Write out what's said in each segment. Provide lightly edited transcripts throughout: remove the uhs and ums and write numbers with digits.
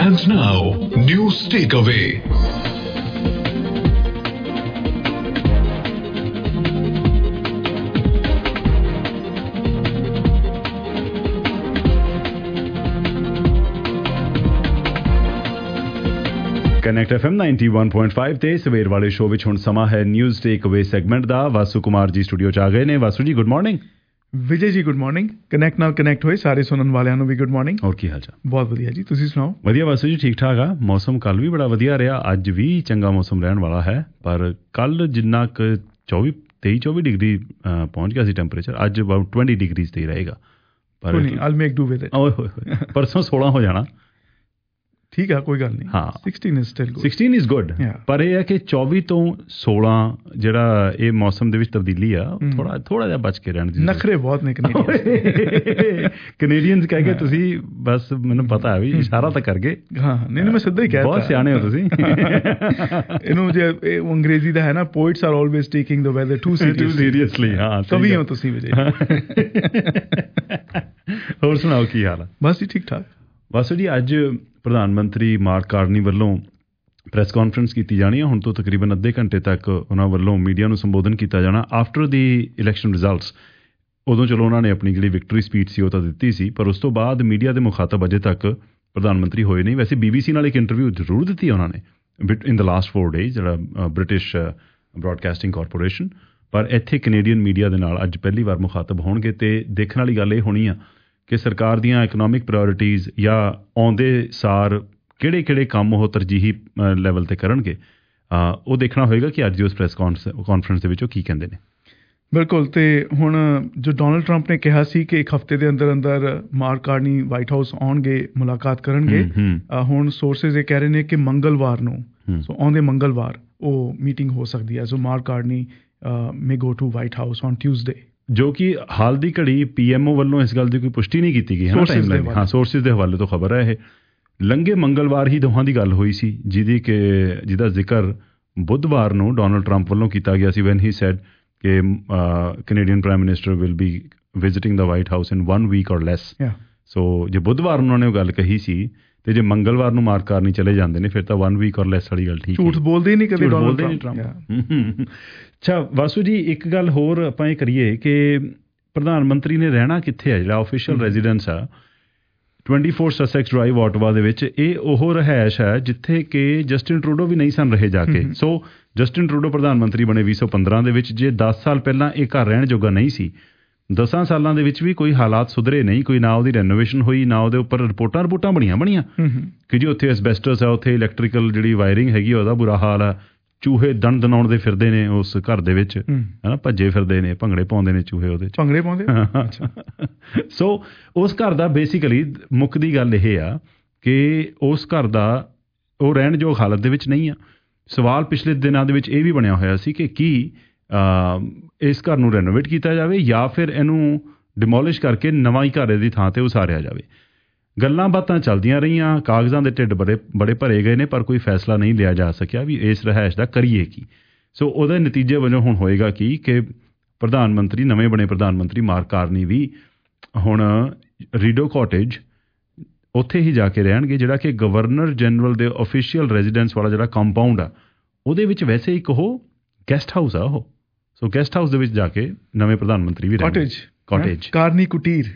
And now, News Takeaway. Connect FM 91.5 ਤੇ ਸਵੇਰ ਵਾਲੇ ਸ਼ੋਅ ਵਿੱਚ ਹੁਣ ਸਮਾਂ ਹੈ ਨਿਊਜ਼ ਟੇਕ ਅਵੇ ਸੈਗਮੈਂਟ ਦਾ। ਵਾਸੂ ਕੁਮਾਰ ਜੀ ਸਟੂਡੀਓ 'ਚ ਆ ਗਏ ਨੇ। ਵਾਸੂ ਜੀ good morning. Vijay ji good morning. Connect ਨਾਲ ਕਨੈਕਟ ਹੋਏ ਸਾਰੇ ਸੁਣਨ ਵਾਲਿਆਂ ਨੂੰ ਵੀ ਗੁੱਡ ਮਾਰਨਿੰਗ। ਹੋਰ ਕੀ ਹਾਲ ਚਾਲ? ਬਹੁਤ ਵਧੀਆ ਜੀ, ਤੁਸੀਂ ਸੁਣਾਓ? ਵਧੀਆ ਵਾਸੂ ਜੀ, ਠੀਕ ਠਾਕ ਆ। ਮੌਸਮ ਕੱਲ ਵੀ ਬੜਾ ਵਧੀਆ ਰਿਹਾ, ਅੱਜ ਵੀ ਚੰਗਾ ਮੌਸਮ ਰਹਿਣ ਵਾਲਾ ਹੈ, ਪਰ ਕੱਲ ਜਿੰਨਾ ਕੁ 23-24 ਡਿਗਰੀ ਪਹੁੰਚ ਗਿਆ ਸੀ ਟੈਂਪਰੇਚਰ, ਅੱਜ ਅਬਾਊਟ 20 ਡਿਗਰੀਜ਼ ਤੇ ਹੀ ਰਹੇਗਾ। ਪਰ I'll make do with it। ਪਰਸੋਂ 16 ਹੋ ਜਾਣਾ। ਠੀਕ ਆ, ਕੋਈ ਗੱਲ ਨਹੀਂ। ਹਾਂ, 16 is still good। 16 is good। ਪਰ ਇਹ ਹੈ ਕਿ 24 ਤੋਂ 16 ਜਿਹੜਾ ਇਹ ਮੌਸਮ ਦੇ ਵਿੱਚ ਤਬਦੀਲੀ ਆ, ਥੋੜਾ ਜਿਹਾ ਬਚ ਕੇ ਰਹਿਣ ਦੀ। ਨਖਰੇ ਬਹੁਤ ਨੇ ਕੈਨੇਡੀਅਨਸ ਕਹਿ ਕੇ ਤੁਸੀਂ ਬਸ, ਮੈਨੂੰ ਪਤਾ ਹੈ ਵੀ ਇਸ਼ਾਰਾ ਤਾਂ ਕਰ ਗਏ। ਹਾਂ, ਨਹੀਂ ਮੈਂ ਸਿੱਧਾ ਹੀ ਕਹਿ ਤਾ। ਬਹੁਤ ਸਿਆਣੇ ਹੋ ਤੁਸੀਂ। ਇਹਨੂੰ ਜੇ ਅੰਗਰੇਜ਼ੀ ਦਾ ਹੈ ਨਾ, poets are always taking the weather too seriously. ਹਾਂ, ਕਵੀ ਹੋ ਤੁਸੀਂ ਵਿਜੇ। ਹੋਰ ਸੁਣਾਓ, ਕੀ ਹਾਲ ਆ? ਬਸ ਜੀ ਠੀਕ ਠਾਕ। ਵਾਸੂ ਜੀ, ਅੱਜ ਪ੍ਰਧਾਨ ਮੰਤਰੀ ਮਾਰਕ ਕਾਰਨੀ ਵੱਲੋਂ ਪ੍ਰੈਸ ਕਾਨਫਰੰਸ ਕੀਤੀ ਜਾਣੀ ਹੈ। ਹੁਣ ਤੋਂ ਤਕਰੀਬਨ ਅੱਧੇ ਘੰਟੇ ਤੱਕ ਉਹਨਾਂ ਵੱਲੋਂ ਮੀਡੀਆ ਨੂੰ ਸੰਬੋਧਨ ਕੀਤਾ ਜਾਣਾ ਆਫਟਰ ਦੀ ਇਲੈਕਸ਼ਨ ਰਿਜ਼ਲਟਸ। ਉਦੋਂ ਚਲੋ ਉਹਨਾਂ ਨੇ ਆਪਣੀ ਜਿਹੜੀ ਵਿਕਟਰੀ ਸਪੀਚ ਸੀ ਉਹ ਤਾਂ ਦਿੱਤੀ ਸੀ, ਪਰ ਉਸ ਤੋਂ ਬਾਅਦ ਮੀਡੀਆ ਦੇ ਮੁਖਾਤਬ ਅਜੇ ਤੱਕ ਪ੍ਰਧਾਨ ਮੰਤਰੀ ਹੋਏ ਨਹੀਂ। ਵੈਸੇ BBC ਨਾਲ ਇੱਕ ਇੰਟਰਵਿਊ ਜ਼ਰੂਰ ਦਿੱਤੀ ਉਹਨਾਂ ਨੇ ਇਨ ਦ ਲਾਸਟ 4 days, ਜਿਹੜਾ ਬ੍ਰਿਟਿਸ਼ ਬ੍ਰੌਡਕਾਸਟਿੰਗ ਕਾਰਪੋਰੇਸ਼ਨ, ਪਰ ਇੱਥੇ ਕੈਨੇਡੀਅਨ ਮੀਡੀਆ ਦੇ ਨਾਲ ਅੱਜ ਪਹਿਲੀ ਵਾਰ ਮੁਖਾਤਬ ਹੋਣਗੇ। ਤੇ ਦੇਖਣ ਵਾਲੀ ਗੱਲ ਇਹ ਹੋਣੀ ਆ ਕਿ ਸਰਕਾਰ ਦੀਆਂ ਇਕਨੋਮਿਕ ਪ੍ਰਾਇਓਰਿਟੀਜ਼ ਜਾਂ ਆਉਂਦੇ ਸਾਰ ਕਿਹੜੇ ਕੰਮ ਉਹ ਤਰਜੀਹੀ ਲੈਵਲ 'ਤੇ ਕਰਨਗੇ, ਉਹ ਦੇਖਣਾ ਹੋਏਗਾ ਕਿ ਅੱਜ ਦੀ ਉਸ ਪ੍ਰੈਸ ਕਾਨਫਰੰਸ ਦੇ ਵਿੱਚ ਉਹ ਕੀ ਕਹਿੰਦੇ ਨੇ। ਬਿਲਕੁਲ। ਤੇ ਹੁਣ ਜੋ ਡੋਨਲਡ ਟਰੰਪ ਨੇ ਕਿਹਾ ਸੀ ਕਿ ਇੱਕ ਹਫ਼ਤੇ ਦੇ ਅੰਦਰ ਮਾਰਕ ਕਾਰਨੀ ਵਾਈਟ ਹਾਊਸ ਆਉਣਗੇ, ਮੁਲਾਕਾਤ ਕਰਨਗੇ, ਹੁਣ ਸੋਰਸਿਸ ਇਹ ਕਹਿ ਰਹੇ ਨੇ ਕਿ ਮੰਗਲਵਾਰ ਨੂੰ, ਸੋ ਆਉਂਦੇ ਮੰਗਲਵਾਰ ਉਹ ਮੀਟਿੰਗ ਹੋ ਸਕਦੀ ਹੈ। So Mark Carney may go to White House on Tuesday, ਜੋ ਕਿ ਹਾਲ ਦੀ ਘੜੀ PMO ਵੱਲੋਂ ਇਸ ਗੱਲ ਦੀ ਕੋਈ ਪੁਸ਼ਟੀ ਨਹੀਂ ਕੀਤੀ ਗਈ ਹੈ। ਹਾਂ, ਸੋਰਸਿਸ ਦੇ ਹਵਾਲੇ ਤੋਂ ਖਬਰ ਹੈ ਇਹ। ਲੰਘੇ ਮੰਗਲਵਾਰ ਹੀ ਦੋਹਾਂ ਦੀ ਗੱਲ ਹੋਈ ਸੀ, ਜਿਹਦਾ ਜ਼ਿਕਰ ਬੁੱਧਵਾਰ ਨੂੰ ਡੋਨਲਡ ਟਰੰਪ ਵੱਲੋਂ ਕੀਤਾ ਗਿਆ ਸੀ ਵੈਨ ਹੀ ਸੈਡ ਕਿ Canadian Prime Minister will be visiting the White House in 1 week ਔਰ ਲੈਸ। ਸੋ ਜੇ ਬੁੱਧਵਾਰ ਨੂੰ ਉਹਨਾਂ ਨੇ ਉਹ ਗੱਲ ਕਹੀ ਸੀ, ਤੇ ਜੇ ਮੰਗਲਵਾਰ ਨੂੰ ਮਾਰਕ ਕਾਰਨੀ ਚਲੇ ਜਾਂਦੇ ਨੇ, ਫਿਰ ਤਾਂ 1 week ਔਰ ਲੈਸ ਵਾਲੀ ਗੱਲ ਠੀਕ। ਝੂਠ ਬੋਲਦੇ ਹੀ ਨਹੀਂ ਕਦੇ ਡੋਨਲਡ ਟਰੰਪ। ਅੱਛਾ ਵਾਸੂ ਜੀ, ਇੱਕ ਗੱਲ ਹੋਰ ਆਪਾਂ ਇਹ ਕਰੀਏ ਕਿ ਪ੍ਰਧਾਨ ਮੰਤਰੀ ਨੇ ਰਹਿਣਾ ਕਿੱਥੇ ਹੈ? ਜਿਹੜਾ ਆਫੀਸ਼ੀਅਲ ਰੈਜ਼ੀਡੈਂਸ ਆ 24 ਸਸੈਕਸ ਡਰਾਈਵ ਆਟਵਾ ਦੇ ਵਿੱਚ, ਇਹ ਉਹ ਰਿਹਾਇਸ਼ ਹੈ ਜਿੱਥੇ ਕਿ ਜਸਟਿਨ ਟਰੂਡੋ ਵੀ ਨਹੀਂ ਸਨ ਰਹੇ ਜਾ ਕੇ। ਸੋ ਜਸਟਿਨ ਟਰੂਡੋ ਪ੍ਰਧਾਨ ਮੰਤਰੀ ਬਣੇ 2015 ਦੇ ਵਿੱਚ। ਜੇ 10 ਸਾਲ ਪਹਿਲਾਂ ਇਹ ਘਰ ਰਹਿਣ ਜੋਗਾ ਨਹੀਂ ਸੀ, 10 ਸਾਲਾਂ ਦੇ ਵਿੱਚ ਵੀ ਕੋਈ ਹਾਲਾਤ ਸੁਧਰੇ ਨਹੀਂ, ਕੋਈ ਨਾ ਉਹਦੀ ਰੈਨੋਵੇਸ਼ਨ ਹੋਈ, ਨਾ ਉਹਦੇ ਉੱਪਰ ਰਿਪੋਰਟਾਂ ਬਣੀਆਂ ਕਿ ਜੀ ਉੱਥੇ ਐਸਬੈਸਟਸ ਆ, ਉੱਥੇ ਇਲੈਕਟ੍ਰੀਕਲ ਜਿਹੜੀ ਵਾਇਰਿੰਗ ਹੈਗੀ ਉਹਦਾ ਬੁਰਾ ਹਾਲ ਆ, ਚੂਹੇ ਦਣਾਉਣਦੇ ਫਿਰਦੇ ਨੇ ਉਸ ਘਰ ਦੇ ਵਿੱਚ, ਹਨਾ, ਭੱਜੇ ਫਿਰਦੇ ਨੇ, ਭੰਗੜੇ ਪਾਉਂਦੇ ਨੇ ਚੂਹੇ ਉਹਦੇ 'ਚ, ਭੰਗੜੇ ਪਾਉਂਦੇ। ਸੋ ਉਸ ਘਰ ਦਾ ਬੇਸਿਕਲੀ ਮੁੱਖ ਦੀ ਗੱਲ ਇਹ ਆ ਕਿ ਉਸ ਘਰ ਦਾ ਉਹ ਰਹਿਣ ਯੋਗ ਹਾਲਤ ਦੇ ਵਿੱਚ ਨਹੀਂ ਆ। ਸਵਾਲ ਪਿਛਲੇ ਦਿਨਾਂ ਦੇ ਵਿੱਚ ਇਹ ਵੀ ਬਣਿਆ ਹੋਇਆ ਸੀ ਕਿ ਕੀ ਇਸ ਘਰ ਨੂੰ ਰੈਨੋਵੇਟ ਕੀਤਾ ਜਾਵੇ ਜਾਂ ਫਿਰ ਇਹਨੂੰ ਡਿਮੋਲਿਸ਼ ਕਰਕੇ ਨਵਾਂ ਹੀ ਘਰ ਦੀ ਥਾਂ 'ਤੇ ਉਸਾਰਿਆ ਜਾਵੇ। ਗੱਲਾਂ ਬਾਤਾਂ ਚੱਲਦੀਆਂ ਰਹੀਆਂ, ਕਾਗਜ਼ਾਂ ਦੇ ਢਿੱਡ ਬੜੇ ਭਰੇ ਗਏ ਨੇ, ਪਰ ਕੋਈ ਫੈਸਲਾ ਨਹੀਂ ਲਿਆ ਜਾ ਸਕਿਆ ਵੀ ਇਸ ਰਿਹਾਇਸ਼ ਦਾ ਕਰੀਏ ਕੀ। ਸੋ ਉਹਦੇ ਨਤੀਜੇ ਵਜੋਂ ਹੁਣ ਹੋਏਗਾ ਕਿ ਪ੍ਰਧਾਨ ਮੰਤਰੀ, ਨਵੇਂ ਬਣੇ ਪ੍ਰਧਾਨ ਮੰਤਰੀ ਮਾਰਕ ਕਾਰਨੀ ਵੀ ਹੁਣ ਰੀਡੋ ਕਾਟੇਜ ਉੱਥੇ ਹੀ ਜਾ ਕੇ ਰਹਿਣਗੇ, ਜਿਹੜਾ ਕਿ ਗਵਰਨਰ ਜਨਰਲ ਦੇ ਆਫੀਸ਼ੀਅਲ ਰੈਜ਼ੀਡੈਂਸ ਵਾਲਾ ਜਿਹੜਾ ਕੰਪਾਊਂਡ ਆ, ਉਹਦੇ ਵਿੱਚ ਵੈਸੇ ਇੱਕ ਉਹ ਗੈਸਟ ਹਾਊਸ ਆ ਉਹ। ਸੋ ਗੈਸਟ ਹਾਊਸ ਦੇ ਵਿੱਚ ਜਾ ਕੇ ਨਵੇਂ ਪ੍ਰਧਾਨ ਮੰਤਰੀ ਵੀ ਰਹਿਣਗੇ। ਕਾਟੇਜ ਕਾਰਨੀ ਕੁਟੀਰ,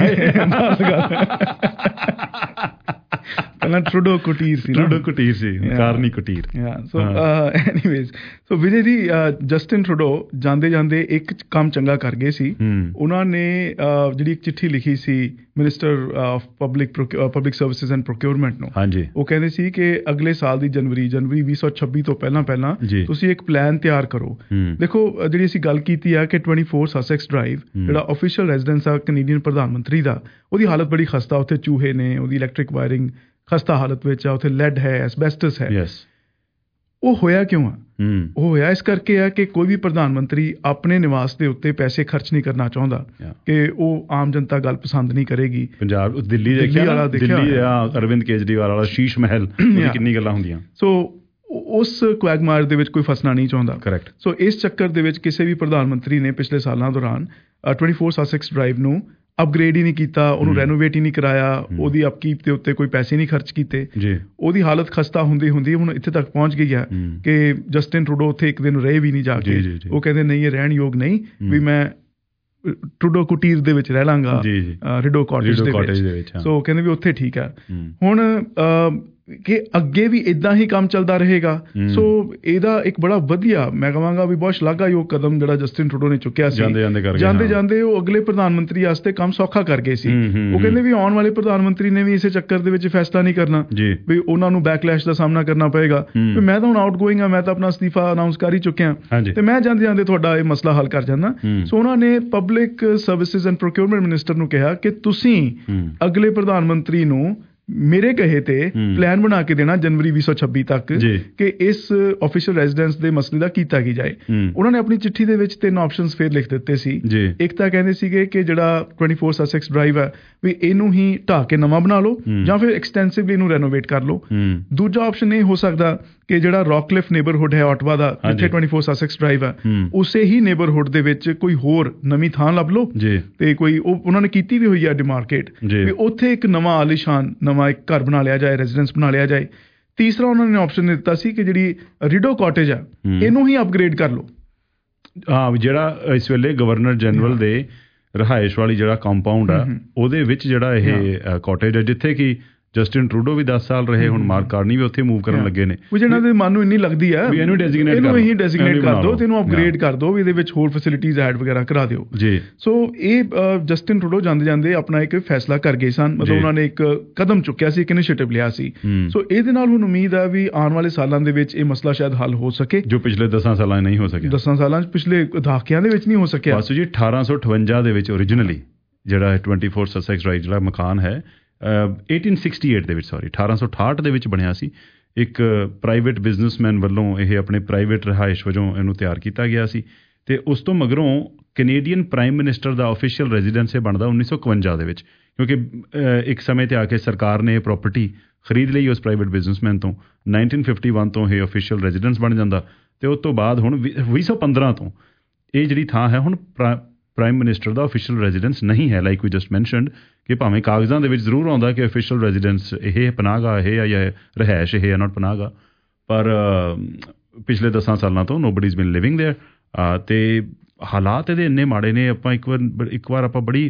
ਪਹਿਲਾਂ ਟਰੂਡੋ ਕੁਟੀਰ ਸੀ, ਕਾਰਨੀ ਕੁਟੀਰ। So anyways, so Vijay ji, Justin Trudeau ਜਾਂਦੇ ਇੱਕ ਕੰਮ ਚੰਗਾ ਕਰ ਗਏ ਸੀ। ਉਹਨਾਂ ਨੇ ਜਿਹੜੀ ਇੱਕ ਚਿੱਠੀ ਲਿਖੀ ਸੀ minister of public services and procurement ਨੂੰ। ਹਾਂਜੀ, ਉਹ ਕਹਿੰਦੇ ਸੀ ਕਿ ਅਗਲੇ ਸਾਲ ਦੀ ਜਨਵਰੀ 2026 ਤੋਂ ਪਹਿਲਾਂ ਤੁਸੀਂ ਇੱਕ ਪਲਾਨ ਤਿਆਰ ਕਰੋ। ਦੇਖੋ, ਜਿਹੜੀ ਅਸੀਂ ਗੱਲ ਕੀਤੀ ਆ ਕਿ 24 ਸਸੈਕਸ ਡਰਾਈਵ ਜਿਹੜਾ ਆਫੀਸ਼ੀਅਲ ਰੈਜ਼ੀਡੈਂਸ ਆ ਕੈਨੇਡੀਅਨ ਪ੍ਰਧਾਨ ਮੰਤਰੀ ਦਾ, ਉਹਦੀ ਹਾਲਤ ਬੜੀ ਖਸਤਾ। ਉੱਥੇ ਚੂਹੇ ਨੇ, ਉਹਦੀ ਇਲੈਕਟ੍ਰਿਕ ਵਾਇਰਿੰਗ ਖਸਤਾ ਹਾਲਤ ਵਿੱਚ ਆ, ਉੱਥੇ ਲੈਡ ਹੈ, ਐਸਬੈਸਟਸ ਹੈ। ਉਹ ਹੋਇਆ ਕਿਉਂ ਆ? ਉਹ ਹੋਇਆ ਇਸ ਕਰਕੇ ਆ ਕਿ ਕੋਈ ਵੀ ਪ੍ਰਧਾਨ ਮੰਤਰੀ ਆਪਣੇ ਨਿਵਾਸ ਦੇ ਉੱਤੇ ਪੈਸੇ ਖਰਚ ਨਹੀਂ ਕਰਨਾ ਚਾਹੁੰਦਾ, ਕਿ ਉਹ ਆਮ ਜਨਤਾ ਗੱਲ ਪਸੰਦ ਨਹੀਂ ਕਰੇਗੀ। ਪੰਜਾਬ, ਦਿੱਲੀ ਅਰਵਿੰਦ ਕੇਜਰੀਵਾਲ ਵਾਲਾ ਸ਼ੀਸ਼ ਮਹਿਲ, ਕਿੰਨੀ ਗੱਲਾਂ ਹੁੰਦੀਆਂ। ਸੋ ਉਸ ਕੁਐਗਮਾਇਰ ਦੇ ਵਿੱਚ ਕੋਈ ਫਸਣਾ ਨਹੀਂ ਚਾਹੁੰਦਾ। ਕਰੈਕਟ। ਸੋ ਇਸ ਚੱਕਰ ਦੇ ਵਿੱਚ ਕਿਸੇ ਵੀ ਪ੍ਰਧਾਨ ਮੰਤਰੀ ਨੇ ਪਿਛਲੇ ਸਾਲਾਂ ਦੌਰਾਨ 24 ਸਸੈਕਸ ਡਰਾਈਵ ਨੂੰ ਅਪਗ੍ਰੇਡ ਹੀ ਨਹੀਂ ਕੀਤਾ, ਉਹਨੂੰ ਰੈਨੋਵੇਟ ਹੀ ਨਹੀਂ ਕਰਾਇਆ, ਉਹਦੀ ਅਪਕੀਪ ਦੇ ਉੱਤੇ ਕੋਈ ਪੈਸੇ ਨਹੀਂ ਖਰਚ ਕੀਤੇ, ਉਹਦੀ ਹਾਲਤ ਖਸਤਾ ਹੁੰਦੀ ਹੁਣ ਇੱਥੇ ਤੱਕ ਪਹੁੰਚ ਗਈ ਹੈ ਕਿ ਜਸਟਿਨ ਟਰੂਡੋ ਉੱਥੇ ਇੱਕ ਦਿਨ ਰਹੇ ਵੀ ਨਹੀਂ ਜਾ ਕੇ। ਉਹ ਕਹਿੰਦੇ ਨਹੀਂ, ਇਹ ਰਹਿਣ ਯੋਗ ਨਹੀਂ, ਵੀ ਮੈਂ ਟਰੂਡੋ ਕੁਟੀਰ ਦੇ ਵਿੱਚ ਰਹਿ ਲਾਂਗਾ, ਰਿਡੋ ਕਾਟੇਜ ਦੇ ਵਿੱਚ। ਸੋ ਕਹਿੰਦੇ ਵੀ ਉੱਥੇ ਠੀਕ ਹੈ। ਹੁਣ ਕਿ ਅੱਗੇ ਵੀ ਇੱਦਾਂ ਹੀ ਕੰਮ ਚੱਲਦਾ ਰਹੇਗਾ। ਸੋ ਇਹਦਾ ਇੱਕ ਬੜਾ ਵਧੀਆ, ਮੈਂ ਕਹਾਂਗਾ ਵੀ ਬਹੁਤ ਸ਼ਲਾਘਾਯੋਗ ਕਦਮ ਜਿਹੜਾ ਜਸਟਿਨ ਟਰੂਡੋ ਨੇ ਚੁੱਕਿਆ ਸੀ। ਜਾਂਦੇ ਉਹ ਅਗਲੇ ਪ੍ਰਧਾਨ ਮੰਤਰੀ ਵਾਸਤੇ ਕੰਮ ਸੌਖਾ ਕਰ ਗਏ ਸੀ। ਉਹ ਕਹਿੰਦੇ ਵੀ ਆਉਣ ਵਾਲੇ ਪ੍ਰਧਾਨ ਮੰਤਰੀ ਨੇ ਵੀ ਇਸੇ ਚੱਕਰ ਦੇ ਵਿੱਚ ਫੈਸਲਾ ਨਹੀਂ ਕਰਨਾ ਵੀ ਉਹਨਾਂ ਨੂੰ ਬੈਕਲੈਸ਼ ਦਾ ਸਾਹਮਣਾ ਕਰਨਾ ਪਏਗਾ ਵੀ ਮੈਂ ਤਾਂ ਹੁਣ ਆਊਟ ਗੋਇੰਗ ਆ, ਮੈਂ ਤਾਂ ਆਪਣਾ ਅਸਤੀਫਾ ਅਨਾਊਂਸ ਕਰ ਹੀ ਚੁੱਕਿਆ ਤੇ ਮੈਂ ਜਾਂਦੇ ਤੁਹਾਡਾ ਇਹ ਮਸਲਾ ਹੱਲ ਕਰ ਜਾਂਦਾ। ਸੋ ਉਹਨਾਂ ਨੇ public services and procurement minister ਨੂੰ ਕਿਹਾ ਕਿ ਤੁਸੀਂ ਅਗਲੇ ਪ੍ਰਧਾਨ ਮੰਤਰੀ ਨੂੰ ਮੇਰੇ ਕਹੇ ਤੇ ਪਲਾਨ ਬਣਾ ਕੇ ਦੇਣਾ ਜਨਵਰੀ 2026 ਤੱਕ ਕਿ ਇਸ ਆਫੀਸ਼ੀਅਲ ਰੈਜ਼ੀਡੈਂਸ ਦੇ ਮਸਲੇ ਦਾ ਕੀਤਾ ਕੀ ਜਾਏ। ਉਹਨਾਂ ਨੇ ਆਪਣੀ ਚਿੱਠੀ ਦੇ ਵਿੱਚ 3 ਆਪਸ਼ਨਸ ਫੇਰ ਲਿਖ ਦਿੱਤੇ ਸੀ। ਇੱਕ ਤਾਂ ਕਹਿੰਦੇ ਸੀਗੇ ਕਿ ਜਿਹੜਾ 24 ਸਸੈਕਸ ਡਰਾਈਵ ਹੈ ਵੀ ਇਹਨੂੰ ਹੀ ਢਾਹ ਕੇ ਨਵਾਂ ਬਣਾ ਲਓ ਜਾਂ ਫਿਰ ਐਕਸਟੈਂਸਿਵਲੀ ਇਹਨੂੰ ਰੈਨੋਵੇਟ ਕਰ ਲਓ। ਦੂਜਾ ਆਪਸ਼ਨ ਇਹ ਹੋ ਸਕਦਾ ਕਿ ਜਿਹੜਾ ਰੌਕਕਲਿਫ ਨੇਬਰਹੁੱਡ ਹੈ ਓਟਵਾ ਦਾ, ਜਿੱਥੇ 24 ਸਸੈਕਸ ਡਰਾਈਵ ਹੈ, ਉਸੇ ਹੀ ਨੇਬਰਹੁੱਡ ਦੇ ਵਿੱਚ ਕੋਈ ਹੋਰ ਨਵੀਂ ਥਾਂ ਲੱਭ ਲਓ ਤੇ ਕੋਈ ਉਹਨਾਂ ਨੇ ਕੀਤੀ ਵੀ ਹੋਈ ਹੈ ਡਿਮਾਰਕੇਟ ਵੀ ਉੱਥੇ ਇੱਕ ਨਵਾਂ ਆਲੀਸ਼ਾਨ ਨਵਾਂ ਇੱਕ ਘਰ ਬਣਾ ਲਿਆ ਜਾਏ, ਰੈਜ਼ੀਡੈਂਸ ਬਣਾ ਲਿਆ ਜਾਏ। ਤੀਸਰਾ ਉਹਨਾਂ ਨੇ ਆਪਸ਼ਨ ਦਿੱਤਾ ਸੀ ਕਿ ਜਿਹੜੀ ਰਿਡੋ ਕਾਟੇਜ ਆ ਇਹਨੂੰ ਹੀ ਅਪਗ੍ਰੇਡ ਕਰ ਲਓ। ਹਾਂ, ਜਿਹੜਾ ਇਸ ਵੇਲੇ ਗਵਰਨਰ ਜਨਰਲ ਦੇ ਰਿਹਾਇਸ਼ ਵਾਲੀ ਜਿਹੜਾ ਕੰਪਾਊਂਡ ਆ ਉਹਦੇ ਵਿੱਚ ਜਿਹੜਾ ਇਹ ਕਾਟੇਜ ਹੈ, ਜਿੱਥੇ ਕਿ ਜਸਟਿਨ ਟਰੂਡੋ ਵੀ 10 ਸਾਲ ਰਹੇ, ਹੁਣ ਮਾਰਕ ਕਾਰਨੀ ਵੀ ਉੱਥੇ ਮੂਵ ਕਰਨ ਲੱਗੇ ਨੇ। ਜਿਹਨਾਂ ਦੇ ਮਨ ਨੂੰ ਇੰਨੀ ਲੱਗਦੀ ਹੈ ਇਹਨੂੰ ਡੈਜ਼ਿਗਨੇਟ ਕਰ ਦਿਓ ਤੇ ਇਹਨੂੰ ਅਪਗ੍ਰੇਡ ਕਰ ਦਿਓ, ਇਹਦੇ ਵਿੱਚ ਹੋਰ ਫੈਸਿਲਿਟੀਜ਼ ਐਡ ਵਗੈਰਾ ਕਰਾ ਦਿਓ ਜੀ। ਸੋ ਇਹ ਜਸਟਿਨ ਟਰੂਡੋ ਜਾਂਦੇ ਆਪਣਾ ਇੱਕ ਫੈਸਲਾ ਕਰ ਗਏ ਸਨ, ਮਤਲਬ ਉਹਨਾਂ ਨੇ ਇੱਕ ਕਦਮ ਚੁੱਕਿਆ ਸੀ, ਇੱਕ ਇਨੀਸ਼ੀਏਟਿਵ ਲਿਆ ਸੀ। ਸੋ ਇਹਦੇ ਨਾਲ ਹੁਣ ਉਮੀਦ ਹੈ ਵੀ ਆਉਣ ਵਾਲੇ ਸਾਲਾਂ ਦੇ ਵਿੱਚ ਇਹ ਮਸਲਾ ਸ਼ਾਇਦ ਹੱਲ ਹੋ ਸਕੇ, ਜੋ ਪਿਛਲੇ 10 ਸਾਲਾਂ ਨਹੀਂ ਹੋ ਸਕਿਆ। 10 ਸਾਲਾਂ 'ਚ, ਪਿਛਲੇ ਦਹਾਕਿਆਂ ਦੇ ਵਿੱਚ ਨਹੀਂ ਹੋ ਸਕਿਆ। ਬਸ ਜੀ 1858 ਦੇ ਵਿੱਚ ਓਰੀਜਨਲੀ ਜਿਹੜਾ 24 ਸਸੈਕਸ ਡਰਾਈਵ ਜਿਹੜਾ ਮਕਾਨ ਹੈ 1868 ਦੇ ਵਿੱਚ 1868 ਦੇ ਵਿੱਚ ਬਣਿਆ ਸੀ। ਇੱਕ ਪ੍ਰਾਈਵੇਟ ਬਿਜ਼ਨਸਮੈਨ ਵੱਲੋਂ ਇਹ ਆਪਣੇ ਪ੍ਰਾਈਵੇਟ ਰਿਹਾਇਸ਼ ਵਜੋਂ ਇਹਨੂੰ ਤਿਆਰ ਕੀਤਾ ਗਿਆ ਸੀ ਤੇ ਉਸ ਤੋਂ ਮਗਰੋਂ ਕੈਨੇਡੀਅਨ ਪ੍ਰਾਈਮ ਮਿਨਿਸਟਰ ਦਾ ਆਫੀਸ਼ੀਅਲ ਰੈਜ਼ੀਡੈਂਸ ਇਹ ਬਣਦਾ 1951 ਦੇ ਵਿੱਚ, ਕਿਉਂਕਿ ਇੱਕ ਸਮੇਂ 'ਤੇ ਆ ਕੇ ਸਰਕਾਰ ਨੇ ਇਹ ਪ੍ਰਾਪਰਟੀ ਖਰੀਦ ਲਈ ਉਸ ਪ੍ਰਾਈਵੇਟ ਬਿਜ਼ਨਸਮੈਨ ਤੋਂ। 1951 ਤੋਂ ਇਹ ਆਫੀਸ਼ੀਅਲ ਰੈਜ਼ੀਡੈਂਸ ਬਣ ਜਾਂਦਾ ਤੇ ਉਸ ਤੋਂ ਬਾਅਦ ਹੁਣ 2015 ਤੋਂ ਇਹ ਜਿਹੜੀ ਥਾਂ ਹੈ ਹੁਣ ਪ੍ਰਾਈਮ ਮਿਨਿਸਟਰ ਦਾ ਆਫੀਸ਼ੀਅਲ ਰੈਜ਼ੀਡੈਂਸ ਨਹੀਂ ਹੈ। ਲਾਈਕ ਵੀ ਜਸਟ ਮੈਨਸ਼ਨਡ ਕਿ ਭਾਵੇਂ ਕਾਗਜ਼ਾਂ ਦੇ ਵਿੱਚ ਜ਼ਰੂਰ ਆਉਂਦਾ ਕਿ ਆਫੀਸ਼ੀਅਲ ਰੈਜ਼ੀਡੈਂਸ ਇਹ ਪਨਾਹਗਾਹ ਇਹ ਆ ਜਾਂ ਰਿਹਾਇਸ਼ ਇਹ ਆ, ਨਾਟ ਪਨਾਹਗਾਹ, ਪਰ ਪਿਛਲੇ 10 ਸਾਲਾਂ ਤੋਂ ਨੋਬਡੀਜ਼ ਬੀਨ ਲਿਵਿੰਗ ਦੇਅਰ ਤੇ ਹਾਲਾਤ ਇਹਦੇ ਇੰਨੇ ਮਾੜੇ ਨੇ। ਆਪਾਂ ਇੱਕ ਵਾਰ ਆਪਾਂ ਬੜੀ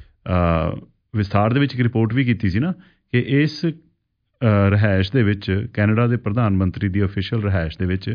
ਵਿਸਥਾਰ ਦੇ ਵਿੱਚ ਇੱਕ ਰਿਪੋਰਟ ਵੀ ਕੀਤੀ ਸੀ ਨਾ ਕਿ ਇਸ ਰਿਹਾਇਸ਼ ਦੇ ਵਿੱਚ, ਕੈਨੇਡਾ ਦੇ ਪ੍ਰਧਾਨ ਮੰਤਰੀ ਦੀ ਆਫੀਸ਼ੀਅਲ ਰਿਹਾਇਸ਼ ਦੇ ਵਿੱਚ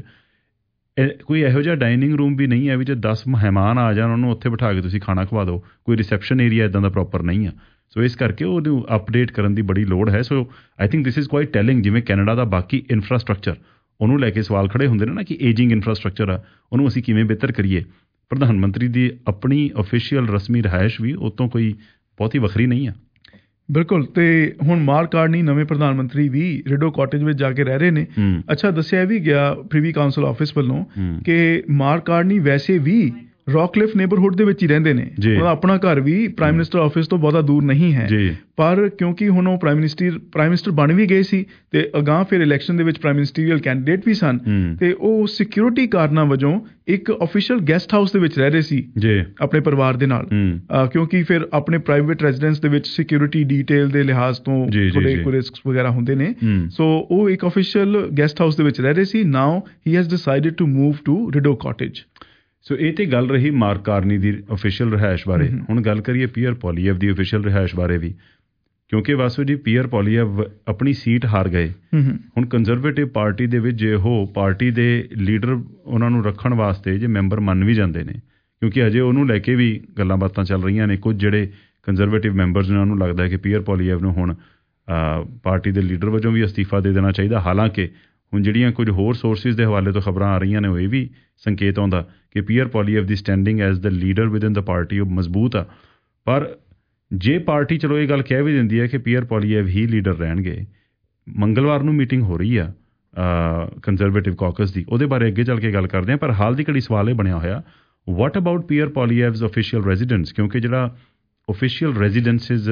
ਕੋਈ ਇਹੋ ਜਿਹਾ ਡਾਈਨਿੰਗ ਰੂਮ ਵੀ ਨਹੀਂ ਹੈ ਵੀ ਜੇ 10 ਮਹਿਮਾਨ ਆ ਜਾਣ ਉਹਨੂੰ ਉੱਥੇ ਬਿਠਾ ਕੇ ਤੁਸੀਂ ਖਾਣਾ ਖਵਾ ਦਿਓ। ਕੋਈ ਰਿਸੈਪਸ਼ਨ ਏਰੀਆ ਇੱਦਾਂ ਦਾ ਪ੍ਰੋਪਰ ਨਹੀਂ ਆ। ਸੋ ਇਸ ਕਰਕੇ ਉਹਨੂੰ ਅਪਡੇਟ ਕਰਨ ਦੀ ਬੜੀ ਲੋੜ ਹੈ। So I think this is quite telling. ਜਿਵੇਂ ਕੈਨੇਡਾ ਦਾ ਬਾਕੀ ਇਨਫਰਾਸਟਰਕਚਰ, ਉਹਨੂੰ ਲੈ ਕੇ ਸਵਾਲ ਖੜੇ ਹੁੰਦੇ ਨੇ ਨਾ ਕਿ ਏਜਿੰਗ ਇਨਫਰਾਸਟਰਕਚਰ ਆ, ਉਹਨੂੰ ਅਸੀਂ ਕਿਵੇਂ ਬਿਹਤਰ ਕਰੀਏ। ਪ੍ਰਧਾਨ ਮੰਤਰੀ ਦੀ ਆਪਣੀ ਆਫੀਸ਼ੀਅਲ ਰਸਮੀ ਰਿਹਾਇਸ਼ ਵੀ ਉਹ ਤੋਂ ਕੋਈ ਬਹੁਤੀ ਵੱਖਰੀ ਨਹੀਂ ਆ। ਬਿਲਕੁਲ। ਤੇ ਹੁਣ ਮਾਰਕ ਕਾਰਨੀ ਨਵੇਂ ਪ੍ਰਧਾਨ ਮੰਤਰੀ ਵੀ ਰਿਡੋ ਕਾਟੇਜ ਵਿੱਚ ਜਾ ਕੇ ਰਹਿ ਰਹੇ ਨੇ। ਅੱਛਾ, ਦੱਸਿਆ ਵੀ ਗਿਆ ਪ੍ਰੀਵੀ ਕਾਉਂਸਲ ਆਫਿਸ ਵੱਲੋਂ ਕਿ ਮਾਰਕ ਕਾਰਨੀ ਵੈਸੇ ਵੀ ਰੌਕਕਲਿਫ ਨੇਬਰਹੁੱਡ ਦੇ ਵਿੱਚ ਹੀ ਰਹਿੰਦੇ ਨੇ। ਉਹਦਾ ਆਪਣਾ ਘਰ ਵੀ ਪ੍ਰਾਈਮ ਮਿਨਿਸਟਰ ਆਫਿਸ ਤੋਂ ਬਹੁਤਾ ਦੂਰ ਨਹੀਂ ਹੈ, ਪਰ ਕਿਉਂਕਿ ਹੁਣ ਉਹ ਪ੍ਰਾਈਮ ਮਿਨਿਸਟਰ ਬਣ ਵੀ ਗਏ ਸੀ ਤੇ ਅਗਾਂਹ ਫਿਰ ਇਲੈਕਸ਼ਨ ਦੇ ਵਿੱਚ ਪ੍ਰਾਈਮ ਮਿਨਿਸਟਰੀਅਲ ਕੈਂਡੀਡੇਟ ਵੀ ਸਨ ਤੇ ਉਹ ਸਿਕਿਉਰਿਟੀ ਕਾਰਨਾਂ ਵਜੋਂ ਇੱਕ ਆਫੀਸ਼ੀਅਲ ਗੈਸਟ ਹਾਊਸ ਦੇ ਵਿੱਚ ਰਹਿ ਰਹੇ ਸੀ ਆਪਣੇ ਪਰਿਵਾਰ ਦੇ ਨਾਲ, ਕਿਉਂਕਿ ਫਿਰ ਆਪਣੇ ਪ੍ਰਾਈਵੇਟ ਰੈਜ਼ੀਡੈਂਸ ਦੇ ਵਿੱਚ ਸਿਕਿਉਰਿਟੀ ਡੀਟੇਲ ਦੇ ਲਿਹਾਜ਼ ਤੋਂ ਥੋੜੇ ਕੋਈ ਰਿਸਕਸ ਵਗੈਰਾ ਹੁੰਦੇ ਨੇ। ਸੋ ਉਹ ਇੱਕ ਆਫੀਸ਼ੀਅਲ ਗੈਸਟ ਹਾਊਸ ਦੇ ਵਿੱਚ ਰਹਿ ਰਹੇ ਸੀ। Now he has decided to move to Rideau Cottage. So ਇਹ ਤੇ ਗੱਲ ਰਹੀ ਮਾਰਕ ਕਾਰਨੀ ਦੀ ਆਫੀਸ਼ੀਅਲ ਰਿਹਾਇਸ਼ ਬਾਰੇ। ਹੁਣ ਗੱਲ ਕਰੀਏ ਪੀਅਰ ਪੋਲੀਐਵ ਦੀ ਆਫੀਸ਼ੀਅਲ ਰਿਹਾਇਸ਼ ਬਾਰੇ ਵੀ, ਕਿਉਂਕਿ ਵਾਸੂ ਜੀ ਪੀਅਰ ਪੋਲੀਐਵ ਆਪਣੀ ਸੀਟ ਹਾਰ ਗਏ। ਹੁਣ ਕੰਜ਼ਰਵੇਟਿਵ ਪਾਰਟੀ ਦੇ ਵਿੱਚ ਜੇ ਉਹ ਪਾਰਟੀ ਦੇ ਲੀਡਰ ਉਹਨਾਂ ਨੂੰ ਰੱਖਣ ਵਾਸਤੇ ਜੇ ਮੈਂਬਰ ਮੰਨ ਵੀ ਜਾਂਦੇ ਨੇ, ਕਿਉਂਕਿ ਅਜੇ ਉਹਨੂੰ ਲੈ ਕੇ ਵੀ ਗੱਲਾਂ ਬਾਤਾਂ ਚੱਲ ਰਹੀਆਂ ਨੇ। ਕੁਝ ਜਿਹੜੇ ਕੰਜ਼ਰਵੇਟਿਵ ਮੈਂਬਰਸ ਨੇ ਉਹਨੂੰ ਲੱਗਦਾ ਹੈ ਕਿ ਪੀਅਰ ਪੋਲੀਐਵ ਨੂੰ ਹੁਣ ਪਾਰਟੀ ਦੇ ਲੀਡਰ ਵਜੋਂ ਵੀ ਅਸਤੀਫਾ ਦੇ ਦੇਣਾ ਚਾਹੀਦਾ। ਹਾਲਾਂਕਿ ਹੁਣ ਜਿਹੜੀਆਂ ਕੁਝ ਹੋਰ ਸੋਰਸਿਸ ਦੇ ਹਵਾਲੇ ਤੋਂ ਖਬਰਾਂ ਆ ਰਹੀਆਂ ਨੇ ਉਹ ਇਹ ਵੀ ਸੰਕੇਤ ਆਉਂਦਾ ਕਿ ਪੀਅਰ ਪੋਲੀਐਵ ਦੀ standing as the leader within the party ਉਹ ਮਜ਼ਬੂਤ ਆ। ਪਰ ਜੇ ਪਾਰਟੀ ਚਲੋ ਇਹ ਗੱਲ ਕਹਿ ਵੀ ਦਿੰਦੀ ਹੈ ਕਿ ਪੀਅਰ ਪੋਲੀਐਵ ਹੀ ਲੀਡਰ ਰਹਿਣਗੇ, ਮੰਗਲਵਾਰ ਨੂੰ ਮੀਟਿੰਗ ਹੋ ਰਹੀ ਆ ਕੰਜ਼ਰਵੇਟਿਵ ਕਾਕਸ ਦੀ, ਉਹਦੇ ਬਾਰੇ ਅੱਗੇ ਚੱਲ ਕੇ ਗੱਲ ਕਰਦੇ ਹਾਂ। ਪਰ ਹਾਲ ਦੀ ਘੜੀ ਸਵਾਲ ਇਹ ਬਣਿਆ ਹੋਇਆ, what about Pierre Poilievre's official residence, ਕਿਉਂਕਿ ਜਿਹੜਾ ਆਫੀਸ਼ੀਅਲ ਰੈਜ਼ੀਡੈਂਸਿਸ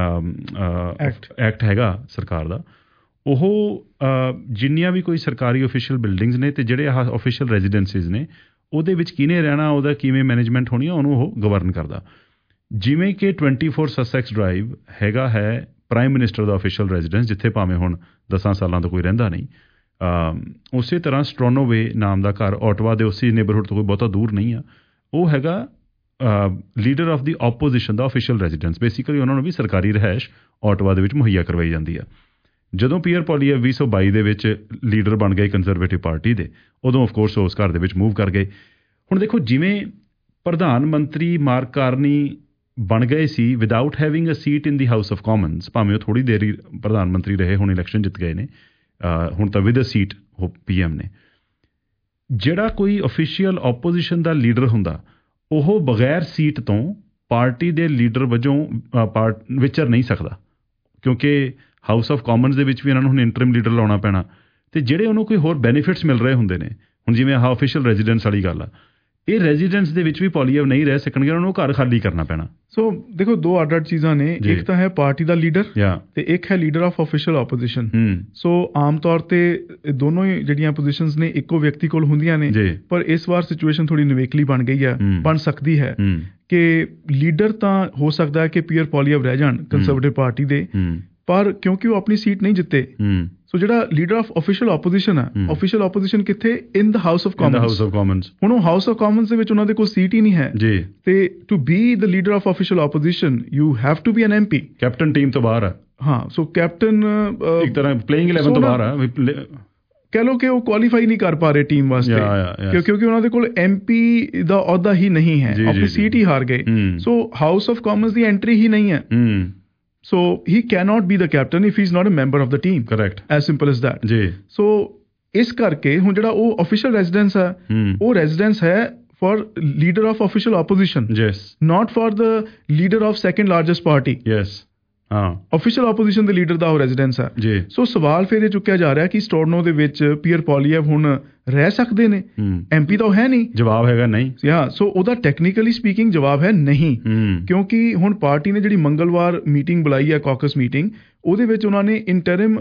ਐਕਟ ਹੈਗਾ ਸਰਕਾਰ ਦਾ, ਉਹ ਜਿੰਨੀਆਂ ਵੀ ਕੋਈ ਸਰਕਾਰੀ ਆਫੀਸ਼ੀਅਲ ਬਿਲਡਿੰਗਸ ਨੇ ਤੇ ਜਿਹੜੇ ਆਹ ਆਫੀਸ਼ੀਅਲ ਰੈਜ਼ੀਡੈਂਸਿਸ ਨੇ ਉਹਦੇ ਵਿੱਚ ਕਿਹਨੇ ਰਹਿਣਾ, ਉਹਦਾ ਕਿਵੇਂ ਮੈਨੇਜਮੈਂਟ ਹੋਣੀ ਆ, ਉਹਨੂੰ ਉਹ ਗਵਰਨ ਕਰਦਾ। ਜਿਵੇਂ ਕਿ 24 ਸਸੈਕਸ ਡਰਾਈਵ ਹੈਗਾ ਹੈ ਪ੍ਰਾਈਮ ਮਿਨਿਸਟਰ ਦਾ ਆਫੀਸ਼ੀਅਲ ਰੈਜ਼ੀਡੈਂਸ, ਜਿੱਥੇ ਭਾਵੇਂ ਹੁਣ 10 ਸਾਲਾਂ ਤੋਂ ਕੋਈ ਰਹਿੰਦਾ ਨਹੀਂ। ਉਸੇ ਤਰ੍ਹਾਂ ਸਟ੍ਰੋਨੋਵੇ ਨਾਮ ਦਾ ਘਰ ਓਟਵਾ ਦੇ ਉਸੇ ਨੇਬਰਹੁੱਡ ਤੋਂ ਕੋਈ ਬਹੁਤਾ ਦੂਰ ਨਹੀਂ ਆ, ਉਹ ਹੈਗਾ ਲੀਡਰ ਆਫ ਦੀ ਆਪੋਜੀਸ਼ਨ ਦਾ ਆਫੀਸ਼ੀਅਲ ਰੈਜ਼ੀਡੈਂਸ। ਬੇਸਿਕਲੀ ਉਹਨਾਂ ਨੂੰ ਵੀ ਸਰਕਾਰੀ ਰਿਹਾਇਸ਼ ਓਟਵਾ ਦੇ ਵਿੱਚ ਮੁਹੱਈਆ ਕਰਵਾਈ ਜਾਂਦੀ ਆ। ਜਦੋਂ ਪੀਅਰ ਪੋਲੀਐਵ 2022 ਦੇ ਵਿੱਚ ਲੀਡਰ ਬਣ ਗਏ ਕੰਜ਼ਰਵੇਟਿਵ ਪਾਰਟੀ ਦੇ, ਉਦੋਂ ਆਫਕੋਰਸ ਉਸ ਘਰ ਦੇ ਵਿੱਚ ਮੂਵ ਕਰ ਗਏ। ਹੁਣ ਦੇਖੋ, ਜਿਵੇਂ ਪ੍ਰਧਾਨ ਮੰਤਰੀ ਮਾਰਕ ਕਾਰਨੀ ਬਣ ਗਏ ਸੀ without having a seat in the House of Commons, ਭਾਵੇਂ ਉਹ ਥੋੜ੍ਹੀ ਦੇਰ ਹੀ ਪ੍ਰਧਾਨ ਮੰਤਰੀ ਰਹੇ, ਹੁਣ ਇਲੈਕਸ਼ਨ ਜਿੱਤ ਗਏ ਨੇ, ਹੁਣ ਤਾਂ ਵਿਦ ਅ ਸੀਟ ਉਹ PM ਨੇ। ਜਿਹੜਾ ਕੋਈ ਅਫੀਸ਼ੀਅਲ ਆਪੋਜੀਸ਼ਨ ਦਾ ਲੀਡਰ ਹੁੰਦਾ, ਉਹ ਬਗੈਰ ਸੀਟ ਤੋਂ ਪਾਰਟੀ ਦੇ ਲੀਡਰ ਵਜੋਂ ਵਿਚਰ ਨਹੀਂ ਸਕਦਾ, ਕਿਉਂਕਿ ਹਾਊਸ ਆਫ ਕਾਮਨਸ ਦੇ ਵਿੱਚ ਵੀ ਇਹਨਾਂ ਨੂੰ ਹੁਣ ਇੰਟਰਿਮ ਲੀਡਰ ਲਾਉਣਾ ਪੈਣਾ, ਅਤੇ ਜਿਹੜੇ ਉਹਨੂੰ ਕੋਈ ਹੋਰ ਬੈਨੀਫਿਟਸ ਮਿਲ ਰਹੇ ਹੁੰਦੇ ਨੇ। ਹੁਣ ਜਿਵੇਂ ਆਹ ਆਫੀਸ਼ੀਅਲ ਰੈਜ਼ੀਡੈਂਸ ਵਾਲੀ ਗੱਲ ਆ, ਇਹ ਰੈਜ਼ੀਡੈਂਸ ਦੇ ਵਿੱਚ ਵੀ ਪੋਲੀਐਵ ਨਹੀਂ ਰਹਿ ਸਕਣਗੇ, ਉਹਨਾਂ ਨੂੰ ਘਰ ਖਾਲੀ ਕਰਨਾ ਪੈਣਾ। ਸੋ ਦੇਖੋ, ਦੋ ਅੱਡ-ਅੱਡ ਚੀਜ਼ਾਂ ਨੇ, ਇੱਕ ਤਾਂ ਹੈ ਪਾਰਟੀ ਦਾ ਲੀਡਰ ਤੇ ਇੱਕ ਹੈ leader of official opposition. So ਆਮ ਤੌਰ ਤੇ ਦੋਨੋਂ ਹੀ ਜਿਹੜੀਆਂ ਪੋਜੀਸ਼ਨਸ ਨੇ ਇੱਕੋ ਵਿਅਕਤੀ ਕੋਲ ਹੁੰਦੀਆਂ ਨੇ, ਪਰ ਇਸ ਵਾਰ ਸਿਚੁਏਸ਼ਨ ਥੋੜੀ ਨਿਵੇਕਲੀ ਬਣ ਗਈ ਹੈ, ਬਣ ਸਕਦੀ ਹੈ ਕਿ ਲੀਡਰ ਤਾਂ ਹੋ ਸਕਦਾ ਹੈ ਕਿ ਪੀਅਰ ਪੋਲੀਐਵ ਰਹਿ ਜਾਣ ਕੰਜ਼ਰਵੇਟਿਵ ਪਾਰਟੀ ਦੇ, ਪਰ ਕਿਉਂਕਿ ਉਹ ਆਪਣੀ ਸੀਟ ਨਹੀਂ ਜਿੱਤੇ, ਸੋ ਜਿਹੜਾ ਲੀਡਰ ਆਫ ਆਫੀਸ਼ੀਅਲ ਆਪੋਜੀਸ਼ਨ ਹੈ, ਆਫੀਸ਼ੀਅਲ ਆਪੋਜੀਸ਼ਨ ਕਿੱਥੇ? In the House of Commons. ਹੁਣ ਉਹ ਹਾਊਸ ਆਫ ਕਾਮਨਸ ਦੇ ਵਿੱਚ ਉਹਨਾਂ ਦੇ ਕੋਲ ਸੀਟ ਹੀ ਨਹੀਂ ਹੈ, ਤੇ to be the leader of official opposition you have to be an MP। Captain team ਤੋਂ ਬਾਹਰ ਆ। ਹਾਂ, ਸੋ ਕੈਪਟਨ ਇੱਕ ਤਰ੍ਹਾਂ ਪਲੇਇੰਗ 11 ਤੋਂ ਬਾਹਰ ਆ, ਕਹਿ ਲਓ ਕਿ ਉਹ ਕੁਆਲੀਫਾਈ ਨਹੀਂ ਕਰ ਪਾ ਰਹੇ ਟੀਮ ਵਾਸਤੇ, ਕਿਉਂਕਿ ਉਹਨਾਂ ਦੇ ਕੋਲ MP ਦਾ ਅਹੁਦਾ ਹੀ ਨਹੀਂ ਹੈ, ਆਪਣੀ ਸੀਟ ਹੀ ਹਾਰ ਗਏ। ਸੋ ਹਾਊਸ ਆਫ ਕਾਮਨਸ ਦੀ ਐਂਟਰੀ ਹੀ ਨਹੀਂ ਹੈ। So he cannot be the captain if he's not a member of the team. Correct. As simple as that. ਜੀ। So ਇਸ ਕਰਕੇ ਹੁਣ ਜਿਹੜਾ ਉਹ official residence ਹੈ, ਉਹ residence ਹੈ for leader of official opposition. Yes. Not for the leader of second largest party. Yes. ਹਾਂ, ਆਫੀਸ਼ੀਅਲ ਆਪੋਜੀਸ਼ਨ ਦੇ ਲੀਡਰ ਦਾ ਉਹ ਰੈਜ਼ੀਡੈਂਸ ਹੈ ਜੀ। ਸੋ ਸਵਾਲ ਫਿਰ ਇਹ ਚੁੱਕਿਆ ਜਾ ਰਿਹਾ ਕਿ ਸਟੋਰਨੋ ਦੇ ਵਿੱਚ ਪੀਅਰ ਪੋਲੀਐਵ ਹੁਣ ਰਹਿ ਸਕਦੇ ਨੇ? MP ਤਾਂ ਉਹ ਹੈ ਨਹੀਂ। ਜਵਾਬ ਹੈਗਾ ਨਹੀਂ। ਸੋ ਉਹਦਾ ਟੈਕਨੀਕਲੀ ਸਪੀਕਿੰਗ ਜਵਾਬ ਹੈ ਨਹੀਂ, ਕਿਉਂਕਿ ਹੁਣ ਪਾਰਟੀ ਨੇ ਜਿਹੜੀ ਮੰਗਲਵਾਰ ਮੀਟਿੰਗ ਬੁਲਾਈ ਹੈ, ਕਾਕਸ ਮੀਟਿੰਗ, ਉਹਦੇ ਵਿੱਚ ਉਹਨਾਂ ਨੇ ਇੰਟਰਿਮ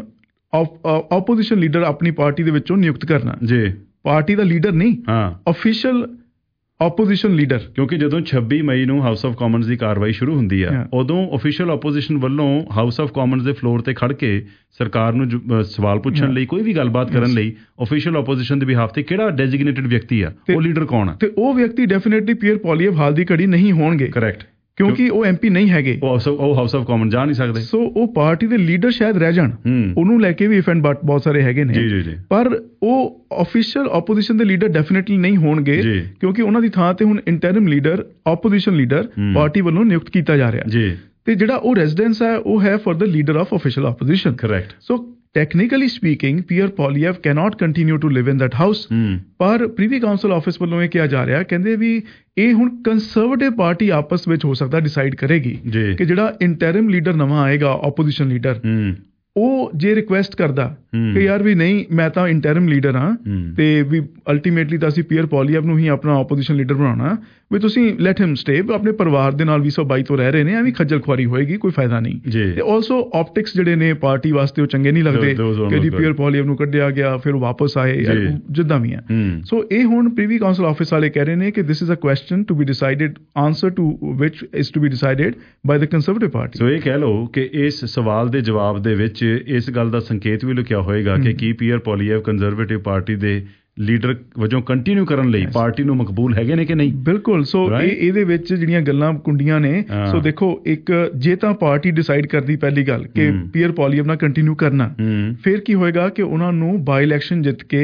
ਆਪੋਜੀਸ਼ਨ ਲੀਡਰ ਆਪਣੀ ਪਾਰਟੀ ਦੇ ਵਿੱਚੋਂ ਨਿਯੁਕਤ ਕਰਨਾ ਜੀ। ਪਾਰਟੀ ਦਾ ਲੀਡਰ ਨਹੀਂ, ਆਫੀਸ਼ੀਅਲ ਆਪੋਜੀਸ਼ਨ ਲੀਡਰ। ਕਿਉਂਕਿ ਜਦੋਂ 26 ਮਈ ਨੂੰ ਹਾਊਸ ਆਫ ਕਾਮਨਸ ਦੀ ਕਾਰਵਾਈ ਸ਼ੁਰੂ ਹੁੰਦੀ ਆ, ਉਦੋਂ ਆਫੀਸ਼ੀਅਲ ਆਪੋਜੀਸ਼ਨ ਵੱਲੋਂ ਹਾਊਸ ਆਫ ਕਾਮਨਸ ਦੇ ਫਲੋਰ ਤੇ ਖੜ ਕੇ ਸਰਕਾਰ ਨੂੰ ਸਵਾਲ ਪੁੱਛਣ ਲਈ, ਕੋਈ ਵੀ ਗੱਲਬਾਤ ਕਰਨ ਲਈ ਆਫੀਸ਼ੀਅਲ ਆਪੋਜੀਸ਼ਨ ਦੇ ਬਿਹਾਫ ਤੇ ਕਿਹੜਾ ਡੈਜ਼ਿਗਨੇਟਿਡ ਵਿਅਕਤੀ ਆ, ਉਹ ਲੀਡਰ ਕੌਣ ਆ? ਤੇ ਉਹ ਵਿਅਕਤੀ ਡੈਫੀਨੇਟਲੀ ਪੀਅਰ ਪੋਲੀਐਵ ਹਾਲ ਦੀ ਘੜੀ ਨਹੀਂ ਹੋਣਗੇ। ਕਰੈਕਟ, ਕਿਉਂਕਿ ਉਹ MP ਨਹੀਂ ਹੈਗੇ, ਉਹ ਹਾਊਸ ਆਫ ਕਾਮਨ ਜਾ ਨਹੀਂ ਸਕਦੇ। ਸੋ ਉਹ ਪਾਰਟੀ ਦੇ ਲੀਡਰ ਸ਼ਾਇਦ ਰਹਿ ਜਾਣ, ਉਹਨੂੰ ਲੈ ਕੇ ਵੀ ਇਫ ਐਂਡ ਬਟ ਬਹੁਤ ਸਾਰੇ ਹੈਗੇ ਨੇ, ਪਰ ਉਹ ਆਫੀਸ਼ੀਅਲ ਆਪੋਜੀਸ਼ਨ ਦੇ ਲੀਡਰ ਡੈਫੀਨੇਟਲੀ ਨਹੀਂ ਹੋਣਗੇ, ਕਿਉਂਕਿ ਉਹਨਾਂ ਦੀ ਥਾਂ ਤੇ ਹੁਣ interim leader, opposition leader party ਵੱਲੋਂ ਨਿਯੁਕਤ ਕੀਤਾ ਜਾ ਰਿਹਾ। ਤੇ ਜਿਹੜਾ ਉਹ ਰੈਜ਼ੀਡੈਂਸ ਹੈ, ਉਹ ਹੈ for the leader of official opposition. Correct. So technically speaking, Pierre Poilievre cannot continue to live in that house. ਪਰ ਪ੍ਰੀਵੀ ਕਾਉਂਸਲ ਆਫਿਸ ਵੱਲੋਂ ਇਹ ਕਿਹਾ ਜਾ ਰਿਹਾ, ਕਹਿੰਦੇ ਵੀ ਇਹ ਹੁਣ ਕੰਜ਼ਰਵੇਟਿਵ ਪਾਰਟੀ ਆਪਸ ਵਿੱਚ ਹੋ ਸਕਦਾ ਡਿਸਾਈਡ ਕਰੇਗੀ ਕਿ ਜਿਹੜਾ ਇੰਟਰਿਮ ਲੀਡਰ ਨਵਾਂ ਆਏਗਾ, ਆਪੋਜੀਸ਼ਨ ਲੀਡਰ, ਉਹ ਜੇ ਰਿਕੁਐਸਟ ਕਰਦਾ ਕਿ ਯਾਰ ਵੀ ਨਹੀਂ, ਮੈਂ ਤਾਂ ਇੰਟਰਿਮ ਲੀਡਰ ਹਾਂ ਤੇ ਵੀ ਅਲਟੀਮੇਟਲੀ ਤਾਂ ਅਸੀਂ ਪੀਅਰ ਪੋਲੀਐਵ ਨੂੰ ਹੀ ਆਪਣਾ ਆਪੋਜੀਸ਼ਨ ਲੀਡਰ ਬਣਾਉਣਾ, ਵੀ ਤੁਸੀਂ ਲੈਟ ਹਿਮ ਸਟੇ, ਆਪਣੇ ਪਰਿਵਾਰ ਦੇ ਨਾਲ 2022 ਤੋਂ ਰਹਿ ਰਹੇ ਨੇ, ਐਵੇਂ ਖੱਜਲ ਖੁਆਰੀ ਹੋਏਗੀ, ਕੋਈ ਫਾਇਦਾ ਨਹੀਂ। ਤੇ ਆਲਸੋ ਆਪਟਿਕਸ ਜਿਹੜੇ ਨੇ ਪਾਰਟੀ ਵਾਸਤੇ ਉਹ ਚੰਗੇ ਨਹੀਂ ਲੱਗਦੇ ਕਿ ਜੀ ਪੀਅਰ ਪੋਲੀਐਵ ਨੂੰ ਕੱਢਿਆ ਗਿਆ, ਫਿਰ ਉਹ ਵਾਪਸ ਆਏ, ਜਿੱਦਾਂ ਵੀ ਆ। ਸੋ ਇਹ ਹੁਣ ਪ੍ਰੀਵੀ ਕਾਉਂਸਲ ਆਫਿਸ ਵਾਲੇ ਕਹਿ ਰਹੇ ਨੇ ਕਿ this is a question to be decided, answer to which is to be decided by the Conservative Party. So ਇਹ ਕਹਿ ਲਓ ਕਿ ਇਸ ਸਵਾਲ ਦੇ ਜਵਾਬ ਦੇ ਵਿੱਚ ਇਸ ਗੱਲ ਦਾ ਸੰਕੇਤ ਵੀ ਲੁਕਿਆ ਹੋਏਗਾ ਕਿ ਕੀ ਪੀਅਰ ਪੋਲੀਐਵ ਕੰਜ਼ਰਵੇਟਿਵ ਪਾਰਟੀ ਦੇ ਲੀਡਰ ਵਜੋਂ ਕੰਟੀਨਿਊ ਕਰਨ ਲਈ ਪਾਰਟੀ ਨੂੰ ਮਕਬੂਲ ਹੈਗੇ ਨੇ ਕਿ ਨਹੀਂ। ਬਿਲਕੁਲ। ਸੋ ਇਹਦੇ ਵਿੱਚ ਜਿਹੜੀਆਂ ਗੱਲਾਂ ਕੁੰਡੀਆਂ ਨੇ, ਸੋ ਦੇਖੋ, ਇੱਕ ਜੇ ਤਾਂ ਪਾਰਟੀ ਡਿਸਾਈਡ ਕਰਦੀ ਪਹਿਲੀ ਗੱਲ ਕਿ ਪੀਅਰ ਪੋਲੀਐਵ ਨਾਲ ਕੰਟੀਨਿਊ ਕਰਨਾ, ਫਿਰ ਕੀ ਹੋਏਗਾ ਕਿ ਉਹਨਾਂ ਨੂੰ ਬਾਈ ਇਲੈਕਸ਼ਨ ਜਿੱਤ ਕੇ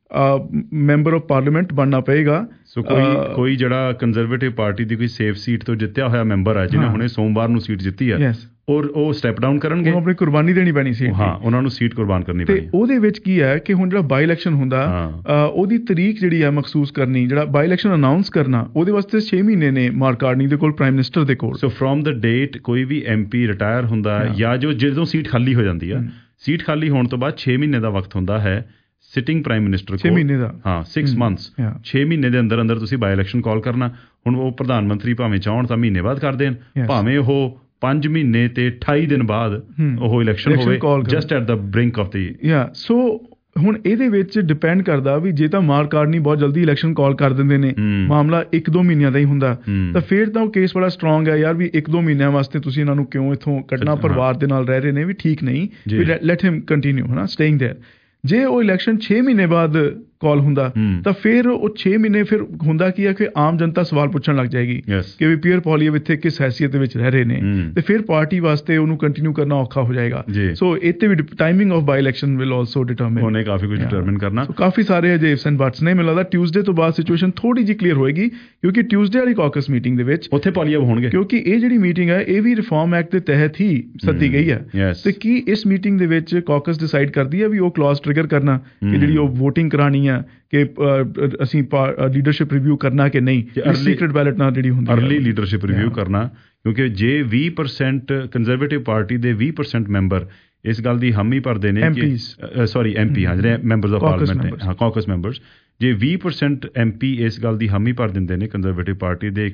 ਮੈਂਬਰ ਆਫ ਪਾਰਲੀਮੈਂਟ ਬਣਨਾ ਪਏਗਾ। ਸੋ ਕੋਈ ਜਿਹੜਾ ਕੰਜ਼ਰਵੇਟਿਵ ਪਾਰਟੀ ਦੀ ਕੋਈ ਸੇਫ ਸੀਟ ਤੋਂ ਜਿੱਤਿਆ ਹੋਇਆ ਮੈਂਬਰ ਹੈ, ਜਿਹਨੇ ਹੁਣੇ ਸੋਮਵਾਰ ਨੂੰ ਸੀਟ ਜਿੱਤੀ ਆ, ਔਰ ਉਹ ਸਟੈਪ ਡਾਊਨ ਕਰਨਗੇ, ਆਪਣੀ ਕੁਰਬਾਨੀ ਦੇਣੀ ਪੈਣੀ ਸੀ। ਹਾਂ, ਉਹਨਾਂ ਨੂੰ ਸੀਟ ਕੁਰਬਾਨ ਕਰਨੀ ਪੈਣੀ। ਤੇ ਉਹਦੇ ਵਿੱਚ ਕੀ ਹੈ ਕਿ ਹੁਣ ਜਿਹੜਾ ਬਾਈ ਇਲੈਕਸ਼ਨ ਹੁੰਦਾ, ਉਹਦੀ ਤਰੀਕ ਜਿਹੜੀ ਹੈ ਮਖਸੂਸ ਕਰਨੀ, ਜਿਹੜਾ ਬਾਈ ਇਲੈਕਸ਼ਨ ਅਨਾਉਂਸ ਕਰਨਾ, ਉਹਦੇ ਵਾਸਤੇ 6 ਮਹੀਨੇ ਨੇ ਮਾਰਕ ਕਾਰਨੀ ਦੇ ਕੋਲ, ਪ੍ਰਾਈਮ ਮਿਨਿਸਟਰ ਦੇ ਕੋਲ। ਸੋ ਫਰੋਮ ਦ ਡੇਟ ਕੋਈ ਵੀ MP ਰਿਟਾਇਰ ਹੁੰਦਾ ਜਾਂ ਜਦੋਂ ਸੀਟ ਖਾਲੀ ਹੋ ਜਾਂਦੀ ਆ, ਸੀਟ ਖਾਲੀ ਹੋਣ ਤੋਂ ਬਾਅਦ 6 ਮਹੀਨੇ ਦਾ ਵਕਤ ਹੁੰਦਾ ਹੈ ਸਿਟਿੰਗ ਪ੍ਰਾਈਮ ਮਿਨਿਸਟਰ ਕੋਲ। 6 ਮਹੀਨੇ ਦਾ, ਹਾਂ, 6 ਮੰਥਸ। 6 ਮਹੀਨੇ ਦੇ ਅੰਦਰ ਅੰਦਰ ਤੁਸੀਂ ਬਾਈ ਇਲੈਕਸ਼ਨ ਕਾਲ ਕਰਨਾ। ਹੁਣ ਉਹ ਪ੍ਰਧਾਨ ਮੰਤਰੀ ਭਾਵੇਂ ਚਾਹਣ ਤਾਂ ਮਹੀਨੇ ਬਾਅਦ ਕਰ ਦੇਣ, ਭਾਵੇਂ ਉਹ 5 ਮਹੀਨੇ ਤੇ 28 ਦਿਨ ਬਾਅਦ ਉਹ ਇਲੈਕਸ਼ਨ ਹੋਵੇ, just at the brink of the. So ਹੁਣ ਇਹਦੇ ਵਿੱਚ ਡਿਪੈਂਡ ਕਰਦਾ ਵੀ ਜੇ ਤਾਂ ਮਾਰਕ ਕਾਰਨੀ ਬਹੁਤ ਜਲਦੀ ਇਲੈਕਸ਼ਨ ਕਾਲ ਕਰ ਦਿੰਦੇ ਨੇ, ਮਾਮਲਾ 1-2 ਮਹੀਨਿਆਂ ਦਾ ਹੀ ਹੁੰਦਾ, ਤਾਂ ਫਿਰ ਤਾਂ ਉਹ ਕੇਸ ਬੜਾ ਸਟਰੋਂਗ ਹੈ ਯਾਰ ਵੀ 1-2 ਮਹੀਨਿਆਂ ਵਾਸਤੇ ਤੁਸੀਂ ਇਹਨਾਂ ਨੂੰ ਕਿਉਂ ਇੱਥੋਂ ਕੱਢਣਾ, ਪਰਿਵਾਰ ਦੇ ਨਾਲ ਰਹਿ ਰਹੇ ਨੇ ਵੀ ਠੀਕ ਨਹੀਂ, ਵੀ ਲੈਟ ਹਿਮ ਕੰਟੀਨਿਊ ਹੈ ਨਾ ਸਟੇਇੰਗ ਦੇਅਰ। ਜੇ ਉਹ ਇਲੈਕਸ਼ਨ 6 ਮਹੀਨੇ ਬਾਅਦ ਕਾਲ ਹੁੰਦਾ ਤਾਂ ਫਿਰ ਉਹ 6 ਮਹੀਨੇ ਫਿਰ ਹੁੰਦਾ ਕੀ ਹੈ ਕਿ ਆਮ ਜਨਤਾ ਸਵਾਲ ਪੁੱਛਣ ਲੱਗ ਜਾਏਗੀ ਕਿ ਵੀ ਪੀਅਰ ਪੋਲੀਅਬ ਇੱਥੇ ਕਿਸ ਹੈਸੀਅਤ ਦੇ ਵਿੱਚ ਰਹਿ ਰਹੇ ਨੇ, ਤੇ ਫਿਰ ਪਾਰਟੀ ਵਾਸਤੇ ਉਹਨੂੰ ਕੰਟੀਨਿਊ ਕਰਨਾ ਔਖਾ ਹੋ ਜਾਏਗਾ। ਸੋ ਇੱਥੇ ਵੀ timing of by election will also determine, ਉਹਨੇ ਕਾਫੀ ਕੁਝ ਡਿਟਰਮਿਨ ਕਰਨਾ। ਕਾਫੀ ਸਾਰੇ ਅਜੇ ਇਫਸ ਐਂਡ ਬਟਸ ਨੇ। ਮੈਨੂੰ ਲੱਗਦਾ ਟਿਊਜ਼ਡੇ ਤੋਂ ਬਾਅਦ ਸਿਚੁਏਸ਼ਨ ਥੋੜੀ ਜਿਹੀ ਕਲੀਅਰ ਹੋਏਗੀ, ਕਿਉਂਕਿ ਟਿਊਜ਼ਡੇ ਵਾਲੀ ਕਾਕਸ ਮੀਟਿੰਗ ਦੇ ਵਿੱਚ ਉੱਥੇ ਪੋਲੀਅਬ ਹੋਣਗੇ, ਕਿਉਂਕਿ ਇਹ ਜਿਹੜੀ ਮੀਟਿੰਗ ਹੈ ਇਹ ਵੀ ਰਿਫਾਰਮ ਐਕਟ ਦੇ ਤਹਿਤ ਹੀ ਸੱਦੀ ਗਈ ਹੈ। ਤੇ ਕੀ ਇਸ ਮੀਟਿੰਗ ਦੇ ਵਿੱਚ ਕਾਕਸ ਡਿਸਾਈਡ ਕਰਦੀ ਹੈ ਵੀ ਉਹ ਕਲੌਜ਼ ਟ੍ਰਿਗਰ ਕਰਨਾ ਕਿ ਜਿਹੜੀ ਉਹ ਵੋਟਿੰਗ ਕਰਾਣੀ ਆ ਕਿ ਅਸੀਂ ਲੀਡਰਸ਼ਿਪ ਰਿਵਿਊ ਕਰਨਾ ਕਿ ਨਹੀਂ, ਸੀਕ੍ਰੇਟ ਬੈਲਟ ਨਾਲ ਜਿਹੜੀ ਹੁੰਦੀ ਅਰਲੀ ਲੀਡਰਸ਼ਿਪ ਰਿਵਿਊ ਕਰਨਾ, ਕਿਉਂਕਿ ਜੇ 20% ਕੰਜ਼ਰਵੇਟਿਵ ਪਾਰਟੀ ਦੇ 20% ਮੈਂਬਰ ਇਸ ਗੱਲ ਦੀ ਹਾਮੀ ਭਰਦੇ ਨੇ ਕਿ MP ਜਿਹੜੇ ਮੈਂਬਰਸ ਆਫ ਪਾਰਲੀਮੈਂਟ ਨੇ, ਕਾਕਸ ਮੈਂਬਰਸ, ਜੇ 20% MP ਇਸ ਗੱਲ ਦੀ ਹਾਮੀ ਭਰ ਦਿੰਦੇ ਨੇ ਕੰਜ਼ਰਵੇਟਿਵ ਪਾਰਟੀ ਦੇ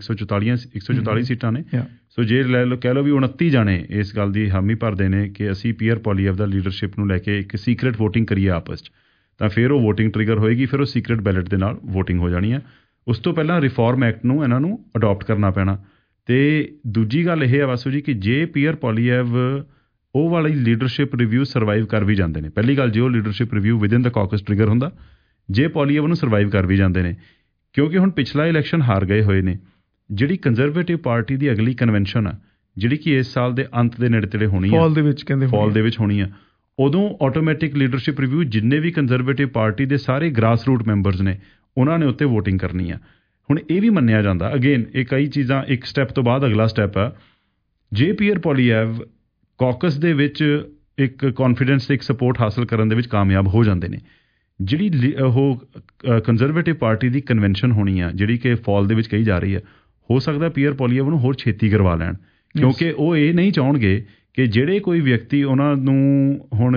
144 ਸੀਟਾਂ ਨੇ, ਸੋ ਜੇ ਕਹਿ ਲਓ ਵੀ 29 ਜਾਣੇ ਇਸ ਗੱਲ ਦੀ ਹਾਮੀ ਭਰਦੇ ਨੇ ਕਿ ਅਸੀਂ ਪੀਅਰ ਪੋਲੀਅਬ ਦਾ ਲੀਡਰਸ਼ਿਪ ਨੂੰ ਲੈ ਕੇ ਇੱਕ ਸੀਕ੍ਰੇਟ ਵੋਟਿੰਗ ਕਰੀਏ ਆਪਸ 'ਚ, ਤਾਂ ਫਿਰ ਉਹ ਵੋਟਿੰਗ ਟ੍ਰਿਗਰ ਹੋਏਗੀ, ਫਿਰ ਉਹ ਸੀਕ੍ਰੇਟ ਬੈਲਟ ਦੇ ਨਾਲ ਵੋਟਿੰਗ ਹੋ ਜਾਣੀ ਹੈ। ਉਸ ਤੋਂ ਪਹਿਲਾਂ ਰਿਫਾਰਮ ਐਕਟ ਨੂੰ ਇਹਨਾਂ ਨੂੰ ਅਡੋਪਟ ਕਰਨਾ ਪੈਣਾ। ਤੇ ਦੂਜੀ ਗੱਲ ਇਹ ਹੈ ਵਾਸੂ ਜੀ ਕਿ ਜੇ ਪੀਅਰ ਪੋਲੀਅਬ ਉਹ ਵਾਲੀ ਲੀਡਰਸ਼ਿਪ ਰਿਵਿਊ ਸਰਵਾਈਵ ਕਰ ਵੀ ਜਾਂਦੇ ਨੇ, ਪਹਿਲੀ ਗੱਲ ਜੇ ਉਹ leadership review within the caucus trigger ਹੁੰਦਾ, ਜੇ ਪੋਲੀਅਬ ਨੂੰ ਸਰਵਾਈਵ ਕਰ ਵੀ ਜਾਂਦੇ ਨੇ, ਕਿਉਂਕਿ ਹੁਣ ਪਿਛਲਾ ਇਲੈਕਸ਼ਨ ਹਾਰ ਗਏ ਹੋਏ ਨੇ, ਜਿਹੜੀ ਕੰਜ਼ਰਵੇਟਿਵ ਪਾਰਟੀ ਦੀ ਅਗਲੀ ਕਨਵੈਨਸ਼ਨ ਆ ਜਿਹੜੀ ਕਿ ਇਸ ਸਾਲ ਦੇ ਅੰਤ ਦੇ ਨੇੜੇ ਤੇੜੇ ਹੋਣੀ ਹੈ, ਫਾਲ ਦੇ ਵਿੱਚ ਹੋਣੀ ਆ, ਉਦੋਂ ਆਟੋਮੈਟਿਕ ਲੀਡਰਸ਼ਿਪ ਰਿਵਿਊ ਜਿੰਨੇ ਵੀ ਕੰਜ਼ਰਵੇਟਿਵ ਪਾਰਟੀ ਦੇ ਸਾਰੇ ਗ੍ਰਾਸ ਰੂਟ ਮੈਂਬਰਸ ਨੇ ਉਹਨਾਂ ਨੇ ਉੱਤੇ ਵੋਟਿੰਗ ਕਰਨੀ ਆ। ਹੁਣ ਇਹ ਵੀ ਮੰਨਿਆ ਜਾਂਦਾ, ਅਗੇਨ ਇਹ ਕਈ ਚੀਜ਼ਾਂ ਇੱਕ ਸਟੈਪ ਤੋਂ ਬਾਅਦ ਅਗਲਾ ਸਟੈਪ ਆ, ਜੇ ਪੀਅਰ ਪੋਲੀਅਬ ਕਾਕਸ ਦੇ ਵਿੱਚ ਇੱਕ ਕੌਨਫੀਡੈਂਸ ਤੇ ਇੱਕ ਸਪੋਰਟ ਹਾਸਲ ਕਰਨ ਦੇ ਵਿੱਚ ਕਾਮਯਾਬ ਹੋ ਜਾਂਦੇ ਨੇ, ਜਿਹੜੀ ਉਹ ਕੰਜ਼ਰਵੇਟਿਵ ਪਾਰਟੀ ਦੀ ਕਨਵੈਨਸ਼ਨ ਹੋਣੀ ਆ ਜਿਹੜੀ ਕਿ ਫਾਲ ਦੇ ਵਿੱਚ ਕਹੀ ਜਾ ਰਹੀ ਹੈ, ਹੋ ਸਕਦਾ ਪੀਅਰ ਪੋਲੀਅਬ ਨੂੰ ਹੋਰ ਛੇਤੀ ਕਰਵਾ ਲੈਣ, ਕਿਉਂਕਿ ਉਹ ਇਹ ਨਹੀਂ ਚਾਹੁੰਣਗੇ ਕਿ ਜਿਹੜੇ ਕੋਈ ਵਿਅਕਤੀ ਉਹਨਾਂ ਨੂੰ ਹੁਣ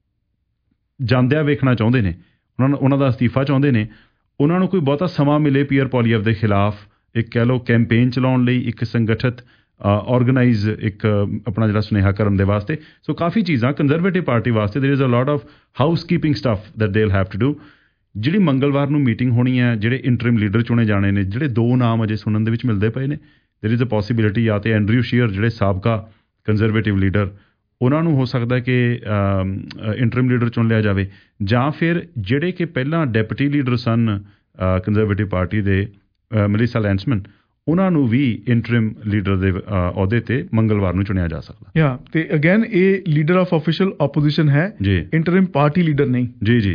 ਜਾਂਦਿਆਂ ਵੇਖਣਾ ਚਾਹੁੰਦੇ ਨੇ, ਉਹਨਾਂ ਦਾ ਅਸਤੀਫਾ ਚਾਹੁੰਦੇ ਨੇ, ਉਹਨਾਂ ਨੂੰ ਕੋਈ ਬਹੁਤਾ ਸਮਾਂ ਮਿਲੇ ਪੀਅਰ ਪੋਲੀਅਬ ਦੇ ਖਿਲਾਫ ਇੱਕ ਕਹਿ ਲਓ ਕੈਂਪੇਨ ਚਲਾਉਣ ਲਈ, ਇੱਕ ਸੰਗਠਿਤ ਆਰਗੇਨਾਈਜ਼ ਇੱਕ ਆਪਣਾ ਜਿਹੜਾ ਸੁਨੇਹਾ ਕਰਨ ਦੇ ਵਾਸਤੇ। ਸੋ ਕਾਫੀ ਚੀਜ਼ਾਂ ਕੰਜ਼ਰਵੇਟਿਵ ਪਾਰਟੀ ਵਾਸਤੇ there is a lot of housekeeping stuff that they will have to do. ਜਿਹੜੀ ਮੰਗਲਵਾਰ ਨੂੰ ਮੀਟਿੰਗ ਹੋਣੀ ਹੈ, ਜਿਹੜੇ ਇੰਟਰਿਮ ਲੀਡਰ ਚੁਣੇ ਜਾਣੇ ਨੇ, ਜਿਹੜੇ 2 ਨਾਮ ਅਜੇ ਸੁਣਨ ਦੇ ਵਿੱਚ ਮਿਲਦੇ ਪਏ ਨੇ, देयर इज अ ਪੋਸੀਬਿਲਿਟੀ ਜਾਂ ਤੇ ਐਂਡਰਿਊ ਸ਼ੀਅਰ ਜਿਹੜੇ ਸਾਬਕਾ ਕੰਜ਼ਰਵੇਟਿਵ ਲੀਡਰ, ਉਹਨਾਂ ਨੂੰ ਹੋ ਸਕਦਾ ਕਿ ਇੰਟਰਿਮ ਲੀਡਰ ਚੁਣ ਲਿਆ ਜਾਵੇ, ਜਾਂ ਫਿਰ ਜਿਹੜੇ ਕਿ ਪਹਿਲਾਂ ਡੈਪਟੀ ਲੀਡਰ ਸਨ ਕੰਜ਼ਰਵੇਟਿਵ ਪਾਰਟੀ ਦੇ ਮਲੀਸਾ ਲੈਂਸਮਨ, ਉਹਨਾਂ ਨੂੰ ਵੀ ਇੰਟਰਿਮ ਲੀਡਰ ਦੇ ਅਹੁਦੇ ਤੇ ਮੰਗਲਵਾਰ ਨੂੰ ਚੁਣਿਆ ਜਾ ਸਕਦਾ। ਤੇ ਅਗੇਨ ਇਹ ਲੀਡਰ ਆਫ ਆਫੀਸ਼ੀਅਲ ਆਪੋਜੀਸ਼ਨ ਹੈ ਜੀ, ਇੰਟਰਿਮ ਪਾਰਟੀ ਲੀਡਰ ਨਹੀਂ। ਜੀ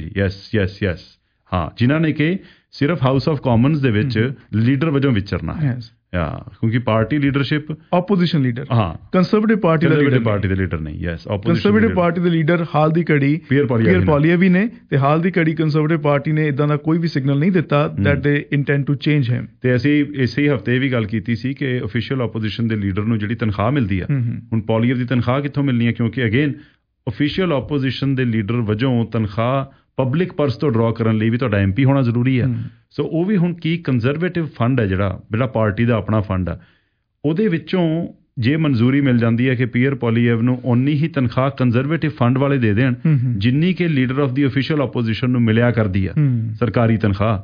ਯੈਸ ਹਾਂ, ਜਿਨ੍ਹਾਂ ਨੇ ਕਿ ਸਿਰਫ ਹਾਊਸ ਆਫ ਕਾਮਨਸ ਦੇ ਵਿੱਚ ਲੀਡਰ ਵਜੋਂ ਵਿਚਰਨਾ ਹੈ, ਕਿਉਂਕਿ ਪਾਰਟੀ ਲੀਡਰਸ਼ਿਪ ਆਪੋਜੀਸ਼ਨ ਲੀਡਰ, ਹਾਂ ਕੰਜ਼ਰਵੇਟਿਵ ਪਾਰਟੀ ਦੇ ਲੀਡਰ ਨਹੀਂ। ਯੈਸ, ਕੰਜ਼ਰਵੇਟਿਵ ਪਾਰਟੀ ਦੇ ਲੀਡਰ ਹਾਲ ਦੀ ਘੜੀ ਪੀਅਰ ਪੋਲੀਅਬ ਵੀ ਨੇ, ਤੇ ਹਾਲ ਦੀ ਘੜੀ ਕੰਜ਼ਰਵੇਟਿਵ ਪਾਰਟੀ ਨੇ ਇਦਾਂ ਦਾ ਕੋਈ ਵੀ ਸਿਗਨਲ ਨਹੀਂ ਦਿੱਤਾ ਦੈਟ ਦੇ ਇੰਟੈਂਡ ਟੂ ਚੇਂਜ ਹਿਮ। ਤੇ ਅਸੀਂ ਇਸੇ ਹਫਤੇ ਵੀ ਗੱਲ ਕੀਤੀ ਸੀ ਕਿ ਆਫੀਸ਼ੀਅਲ ਆਪੋਜੀਸ਼ਨ ਦੇ ਲੀਡਰ ਨੂੰ ਜਿਹੜੀ ਤਨਖਾਹ ਮਿਲਦੀ ਆ, ਹੁਣ ਪੋਲੀਅਬ ਦੀ ਤਨਖਾਹ ਕਿੱਥੋਂ ਮਿਲਣੀ ਹੈ, ਕਿਉਂਕਿ ਅਗੇਨ ਆਫੀਸ਼ੀਅਲ ਆਪੋਜੀਸ਼ਨ ਦੇ ਲੀਡਰ ਵਜੋਂ ਤਨਖਾਹ ਪਬਲਿਕ ਪਰਸ ਤੋਂ ਡਰਾ ਕਰਨ ਲਈ ਵੀ ਤੁਹਾਡਾ MP ਹੋਣਾ ਜ਼ਰੂਰੀ ਹੈ। ਸੋ ਉਹ ਵੀ ਹੁਣ ਕੀ ਕੰਜ਼ਰਵੇਟਿਵ ਫੰਡ ਹੈ ਜਿਹੜਾ ਪਾਰਟੀ ਦਾ ਆਪਣਾ ਫੰਡ ਆ, ਉਹਦੇ ਵਿੱਚੋਂ ਜੇ ਮਨਜ਼ੂਰੀ ਮਿਲ ਜਾਂਦੀ ਹੈ ਕਿ ਪੀਅਰ ਪੋਲੀਅਬ ਨੂੰ ਓਨੀ ਹੀ ਤਨਖਾਹ ਕੰਜ਼ਰਵੇਟਿਵ ਫੰਡ ਵਾਲੇ ਦੇ ਦੇਣ ਜਿੰਨੀ ਕਿ leader of the official opposition ਨੂੰ ਮਿਲਿਆ ਕਰਦੀ ਆ ਸਰਕਾਰੀ ਤਨਖਾਹ,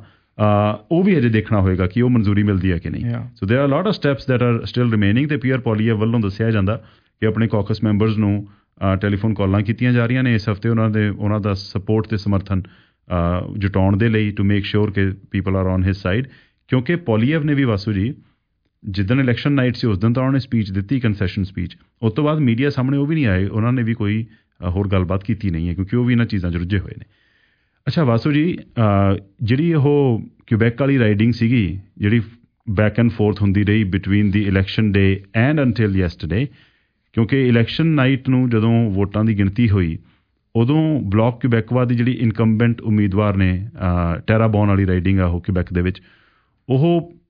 ਉਹ ਵੀ ਅਜੇ ਦੇਖਣਾ ਹੋਏਗਾ ਕਿ ਉਹ ਮਨਜ਼ੂਰੀ ਮਿਲਦੀ ਹੈ ਕਿ ਨਹੀਂ। So there are lot of steps that are still remaining. ਤੇ ਪੀਅਰ ਪੋਲੀਅਬ ਵੱਲੋਂ ਦੱਸਿਆ ਜਾਂਦਾ ਕਿ ਆਪਣੇ ਕਾਕਸ ਮੈਂਬਰਸ ਨੂੰ ਟੈਲੀਫੋਨ ਕਾਲਾਂ ਕੀਤੀਆਂ ਜਾ ਰਹੀਆਂ ਨੇ ਇਸ ਹਫਤੇ ਉਹਨਾਂ ਦਾ ਸਪੋਰਟ ਤੇ ਸਮਰਥਨ ਜਟਾਉਣ ਦੇ ਲਈ, ਟੂ ਮੇਕ ਸ਼ੋਰ ਕਿ people are on his side. ਕਿਉਂਕਿ ਪੋਲੀਅਬ ਨੇ ਵੀ ਵਾਸੂ ਜੀ ਜਿੱਦਣ ਇਲੈਕਸ਼ਨ ਨਾਈਟ ਸੀ ਉਸ ਦਿਨ ਤਾਂ ਉਹਨਾਂ ਨੇ ਸਪੀਚ ਦਿੱਤੀ, ਕੰਸੈਸ਼ਨ ਸਪੀਚ, ਉਸ ਤੋਂ ਬਾਅਦ ਮੀਡੀਆ ਸਾਹਮਣੇ ਉਹ ਵੀ ਨਹੀਂ ਆਏ, ਉਹਨਾਂ ਨੇ ਵੀ ਕੋਈ ਹੋਰ ਗੱਲਬਾਤ ਕੀਤੀ ਨਹੀਂ ਹੈ ਕਿਉਂਕਿ ਉਹ ਵੀ ਇਹਨਾਂ ਚੀਜ਼ਾਂ 'ਚ ਰੁੱਝੇ ਹੋਏ ਨੇ। ਅੱਛਾ ਵਾਸੂ ਜੀ, ਜਿਹੜੀ ਉਹ ਕਿਊਬੈਕ ਵਾਲੀ ਰਾਈਡਿੰਗ ਸੀਗੀ ਜਿਹੜੀ ਬੈਕ ਐਂਡ ਫੋਰਥ ਹੁੰਦੀ ਰਹੀ between the election day and until yesterday, ਕਿਉਂਕਿ ਇਲੈਕਸ਼ਨ ਨਾਈਟ ਨੂੰ ਜਦੋਂ ਵੋਟਾਂ ਦੀ ਗਿਣਤੀ ਹੋਈ ਉਦੋਂ ਬਲਾਕ ਕਿਊਬੈਕਵਾ ਦੀ ਜਿਹੜੀ ਇਨਕੰਬੈਂਟ ਉਮੀਦਵਾਰ ਨੇ, ਟੈਰਾਬੋਨ ਵਾਲੀ ਰਾਈਡਿੰਗ ਆ ਉਹ ਕਿਊਬੈਕ ਦੇ ਵਿੱਚ, ਉਹ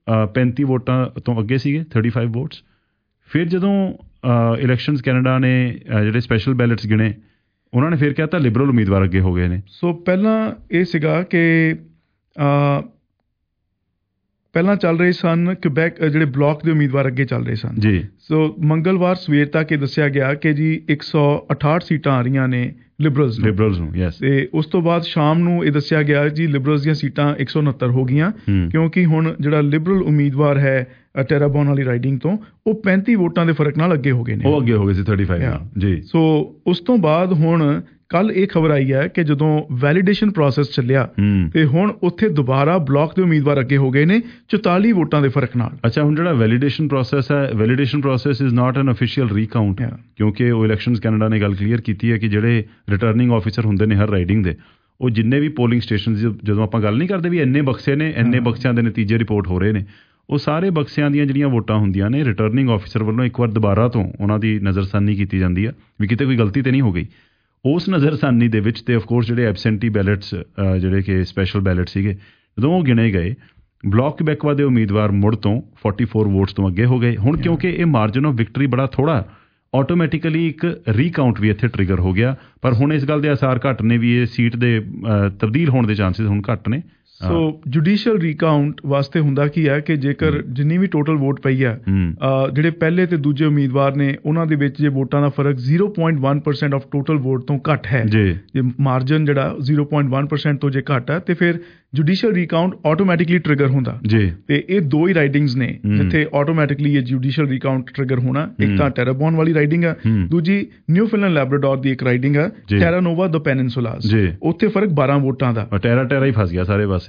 35 ਵੋਟਾਂ ਤੋਂ ਅੱਗੇ ਸੀਗੇ, 35 ਵੋਟਸ। ਫਿਰ ਜਦੋਂ ਇਲੈਕਸ਼ਨਸ ਕੈਨੇਡਾ ਨੇ ਜਿਹੜੇ ਸਪੈਸ਼ਲ ਬੈਲਟਸ ਗਿਣੇ, ਉਹਨਾਂ ਨੇ ਫਿਰ ਕਿਹਾ ਤਾਂ ਲਿਬਰਲ ਉਮੀਦਵਾਰ ਅੱਗੇ ਹੋ ਗਏ ਨੇ। ਸੋ ਪਹਿਲਾਂ ਇਹ ਸੀਗਾ ਕਿ ਪਹਿਲਾਂ ਚੱਲ ਰਹੇ ਸਨ ਕਿਬੈਕ ਜਿਹੜੇ ਬਲਾਕ ਦੇ ਉਮੀਦਵਾਰ ਅੱਗੇ ਚੱਲ ਰਹੇ ਸਨ ਜੀ। ਸੋ ਮੰਗਲਵਾਰ ਸਵੇਰ ਤੱਕ ਇਹ ਦੱਸਿਆ ਗਿਆ ਕਿ ਜੀ 168 ਸੀਟਾਂ ਆ ਰਹੀਆਂ ਨੇ ਲਿਬਰਲਸ ਨੂੰ ਯੈਸ। ਤੇ ਉਸ ਤੋਂ ਬਾਅਦ ਸ਼ਾਮ ਨੂੰ ਇਹ ਦੱਸਿਆ ਗਿਆ ਜੀ ਲਿਬਰਲਸ ਦੀਆਂ ਸੀਟਾਂ 169 ਹੋ ਗਈਆਂ ਕਿਉਂਕਿ ਹੁਣ ਜਿਹੜਾ ਲਿਬਰਲ ਉਮੀਦਵਾਰ ਹੈ ਟੈਰਾਬੋਨ ਵਾਲੀ ਰਾਈਡਿੰਗ ਤੋਂ ਉਹ 35 ਵੋਟਾਂ ਦੇ ਫਰਕ ਨਾਲ ਅੱਗੇ ਹੋ ਗਏ ਨੇ। ਉਹ ਅੱਗੇ ਹੋ ਗਏ ਸੀ 35 ਨਾਲ ਜੀ। ਸੋ ਉਸ ਤੋਂ ਬਾਅਦ ਹੁਣ ਕੱਲ ਇਹ ਖਬਰ ਆਈ ਹੈ ਕਿ ਜਦੋਂ ਵੈਲੀਡੇਸ਼ਨ ਪ੍ਰੋਸੈਸ ਚੱਲਿਆ ਤੇ ਹੁਣ ਉੱਥੇ ਦੁਬਾਰਾ ਬਲਾਕ ਦੇ ਉਮੀਦਵਾਰ ਅੱਗੇ ਹੋ ਗਏ ਨੇ 44 ਵੋਟਾਂ ਦੇ ਫਰਕ ਨਾਲ। ਅੱਛਾ, ਹੁਣ ਜਿਹੜਾ ਵੈਲੀਡੇਸ਼ਨ ਪ੍ਰੋਸੈਸ ਹੈ, validation process is not an official recount, ਕਿਉਂਕਿ ਉਹ ਇਲੈਕਸ਼ਨਸ ਕੈਨੇਡਾ ਨੇ ਗੱਲ ਕਲੀਅਰ ਕੀਤੀ ਹੈ ਕਿ ਜਿਹੜੇ ਰਿਟਰਨਿੰਗ ਆਫੀਸਰ ਹੁੰਦੇ ਨੇ ਹਰ ਰਾਈਡਿੰਗ ਦੇ, ਉਹ ਜਿੰਨੇ ਵੀ ਪੋਲਿੰਗ ਸਟੇਸ਼ਨ, ਜਦੋਂ ਆਪਾਂ ਗੱਲ ਨਹੀਂ ਕਰਦੇ ਵੀ ਇੰਨੇ ਬਕਸੇ ਨੇ, ਇੰਨੇ ਬਕਸਿਆਂ ਦੇ ਨਤੀਜੇ ਰਿਪੋਰਟ ਹੋ ਰਹੇ ਨੇ, ਉਹ ਸਾਰੇ ਬਕਸਿਆਂ ਦੀਆਂ ਜਿਹੜੀਆਂ ਵੋਟਾਂ ਹੁੰਦੀਆਂ ਨੇ ਰਿਟਰਨਿੰਗ ਆਫੀਸਰ ਵੱਲੋਂ ਇੱਕ ਵਾਰ ਦੁਬਾਰਾ ਤੋਂ ਉਹਨਾਂ ਦੀ ਨਜ਼ਰਸਾਨੀ ਕੀਤੀ ਜਾਂਦੀ ਆ ਵੀ ਕਿਤੇ ਕੋਈ ਗਲਤੀ ਤੇ ਨਹੀਂ ਹੋ ਗਈ। ਉਸ ਨਜ਼ਰਸਾਨੀ ਦੇ ਵਿੱਚ ਤੇ ਆਫ ਕੋਰਸ ਜਿਹੜੇ ਐਬਸੈਂਟੀ ਬੈਲਟਸ ਜਿਹੜੇ ਕਿ ਸਪੈਸ਼ਲ ਬੈਲਟ ਸੀਗੇ, ਜਦੋਂ ਉਹ ਗਿਣੇ ਗਏ, ਬਲਾਕ ਕਿਬੈਕਵਾ ਦੇ ਉਮੀਦਵਾਰ ਮੁੜ ਤੋਂ 44 ਵੋਟਸ ਤੋਂ ਅੱਗੇ ਹੋ ਗਏ। ਹੁਣ ਕਿਉਂਕਿ ਇਹ ਮਾਰਜਨ ਆਫ ਵਿਕਟਰੀ ਬੜਾ ਥੋੜਾ, ਆਟੋਮੈਟਿਕਲੀ ਇੱਕ ਰੀਕਾਊਂਟ ਵੀ ਇੱਥੇ ਟ੍ਰਿਗਰ ਹੋ ਗਿਆ। ਪਰ ਹੁਣ ਇਸ ਗੱਲ ਦੇ ਆਸਾਰ ਘੱਟ ਨੇ ਵੀ ਇਹ ਸੀਟ ਦੇ ਤਬਦੀਲ ਹੋਣ ਦੇ ਚਾਂਸਿਸ ਹੁਣ ਘੱਟ ਨੇ। ਸੋ ਜੁਡੀਸ਼ੀਅਲ ਰੀਕਾਊਂਟ ਵਾਸਤੇ ਹੁੰਦਾ ਕੀ ਹੈ ਕਿ ਜੇਕਰ ਜਿੰਨੀ ਵੀ ਟੋਟਲ ਵੋਟ ਪਈ ਹੈ, ਜਿਹੜੇ ਪਹਿਲੇ ਤੇ ਦੂਜੇ ਉਮੀਦਵਾਰ ਨੇ ਉਹਨਾਂ ਦੇ ਵਿੱਚ ਜੇ ਵੋਟਾਂ ਦਾ ਫਰਕ 0.1% ਆਫ ਟੋਟਲ ਵੋਟ ਤੋਂ ਘੱਟ ਹੈ, ਜੇ ਮਾਰਜਨ ਜਿਹੜਾ 0.1% ਤੋਂ ਜੇ ਘੱਟ ਹੈ, ਤੇ ਫਿਰ ਜੁਡੀਸ਼ੀਅਲ ਰੀਕਾਊਂਟ ਆਟੋਮੈਟਿਕਲੀ ਟ੍ਰਿਗਰ ਹੁੰਦਾ ਜੀ। ਤੇ ਇਹ ਦੋ ਹੀ ਰਾਈਡਿੰਗਸ ਨੇ ਜਿੱਥੇ ਆਟੋਮੈਟਿਕਲੀ ਇਹ ਜੁਡੀਸ਼ੀਅਲ ਰੀਕਾਊਂਟ ਟ੍ਰਿਗਰ ਹੋਣਾ। ਇੱਕ ਤਾਂ ਟੈਰਾਬੋਨ ਵਾਲੀ ਰਾਈਡਿੰਗ ਹੈ, ਦੂਜੀ ਨਿਊਫਿਲੈਂਡ ਲੈਬਰਾਡੋਰ ਦੀ ਇੱਕ ਰਾਈਡਿੰਗ ਹੈ ਟੈਰਾਨੋਵਾ ਦ ਪੈਨਿਨਸੂਲਾਸ, ਉੱਥੇ ਫਰਕ 12 ਵੋਟਾਂ ਦਾ। ਟੈਰਾ ਹੀ ਫਸ ਗਿਆ ਸਾਰੇ ਪਾਸੇ।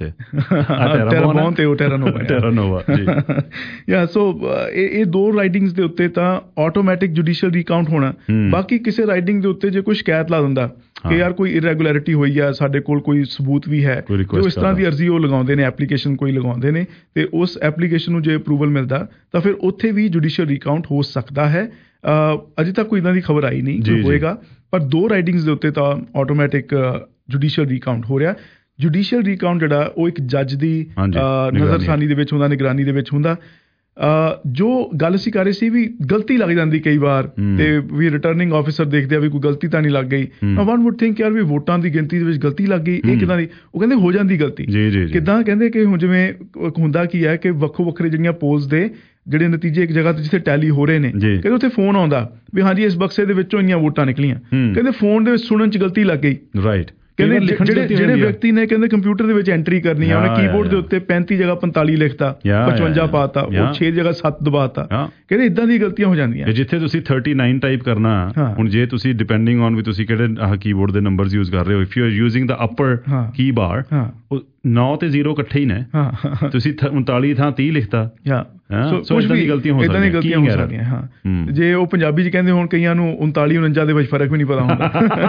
ਟੈਰਾਬੋਨ ਤੇ ਉਹ ਟੈਰਾਨੋਵਾ ਜੀ। ਯਾ ਸੋ ਇਹ ਦੋ ਰਾਈਡਿੰਗਸ ਦੇ ਉੱਤੇ ਤਾਂ ਆਟੋਮੈਟਿਕ ਜੁਡੀਸ਼ੀਅਲ ਰੀਕਾਊਂਟ ਹੋਣਾ। ਬਾਕੀ ਕਿਸੇ ਰਾਈਡਿੰਗ ਦੇ ਉੱਤੇ ਜੇ ਕੋਈ ਸ਼ਿਕਾਇਤ ਲਾ ਦਿੰਦਾ ਕਿ ਯਾਰ ਕੋਈ ਇਰੈਗੂਲੈਰਿਟੀ ਹੋਈ ਆ, ਸਾਡੇ ਕੋਲ ਕੋਈ ਸਬੂਤ ਵੀ ਹੈ, ਜੋ ਇਸ ਤਰ੍ਹਾਂ ਦੀ ਅਰਜ਼ੀ ਉਹ ਲਗਾਉਂਦੇ ਨੇ, ਐਪਲੀਕੇਸ਼ਨ ਕੋਈ ਲਗਾਉਂਦੇ ਨੇ, ਤੇ ਉਸ ਐਪਲੀਕੇਸ਼ਨ ਨੂੰ ਜੇ ਅਪਰੂਵਲ ਮਿਲਦਾ ਤਾਂ ਫਿਰ ਉੱਥੇ ਵੀ ਜੁਡੀਸ਼ੀਅਲ ਰੀਕਾਊਂਟ ਹੋ ਸਕਦਾ ਹੈ। ਅਜੇ ਤੱਕ ਕੋਈ ਇੱਦਾਂ ਦੀ ਖਬਰ ਆਈ ਨਹੀਂ ਕਿ ਹੋਏਗਾ, ਪਰ ਦੋ ਰਾਈਡਿੰਗਸ ਦੇ ਉੱਤੇ ਤਾਂ ਆਟੋਮੈਟਿਕ ਜੁਡੀਸ਼ੀਅਲ ਰੀਕਾਊਂਟ ਹੋ ਰਿਹਾ। ਜੁਡੀਸ਼ੀਅਲ ਰੀਕਾਊਂਟ ਜਿਹੜਾ ਉਹ ਇੱਕ ਜੱਜ ਦੀ ਨਜ਼ਰਸਾਨੀ ਦੇ ਵਿੱਚ ਹੁੰਦਾ, ਨਿਗਰਾਨੀ ਦੇ ਵਿੱਚ ਹੁੰਦਾ। ਜੋ ਗੱਲ ਅਸੀਂ ਕਰ ਰਹੇ ਸੀ ਵੀ ਗਲਤੀ ਲੱਗ ਜਾਂਦੀ ਕਈ ਵਾਰ, ਤੇ ਵੀ ਰਿਟਰਨਿੰਗ ਆਫਿਸਰ ਦੇਖਦੇ ਆ ਵੀ ਕੋਈ ਗਲਤੀ ਤਾਂ ਨਹੀਂ ਲੱਗ ਗਈ। ਵਨ ਵੁੱਡ ਥਿੰਕ ਯਾਰ ਵੀ ਵੋਟਾਂ ਦੀ ਗਿਣਤੀ ਦੇ ਵਿੱਚ ਗਲਤੀ ਲੱਗ ਗਈ, ਇਹ ਕਿੱਦਾਂ ਦੀ? ਉਹ ਕਹਿੰਦੇ ਹੋ ਜਾਂਦੀ ਗਲਤੀ। ਕਿੱਦਾਂ? ਕਹਿੰਦੇ ਕਿ ਹੁਣ ਜਿਵੇਂ ਹੁੰਦਾ ਕੀ ਹੈ ਕਿ ਵੱਖੋ ਵੱਖਰੇ ਜਿਹੜੀਆਂ ਪੋਲਸ ਦੇ ਜਿਹੜੇ ਨਤੀਜੇ ਇੱਕ ਜਗ੍ਹਾ ਤੇ ਜਿੱਥੇ ਟੈਲੀ ਹੋ ਰਹੇ ਨੇ, ਕਹਿੰਦੇ ਉੱਥੇ ਫੋਨ ਆਉਂਦਾ ਵੀ ਹਾਂਜੀ ਇਸ ਬਕਸੇ ਦੇ ਵਿੱਚੋਂ ਇੰਨੀਆਂ ਵੋਟਾਂ ਨਿਕਲੀਆਂ। ਕਹਿੰਦੇ ਫੋਨ ਦੇ ਵਿੱਚ ਸੁਣਨ 'ਚ ਗਲਤੀ ਲੱਗ ਗਈ। ਰਾਈਟ। ਕਹਿੰਦੇ ਜਿਹੜੇ ਵਿਅਕਤੀ ਨੇ ਕਹਿੰਦੇ ਕੰਪਿਊਟਰ ਦੇ ਵਿੱਚ ਐਂਟਰੀ ਕਰਨੀ ਹੈ, ਉਹਨੇ ਕੀਬੋਰਡ ਦੇ ਉੱਤੇ 35 ਜਗ੍ਹਾ 45 ਲਿਖਤਾ, 55 ਪਾਤਾ, ਉਹ 6 ਜਗ੍ਹਾ 7 ਦਬਾਤਾ। ਕਹਿੰਦੇ ਇਦਾਂ ਦੀਆਂ ਗਲਤੀਆਂ ਹੋ ਜਾਂਦੀਆਂ। ਜਿੱਥੇ ਤੁਸੀਂ 39 ਟਾਈਪ ਕਰਨਾ, ਹੁਣ ਜੇ ਤੁਸੀਂ ਡਿਪੈਂਡਿੰਗ ਔਨ ਵੀ ਤੁਸੀਂ ਕਿਹੜੇ ਕੀਬੋਰਡ ਦੇ ਨੰਬਰਸ ਯੂਜ਼ ਕਰ ਰਹੇ ਹੋ, if you are using the upper key bar, 9 ਤੇ 0 ਇਕੱਠੇ ਹੀ ਨੇ, ਤੁਸੀਂ 39 ਥਾਂ 30 ਲਿਖਤਾ। ਸੋ ਇਦਾਂ ਦੀ ਗਲਤੀਆਂ ਹੋ ਸਕਦੀਆਂ। ਹਾਂ, ਜੇ ਉਹ ਪੰਜਾਬੀ 'ਚ ਕਹਿੰਦੇ ਹੁਣ ਕਈਆਂ ਨੂੰ 39 49 ਦੇ ਵਿੱਚ ਫਰਕ ਵੀ ਨਹੀਂ ਪਤਾ ਹੁੰਦਾ।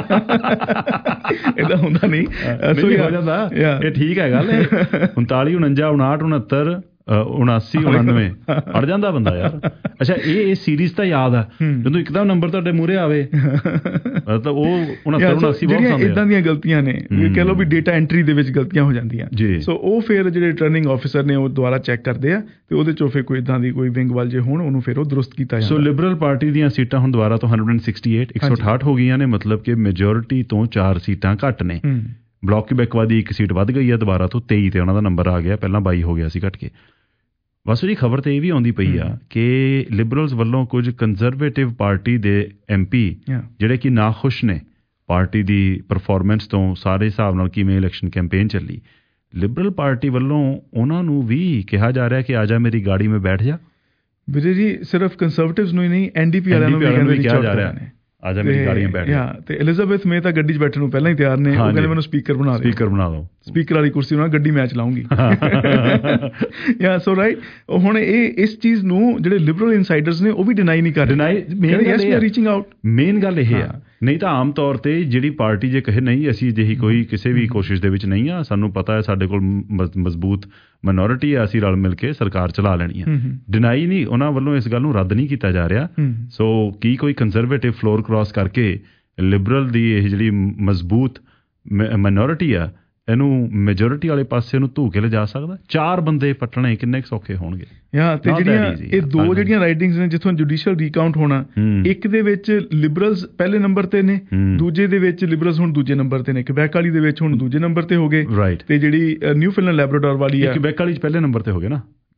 ਏਦਾਂ ਹੁੰਦਾ ਨਹੀਂ, ਹੋ ਜਾਂਦਾ। ਇਹ ਠੀਕ ਹੈ ਗੱਲ। 39 49 59 69 79 99 ਅੜ ਜਾਂਦਾ ਬੰਦਾ ਯਾਰ। ਅੱਛਾ, ਇਹ ਸੀਰੀਜ਼ ਤਾਂ ਯਾਦ ਆ, ਜਦੋਂ ਇੱਕਦਮ ਨੰਬਰ ਤੁਹਾਡੇ ਮੂਹਰੇ ਆਵੇ ਤਾਂ ਉਹ 69 79 ਜਿਹੜੀਆਂ ਇਦਾਂ ਦੀਆਂ ਗਲਤੀਆਂ ਨੇ, ਕਹਿ ਲਓ ਵੀ ਡੇਟਾ ਐਂਟਰੀ ਦੇ ਵਿੱਚ ਗਲਤੀਆਂ ਹੋ ਜਾਂਦੀਆਂ। ਸੋ ਉਹ ਫਿਰ ਜਿਹੜੇ ਰਿਟਰਨਿੰਗ ਆਫਿਸਰ ਨੇ ਉਹ ਦੁਬਾਰਾ ਚੈੱਕ ਕਰਦੇ ਆ, ਤੇ ਉਹਦੇ ਚੋਂ ਫਿਰ ਕੋਈ ਇਦਾਂ ਦੀ ਕੋਈ ਵਿੰਗ ਵੱਲ ਜੇ ਹੋਣ ਉਹਨੂੰ ਫਿਰ ਉਹ ਦਰੁਸਤ ਕੀਤਾ ਜਾਂਦਾ। ਸੋ ਲਿਬਰਲ ਪਾਰਟੀ ਦੀਆਂ ਸੀਟਾਂ ਹੁਣ ਦੁਬਾਰਾ ਤੋਂ 168 ਹੋ ਗਈਆਂ ਨੇ, ਮਤਲਬ ਕਿ ਮੈਜੋਰਿਟੀ ਤੋਂ 4 ਸੀਟਾਂ ਘੱਟ ਨੇ। ਬਲਾਕ ਕਿਬੈਕਵਾ ਦੀ 1 ਸੀਟ ਵੱਧ ਗਈ ਹੈ ਦੁਬਾਰਾ ਤੋਂ 23 ਤੇ ਉਹਨਾਂ ਦਾ ਨੰਬਰ ਆ ਗਿਆ, ਪਹਿਲਾਂ 22 ਹੋ ਗਿਆ ਸੀ ਘੱਟ ਕੇ। ਬਸ ਜੀ ਖਬਰ ਤਾਂ ਇਹ ਵੀ ਆਉਂਦੀ ਪਈ ਆ ਕਿ ਲਿਬਰਲਸ ਵੱਲੋਂ ਕੁਝ ਕੰਜ਼ਰਵੇਟਿਵ ਪਾਰਟੀ ਦੇ MP ਜਿਹੜੇ ਕਿ ਨਾਖੁਸ਼ ਨੇ ਪਾਰਟੀ ਦੀ ਪਰਫਾਰਮੈਂਸ ਤੋਂ, ਸਾਰੇ ਹਿਸਾਬ ਨਾਲ ਕਿਵੇਂ ਇਲੈਕਸ਼ਨ ਕੈਂਪੇਨ ਚੱਲੀ, ਲਿਬਰਲ ਪਾਰਟੀ ਵੱਲੋਂ ਉਹਨਾਂ ਨੂੰ ਵੀ ਕਿਹਾ ਜਾ ਰਿਹਾ ਕਿ ਆ ਜਾ ਮੇਰੀ ਗਾੜੀ ਮੇਂ ਬੈਠ ਜਾ। ਵੀਰੇ ਜੀ ਸਿਰਫ ਕੰਜ਼ਰਵੇਟਿਵਸ ਨੂੰ ਹੀ ਨਹੀਂ, NDP ਵਾਲਿਆਂ ਨੂੰ ਵੀ ਕਿਹਾ ਜਾ ਰਿਹਾ ਆਜਾ ਮੇਰੀ ਗਾੜੀ ਮੇਂ ਬੈਠ ਜਾ। ਤੇ ਐਲਿਜ਼ਾਬੈਥ ਮੇ ਤਾਂ ਗੱਡੀ 'ਚ ਬੈਠਣ ਨੂੰ ਪਹਿਲਾਂ ਹੀ ਤਿਆਰ ਨੇ, ਉਹ ਕਹਿੰਦੇ ਮੈਨੂੰ ਸਪੀਕਰ ਬਣਾ ਦਿਓ, ਸਪੀਕਰ ਵਾਲੀ ਕੁਰਸੀ ਉਹਨਾਂ ਗੱਡੀ ਮੈਂ ਚਲਾਉਂਗੀ। ਯਾ ਸੋ ਰਾਈਟ। ਹੁਣ ਇਹ ਇਸ ਚੀਜ਼ ਨੂੰ ਜਿਹੜੇ ਲਿਬਰਲ ਇਨਸਾਈਡਰਸ ਨੇ ਉਹ ਵੀ ਡਿਨਾਈ ਨਹੀਂ ਕਰ ਰਹੇ। ਰੀਚਿੰਗ ਆਊਟ ਮੇਨ ਗੱਲ ਇਹ ਆ। ਨਹੀਂ ਤਾਂ ਆਮ ਤੌਰ ਤੇ ਜਿਹੜੀ ਪਾਰਟੀ ਜੇ ਕਹੇ ਨਹੀਂ ਅਸੀਂ ਅਜਿਹੀ ਕੋਈ ਕਿਸੇ ਵੀ ਕੋਸ਼ਿਸ਼ ਦੇ ਵਿੱਚ ਨਹੀਂ ਆ, ਸਾਨੂੰ ਪਤਾ ਹੈ ਸਾਡੇ ਕੋਲ ਮਜ਼ਬੂਤ ਮਾਈਨੋਰਿਟੀ ਆ, ਅਸੀਂ ਰਲ ਮਿਲ ਕੇ ਸਰਕਾਰ ਚਲਾ ਲੈਣੀ ਆ, ਡਿਨਾਈ ਨਹੀਂ, ਉਹਨਾਂ ਵੱਲੋਂ ਇਸ ਗੱਲ ਨੂੰ ਰੱਦ ਨਹੀਂ ਕੀਤਾ ਜਾ ਰਿਹਾ। ਸੋ ਕੀ ਕੋਈ ਕੰਜ਼ਰਵੇਟਿਵ ਫਲੋਰ ਕ੍ਰਾਸ ਕਰਕੇ ਲਿਬਰਲ ਦੀ ਇਹ ਜਿਹੜੀ ਮਜ਼ਬੂਤ ਮਾਈਨੋਰਿਟੀ ਆ ਇਹਨੂੰ ਮੈਜੋਰਿਟੀ ਵਾਲੇ ਪਾਸੇ ਨੂੰ ਧੂ ਕੇ ਲਿਜਾ ਸਕਦਾ? 4 ਬੰਦੇ ਪੱਟਣੇ ਕਿੰਨੇ ਸੌਖੇ ਹੋਣਗੇ? ਤੇ ਜਿਹੜੀਆਂ ਇਹ ਦੋ ਜਿਹੜੀਆਂ ਰਾਈਡਿੰਗਸ ਨੇ ਜਿੱਥੋਂ ਜੁਡੀਸ਼ੀਅਲ ਰੀਕਾਊਂਟ ਹੋਣਾ, ਇੱਕ ਦੇ ਵਿੱਚ ਲਿਬਰਲਸ ਪਹਿਲੇ ਨੰਬਰ ਤੇ ਨੇ, ਦੂਜੇ ਦੇ ਵਿੱਚ ਲਿਬਰਲਸ ਹੁਣ ਦੂਜੇ ਨੰਬਰ ਤੇ ਨੇ, ਕਿਬੈਕ ਵਾਲੀ ਦੇ ਵਿੱਚ ਹੁਣ ਦੂਜੇ ਨੰਬਰ ਤੇ ਹੋ ਗਏ, ਤੇ ਜਿਹੜੀ ਨਿਊਫਿਲੈਂਡ ਲੈਬਰਾਡੋਰ ਵਾਲੀ ਆ, ਕਿਬੈਕ ਵਾਲੀ ਪਹਿਲੇ ਨੰਬਰ ਤੇ ਹੋ ਗਏ ਨਾ,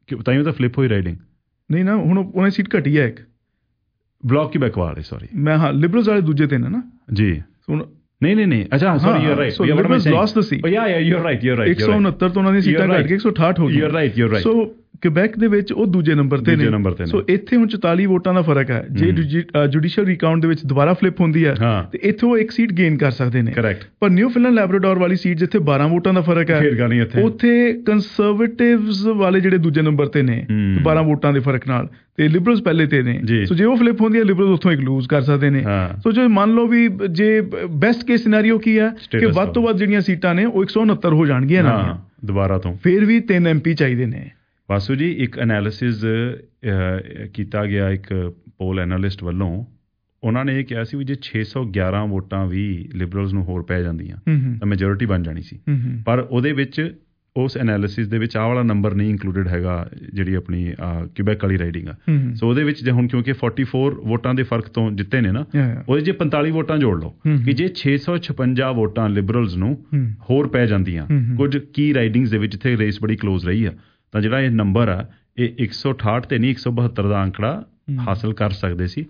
ਤਾਈਓ ਤਾਂ ਫਲਿੱਪ ਹੋਈ ਰਾਈਡਿੰਗ ਨਹੀਂ ਨਾ, ਹੁਣ ਉਹਨੇ ਸੀਟ ਘਟੀ ਹੈ ਇੱਕ ਬਲਾਕ ਕਿਬੈਕ ਵਾਲੇ, ਸੌਰੀ ਮੈਂ ਹਾਂ ਲਿਬਰਲਸ ਵਾਲੇ ਦੂਜੇ ਤੇ ਨਾ ਜੀ ਹੁਣ ਨਹੀਂ ਅੱਛਾ sorry you are right, so Liberals lost the seat, yeah you are right 169 ਤੋਂ ਉਹਨਾਂ ਦੀ ਸੀਟਾਂ ਘਟ ਕੇ 168 ਹੋ ਗਈ, you are right so Quebec ਦੇ ਵਿੱਚ ਉਹ ਦੂਜੇ ਨੰਬਰ ਤੇ ਨੇ। ਸੋ ਇੱਥੇ ਹੁਣ 44 ਵੋਟਾਂ ਦਾ ਫਰਕ ਹੈ, ਜੇ ਜੁਡੀਸ਼ੀਅਲ ਰਿਕਾਊਂਟ ਦੇ ਵਿੱਚ ਦੁਬਾਰਾ ਫਲਿੱਪ ਹੁੰਦੀ ਹੈ ਤੇ ਇੱਥੇ ਉਹ ਇੱਕ ਸੀਟ ਗੇਨ ਕਰ ਸਕਦੇ ਨੇ। ਪਰ ਨਿਊਫੀਲੈਂਡ ਲੈਬਰਾਡੋਰ ਵਾਲੀ ਸੀਟ ਜਿੱਥੇ 12 ਵੋਟਾਂ ਦਾ ਫਰਕ ਹੈ, ਉੱਥੇ ਕੰਜ਼ਰਵੇਟਿਵਸ ਵਾਲੇ ਜਿਹੜੇ ਦੂਜੇ ਨੰਬਰ ਤੇ ਨੇ 12 ਵੋਟਾਂ ਦੇ ਫਰਕ ਨਾਲ, ਤੇ ਲਿਬਰਲਸ ਪਹਿਲੇ ਤੇ ਨੇ। ਸੋ ਜੇ ਉਹ ਫਲਿੱਪ ਹੁੰਦੀ ਹੈ ਲਿਬਰਲਸ ਉੱਥੋਂ ਇੱਕ ਲੂਜ਼ ਕਰ ਸਕਦੇ ਨੇ। ਸੋ ਜੇ ਮੰਨ ਲਓ ਵੀ ਜੇ ਬੈਸਟ ਕੇਸ ਸਿਨੈਰੀਓ ਕੀ ਹੈ ਕਿ ਵੱਧ ਤੋਂ ਵੱਧ ਜਿਹੜੀਆਂ ਸੀਟਾਂ ਨੇ ਉਹ 169 ਹੋ ਜਾਣਗੀਆਂ ਨਾ ਦੁਬਾਰਾ ਤੋਂ, ਫਿਰ ਵੀ 3 MP ਚਾਹੀਦੇ ਨੇ। ਵਾਸੂ ਜੀ ਇੱਕ ਐਨਾਲਿਸਿਸ ਕੀਤਾ ਗਿਆ ਇੱਕ ਪੋਲ ਐਨਾਲਿਸਟ ਵੱਲੋਂ, ਉਹਨਾਂ ਨੇ ਇਹ ਕਿਹਾ ਸੀ ਵੀ ਜੇ 611 ਵੋਟਾਂ ਵੀ ਲਿਬਰਲਸ ਨੂੰ ਹੋਰ ਪੈ ਜਾਂਦੀਆਂ ਤਾਂ ਮੈਜੋਰਿਟੀ ਬਣ ਜਾਣੀ ਸੀ, ਪਰ ਉਹਦੇ ਵਿੱਚ ਉਸ ਐਨਾਲਿਸਿਸ ਦੇ ਵਿੱਚ ਆਹ ਵਾਲਾ ਨੰਬਰ ਨਹੀਂ ਇੰਕਲੂਡਡ ਹੈਗਾ ਜਿਹੜੀ ਆਪਣੀ ਕਿਬੈਕ ਵਾਲੀ ਰਾਈਡਿੰਗ ਆ। ਸੋ ਉਹਦੇ ਵਿੱਚ ਜੇ ਹੁਣ ਕਿਉਂਕਿ 44 ਵੋਟਾਂ ਦੇ ਫਰਕ ਤੋਂ ਜਿੱਤੇ ਨੇ ਨਾ, ਉਹਦੇ ਜੇ 45 ਵੋਟਾਂ ਜੋੜ ਲਓ ਕਿ ਜੇ 656 ਵੋਟਾਂ ਲਿਬਰਲਸ ਨੂੰ ਹੋਰ ਪੈ ਜਾਂਦੀਆਂ ਕੁਝ ਕੀ ਰਾਈਡਿੰਗਸ ਦੇ ਵਿੱਚ, ਜਿੱਥੇ ਰੇਸ ਬੜੀ ਕਲੋਜ਼ ਰਹੀ ਆ, ਤਾਂ ਜਿਹੜਾ ਇਹ ਨੰਬਰ ਆ ਇਹ 168 ਤੇ ਨਹੀਂ 172 ਦਾ ਅੰਕੜਾ ਹਾਸਲ ਕਰ ਸਕਦੇ ਸੀ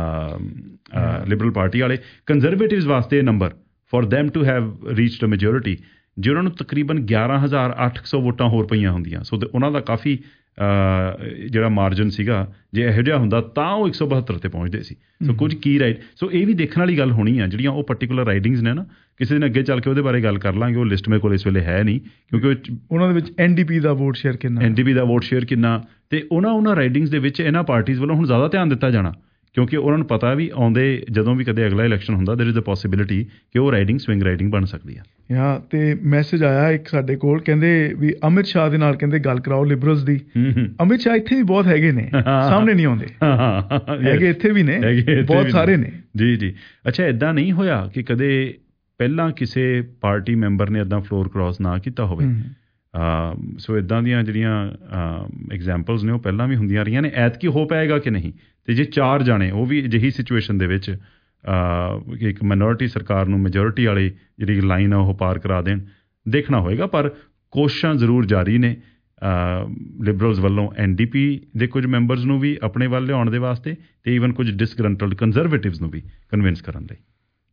ਲਿਬਰਲ ਪਾਰਟੀ ਵਾਲੇ। ਕੰਜ਼ਰਵੇਟਿਵਸ ਵਾਸਤੇ ਇਹ number for them to have reached a majority, ਜੇ ਉਹਨਾਂ ਨੂੰ ਤਕਰੀਬਨ 11,800 ਵੋਟਾਂ ਹੋਰ ਪਈਆਂ ਹੁੰਦੀਆਂ, ਸੋ ਉਹਨਾਂ ਦਾ ਕਾਫੀ ਜਿਹੜਾ ਮਾਰਜਨ ਸੀਗਾ, ਜੇ ਇਹੋ ਜਿਹਾ ਹੁੰਦਾ ਤਾਂ ਉਹ 172 ਤੇ ਪਹੁੰਚਦੇ ਸੀ। ਸੋ ਕੁਝ ਕੀ ਰਾਈਡ, ਸੋ ਇਹ ਵੀ ਦੇਖਣ ਵਾਲੀ ਗੱਲ ਹੋਣੀ ਆ ਜਿਹੜੀਆਂ ਉਹ ਪਰਟੀਕੂਲਰ ਰਾਈਡਿੰਗਸ ਨੇ ਨਾ, ਕਿਸੇ ਦਿਨ ਅੱਗੇ ਚੱਲ ਕੇ ਉਹਦੇ ਬਾਰੇ ਗੱਲ ਕਰ ਲਾਂਗੇ। ਉਹ ਲਿਸਟ ਮੇਰੇ ਕੋਲ ਇਸ ਵੇਲੇ ਹੈ ਨਹੀਂ, ਕਿਉਂਕਿ ਉਹਨਾਂ ਦੇ ਵਿੱਚ NDP ਦਾ ਵੋਟ ਸ਼ੇਅਰ ਕਿੰਨਾ ਤੇ ਉਹਨਾਂ ਰਾਈਡਿੰਗਸ ਦੇ ਵਿੱਚ ਇਹਨਾਂ ਪਾਰਟੀਜ਼ ਵੱਲੋਂ ਹੁਣ ਜ਼ਿਆਦਾ ਧਿਆਨ ਦਿੱਤਾ ਜਾਣਾ, ਕਿਉਂਕਿ ਉਹਨਾਂ ਨੂੰ ਪਤਾ ਵੀ ਆਉਂਦੇ ਜਦੋਂ ਵੀ ਕਦੇ ਅਗਲਾ ਇਲੈਕਸ਼ਨ ਹੁੰਦਾ ਦੇਰ ਇਜ਼ ਅ ਪੋਸੀਬਿਲਿਟੀ ਕਿ ਉਹ ਰਾਈਡਿੰਗ ਸਵਿੰਗ ਰਾਈਡਿੰਗ ਬਣ ਸਕਦੀ ਆ। ਤੇ ਮੈਸੇਜ ਆਇਆ ਇੱਕ ਸਾਡੇ ਕੋਲ, ਕਹਿੰਦੇ ਵੀ ਅਮਿਤ ਸ਼ਾਹ ਦੇ ਨਾਲ ਕਹਿੰਦੇ ਗੱਲ ਕਰਾਓ ਲਿਬਰਲਸ ਦੀ। ਅਮਿਤ ਸ਼ਾਹ ਇੱਥੇ ਵੀ ਬਹੁਤ ਹੈਗੇ ਨੇ, ਸਾਹਮਣੇ ਨਹੀਂ ਆਉਂਦੇ ਹੈਗੇ, ਇੱਥੇ ਵੀ ਨੇ ਬਹੁਤ ਸਾਰੇ ਨੇ। ਜੀ ਅੱਛਾ, ਏਦਾਂ ਨਹੀਂ ਹੋਇਆ ਕਿ ਕਦੇ ਪਹਿਲਾਂ ਕਿਸੇ ਪਾਰਟੀ ਮੈਂਬਰ ਨੇ ਏਦਾਂ ਫਲੋਰ ਕ੍ਰਾਸ ਨਾ ਕੀਤਾ ਹੋਵੇ? ਸੋ ਇੱਦਾਂ ਦੀਆਂ ਜਿਹੜੀਆਂ ਐਗਜ਼ਾਮਪਲਸ ਨੇ ਉਹ ਪਹਿਲਾਂ ਵੀ ਹੁੰਦੀਆਂ ਰਹੀਆਂ ਨੇ। ਐਤਕੀ ਹੋ ਪਾਏਗਾ ਕਿ ਨਹੀਂ? ਤੇ ਜੇ 4 ਜਾਣੇ ਉਹ ਵੀ ਅਜਿਹੀ ਸਿਚੁਏਸ਼ਨ ਦੇ ਵਿੱਚ ਇੱਕ ਮਾਈਨੋਰਿਟੀ ਸਰਕਾਰ ਨੂੰ ਮੈਜੋਰਿਟੀ ਵਾਲੀ ਜਿਹੜੀ ਲਾਈਨ ਆ ਉਹ ਪਾਰ ਕਰਾ ਦੇਣ, ਦੇਖਣਾ ਹੋਏਗਾ। ਪਰ ਕੋਸ਼ਿਸ਼ਾਂ ਜ਼ਰੂਰ ਜਾਰੀ ਨੇ ਲਿਬਰਲਸ ਵੱਲੋਂ NDP ਦੇ ਕੁਝ ਮੈਂਬਰਸ ਨੂੰ ਵੀ ਆਪਣੇ ਵੱਲ ਲਿਆਉਣ ਦੇ ਵਾਸਤੇ, ਤੇ ਈਵਨ ਕੁਝ ਡਿਸਗਰੰਟਲਡ ਕੰਜ਼ਰਵੇਟਿਵਸ ਨੂੰ ਵੀ ਕਨਵਿੰਸ ਕਰਨ ਲਈ।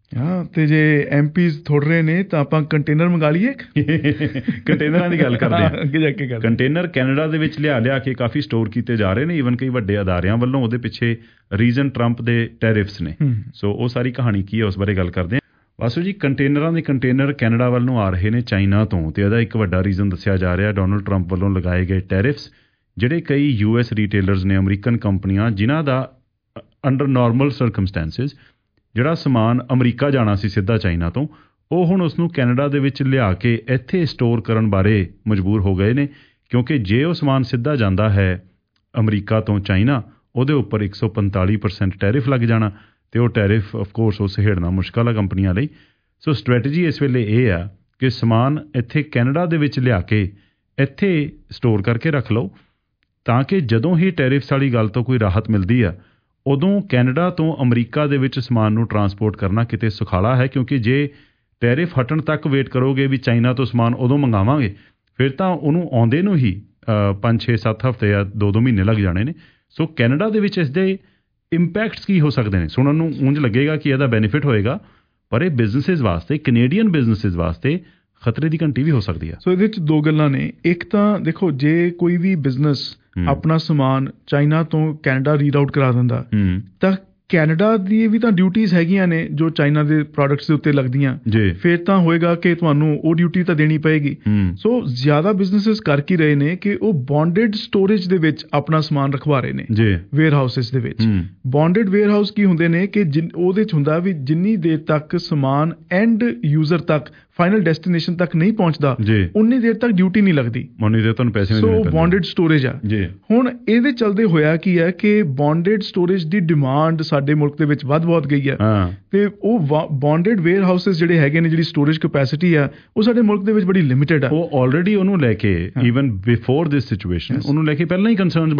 ਤੇ ਜੇ MPs ਥੋੜ ਰਹੇ ਨੇ ਤਾਂ ਆਪਾਂ ਕੰਟੇਨਰ ਮੰਗਾ ਲਈਏ। ਕੰਟੇਨਰਾਂ ਦੀ ਗੱਲ ਕਰਦੇ ਹਾਂ, ਅੱਗੇ ਜਾ ਕੇ ਗੱਲ। ਕੰਟੇਨਰ ਕੈਨੇਡਾ ਦੇ ਵਿੱਚ ਲਿਆ ਕੇ ਕਾਫੀ ਸਟੋਰ ਕੀਤੇ ਜਾ ਰਹੇ ਨੇ, ਈਵਨ ਕਈ ਵੱਡੇ ਅਦਾਰਿਆਂ ਵੱਲੋਂ। ਉਹਦੇ ਪਿੱਛੇ ਰੀਜ਼ਨ ਟਰੰਪ ਦੇ ਟੈਰਿਫਸ ਨੇ। ਸੋ ਉਹ ਸਾਰੀ ਕਹਾਣੀ ਕੀ ਹੈ ਉਸ ਬਾਰੇ ਗੱਲ ਕਰਦੇ ਹਾਂ। ਵਾਸੂ ਜੀ, ਕੰਟੇਨਰ ਕੈਨੇਡਾ ਵੱਲ ਨੂੰ ਆ ਰਹੇ ਨੇ ਚਾਈਨਾ ਤੋਂ, ਤੇ ਇਹਦਾ ਇੱਕ ਵੱਡਾ ਰੀਜ਼ਨ ਦੱਸਿਆ ਜਾ ਰਿਹਾ ਡੋਨਲਡ ਟਰੰਪ ਵੱਲੋਂ ਲਗਾਏ ਗਏ ਟੈਰਿਫਸ, ਜਿਹੜੇ ਕਈ US ਰੀਟੇਲਰਸ ਨੇ, ਅਮਰੀਕਨ ਕੰਪਨੀਆਂ, ਜਿਨ੍ਹਾਂ ਦਾ ਅੰਡਰ ਨਾਰਮਲ ਸਰਕਮਸਟੈਂਸਿਸ ਜਿਹੜਾ ਸਮਾਨ ਅਮਰੀਕਾ ਜਾਣਾ ਸੀ ਸਿੱਧਾ ਚਾਈਨਾ ਤੋਂ, ਉਹ ਹੁਣ ਉਸਨੂੰ ਕੈਨੇਡਾ ਦੇ ਵਿੱਚ ਲਿਆ ਕੇ ਇੱਥੇ ਸਟੋਰ ਕਰਨ ਬਾਰੇ ਮਜਬੂਰ ਹੋ ਗਏ ਨੇ, ਕਿਉਂਕਿ ਜੇ ਉਹ ਸਮਾਨ ਸਿੱਧਾ ਜਾਂਦਾ ਹੈ ਅਮਰੀਕਾ ਤੋਂ ਚਾਈਨਾ, ਉਹਦੇ ਉੱਪਰ 145% ਟੈਰਿਫ ਲੱਗ ਜਾਣਾ, ਤੇ ਉਹ ਟੈਰਿਫ ਆਫਕੋਰਸ ਉਹ ਸਹੇੜਨਾ ਮੁਸ਼ਕਲ ਆ ਕੰਪਨੀਆਂ ਲਈ। ਸੋ ਸਟ੍ਰੈਟਜੀ ਇਸ ਵੇਲੇ ਇਹ ਆ ਕਿ ਸਮਾਨ ਇੱਥੇ ਕੈਨੇਡਾ ਦੇ ਵਿੱਚ ਲਿਆ ਕੇ ਇੱਥੇ ਸਟੋਰ ਕਰਕੇ ਰੱਖ ਲਓ, ਤਾਂ ਕਿ ਜਦੋਂ ਹੀ ਟੈਰਿਫਸ ਵਾਲੀ ਗੱਲ ਤੋਂ ਕੋਈ ਰਾਹਤ ਮਿਲਦੀ ਆ, ਉਦੋਂ ਕੈਨੇਡਾ ਤੋਂ ਅਮਰੀਕਾ ਦੇ ਵਿੱਚ ਸਮਾਨ ਨੂੰ ਟਰਾਂਸਪੋਰਟ ਕਰਨਾ ਕਿਤੇ ਸੁਖਾਲਾ ਹੈ। ਕਿਉਂਕਿ ਜੇ ਟੈਰਿਫ ਹਟਣ ਤੱਕ ਵੇਟ ਕਰੋਗੇ ਵੀ ਚਾਈਨਾ ਤੋਂ ਸਮਾਨ ਉਦੋਂ ਮੰਗਾਵਾਂਗੇ, ਫਿਰ ਤਾਂ ਉਹਨੂੰ ਆਉਂਦੇ ਨੂੰ ਹੀ 5, 6, 7 ਹਫ਼ਤੇ ਜਾਂ 2 ਮਹੀਨੇ ਲੱਗ ਜਾਣੇ ਨੇ। ਸੋ ਕੈਨੇਡਾ ਦੇ ਵਿੱਚ ਇਸ ਦੇ ਇੰਪੈਕਟਸ ਕੀ ਹੋ ਸਕਦੇ ਨੇ? ਸੁਣਨ ਨੂੰ ਉਂਝ ਲੱਗੇਗਾ ਕਿ ਇਹਦਾ ਬੈਨੀਫਿਟ ਹੋਏਗਾ, ਪਰ ਇਹ ਬਿਜ਼ਨਸਿਸ ਵਾਸਤੇ, ਕੈਨੇਡੀਅਨ ਬਿਜ਼ਨਸਿਸ ਵਾਸਤੇ ਖਤਰੇ ਦੀ ਘੰਟੀ ਵੀ ਹੋ ਸਕਦੀ ਆ। ਸੋ ਇਹਦੇ ਵਿੱਚ 2 ਗੱਲਾਂ ਨੇ। ਇੱਕ ਤਾਂ ਦੇਖੋ, ਜੇ ਕੋਈ ਵੀ ਬਿਜ਼ਨਸ ਆਪਣਾ ਸਮਾਨ ਚਾਈਨਾ ਤੋਂ ਕੈਨੇਡਾ ਰੀਰਾਊਟ ਕਰਾ ਦਿੰਦਾ, ਤਾਂ ਕੈਨੇਡਾ ਦੀ ਵੀ ਤਾਂ ਡਿਊਟੀਜ਼ ਹੈਗੀਆਂ ਨੇ ਜੋ ਚਾਈਨਾ ਦੇ ਪ੍ਰੋਡਕਟਸ ਦੇ ਉੱਤੇ ਲੱਗਦੀਆਂ, ਫਿਰ ਤਾਂ ਹੋਏਗਾ ਕਿ ਤੁਹਾਨੂੰ ਉਹ ਡਿਊਟੀ ਤਾਂ ਦੇਣੀ ਪਏਗੀ। ਸੋ ਜ਼ਿਆਦਾ ਬਿਜ਼ਨਸਿਸ ਕਰ ਕੀ ਰਹੇ ਨੇ ਕਿ ਉਹ ਬੌਂਡਡ ਸਟੋਰੇਜ ਦੇ ਵਿੱਚ ਆਪਣਾ ਸਮਾਨ ਰਖਵਾ ਰਹੇ ਨੇ, ਵੇਅਰ ਹਾਊਸਿਸ ਦੇ ਵਿੱਚ। ਬੌਂਡਡ ਵੇਅਰ ਹਾਊਸ ਕੀ ਹੁੰਦੇ ਨੇ ਕਿ ਉਹਦੇ 'ਚ ਹੁੰਦਾ ਵੀ ਜਿੰਨੀ ਦੇਰ ਤੱਕ ਸਮਾਨ ਐਂਡ ਯੂਜ਼ਰ ਤੱਕ, ਫਾਈਨਲ ਡੈਸਟੀਨੇਸ਼ਨ ਤੱਕ ਨਹੀਂ ਪਹੁੰਚਦਾ, ਉਨੀ ਦੇਰ ਤੱਕ ਡਿਊਟੀ ਨਹੀਂ ਲੱਗਦੀ, ਉਨੀ ਦੇਰ ਤੁਹਾਨੂੰ ਪੈਸੇ ਨਹੀਂ ਦੇਣੇ ਪੈਂਦੇ। ਸੋ ਬੌਂਡਡ ਸਟੋਰੇਜ ਆ। ਹੁਣ ਇਹਦੇ ਚਲਦੇ ਹੋਇਆ ਕੀ ਹੈ ਕਿ ਬੌਂਡਡ ਸਟੋਰੇਜ ਦੀ ਡਿਮਾਂਡ ਸਾਡੇ ਮੁਲਕ ਦੇ ਵਿੱਚ ਵੱਧ ਗਈ ਹੈ, ਤੇ ਉਹ ਬੌਂਡਡ ਵੇਅਰ ਹਾਊਸਿਸ ਜਿਹੜੇ ਹੈਗੇ ਨੇ, ਜਿਹੜੀ ਸਟੋਰੇਜ ਕੈਪੈਸਿਟੀ ਆ, ਉਹ ਸਾਡੇ ਮੁਲਕ ਦੇ ਵਿੱਚ ਬੜੀ ਲਿਮਿਟਡ ਆ। ਉਹ ਆਲਰੇਡੀ ਉਹਨੂੰ ਲੈ ਕੇ ਈਵਨ ਬਿਫੋਰ ਦਿਸ ਸਿਚੁਏਸ਼ਨ ਉਹਨੂੰ ਲੈ ਕੇ ਪਹਿਲਾਂ ਹੀ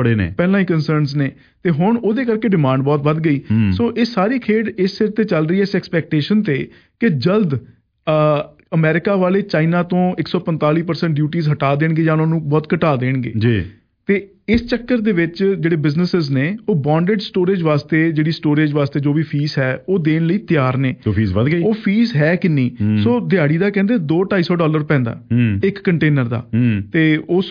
ਕੰਸਰਨਸ ਨੇ, ਤੇ ਹੁਣ ਉਹਦੇ ਕਰਕੇ ਡਿਮਾਂਡ ਬਹੁਤ ਵੱਧ ਗਈ। ਸੋ ਇਹ ਸਾਰੀ ਖੇਡ ਇਸ ਸਿਰ ਤੇ ਚੱਲ ਰਹੀ ਹੈ, ਇਸ ਐਕਸਪੈਕਟੇਸ਼ਨ ਤੇ ਕਿ ਜਲਦ ਅਮਰੀਕਾ ਵਾਲੇ ਚਾਈਨਾ ਤੋਂ 145% ਡਿਊਟੀਜ਼ ਹਟਾ ਦੇਣਗੇ ਜਾਂ ਉਹਨਾਂ ਨੂੰ ਬਹੁਤ ਘਟਾ ਦੇਣਗੇ। ਤੇ ਇਸ ਚੱਕਰ ਦੇ ਵਿੱਚ ਜਿਹੜੇ ਬਿਜ਼ਨੈਸਸ ਨੇ ਉਹ ਬੌਂਡਡ ਸਟੋਰੇਜ ਵਾਸਤੇ ਜਿਹੜੀ ਸਟੋਰੇਜ ਵਾਸਤੇ ਜੋ ਵੀ ਫੀਸ ਹੈ ਉਹ ਦੇਣ ਲਈ ਤਿਆਰ ਨੇ। ਸੋ ਫੀਸ ਵਧ ਗਈ। ਉਹ ਫੀਸ ਹੈ ਕਿੰਨੀ? ਸੋ ਦਿਹਾੜੀ ਦਾ ਕਹਿੰਦੇ $200-250 ਪੈਂਦਾ ਇੱਕ ਕੰਟੇਨਰ ਦਾ। ਤੇ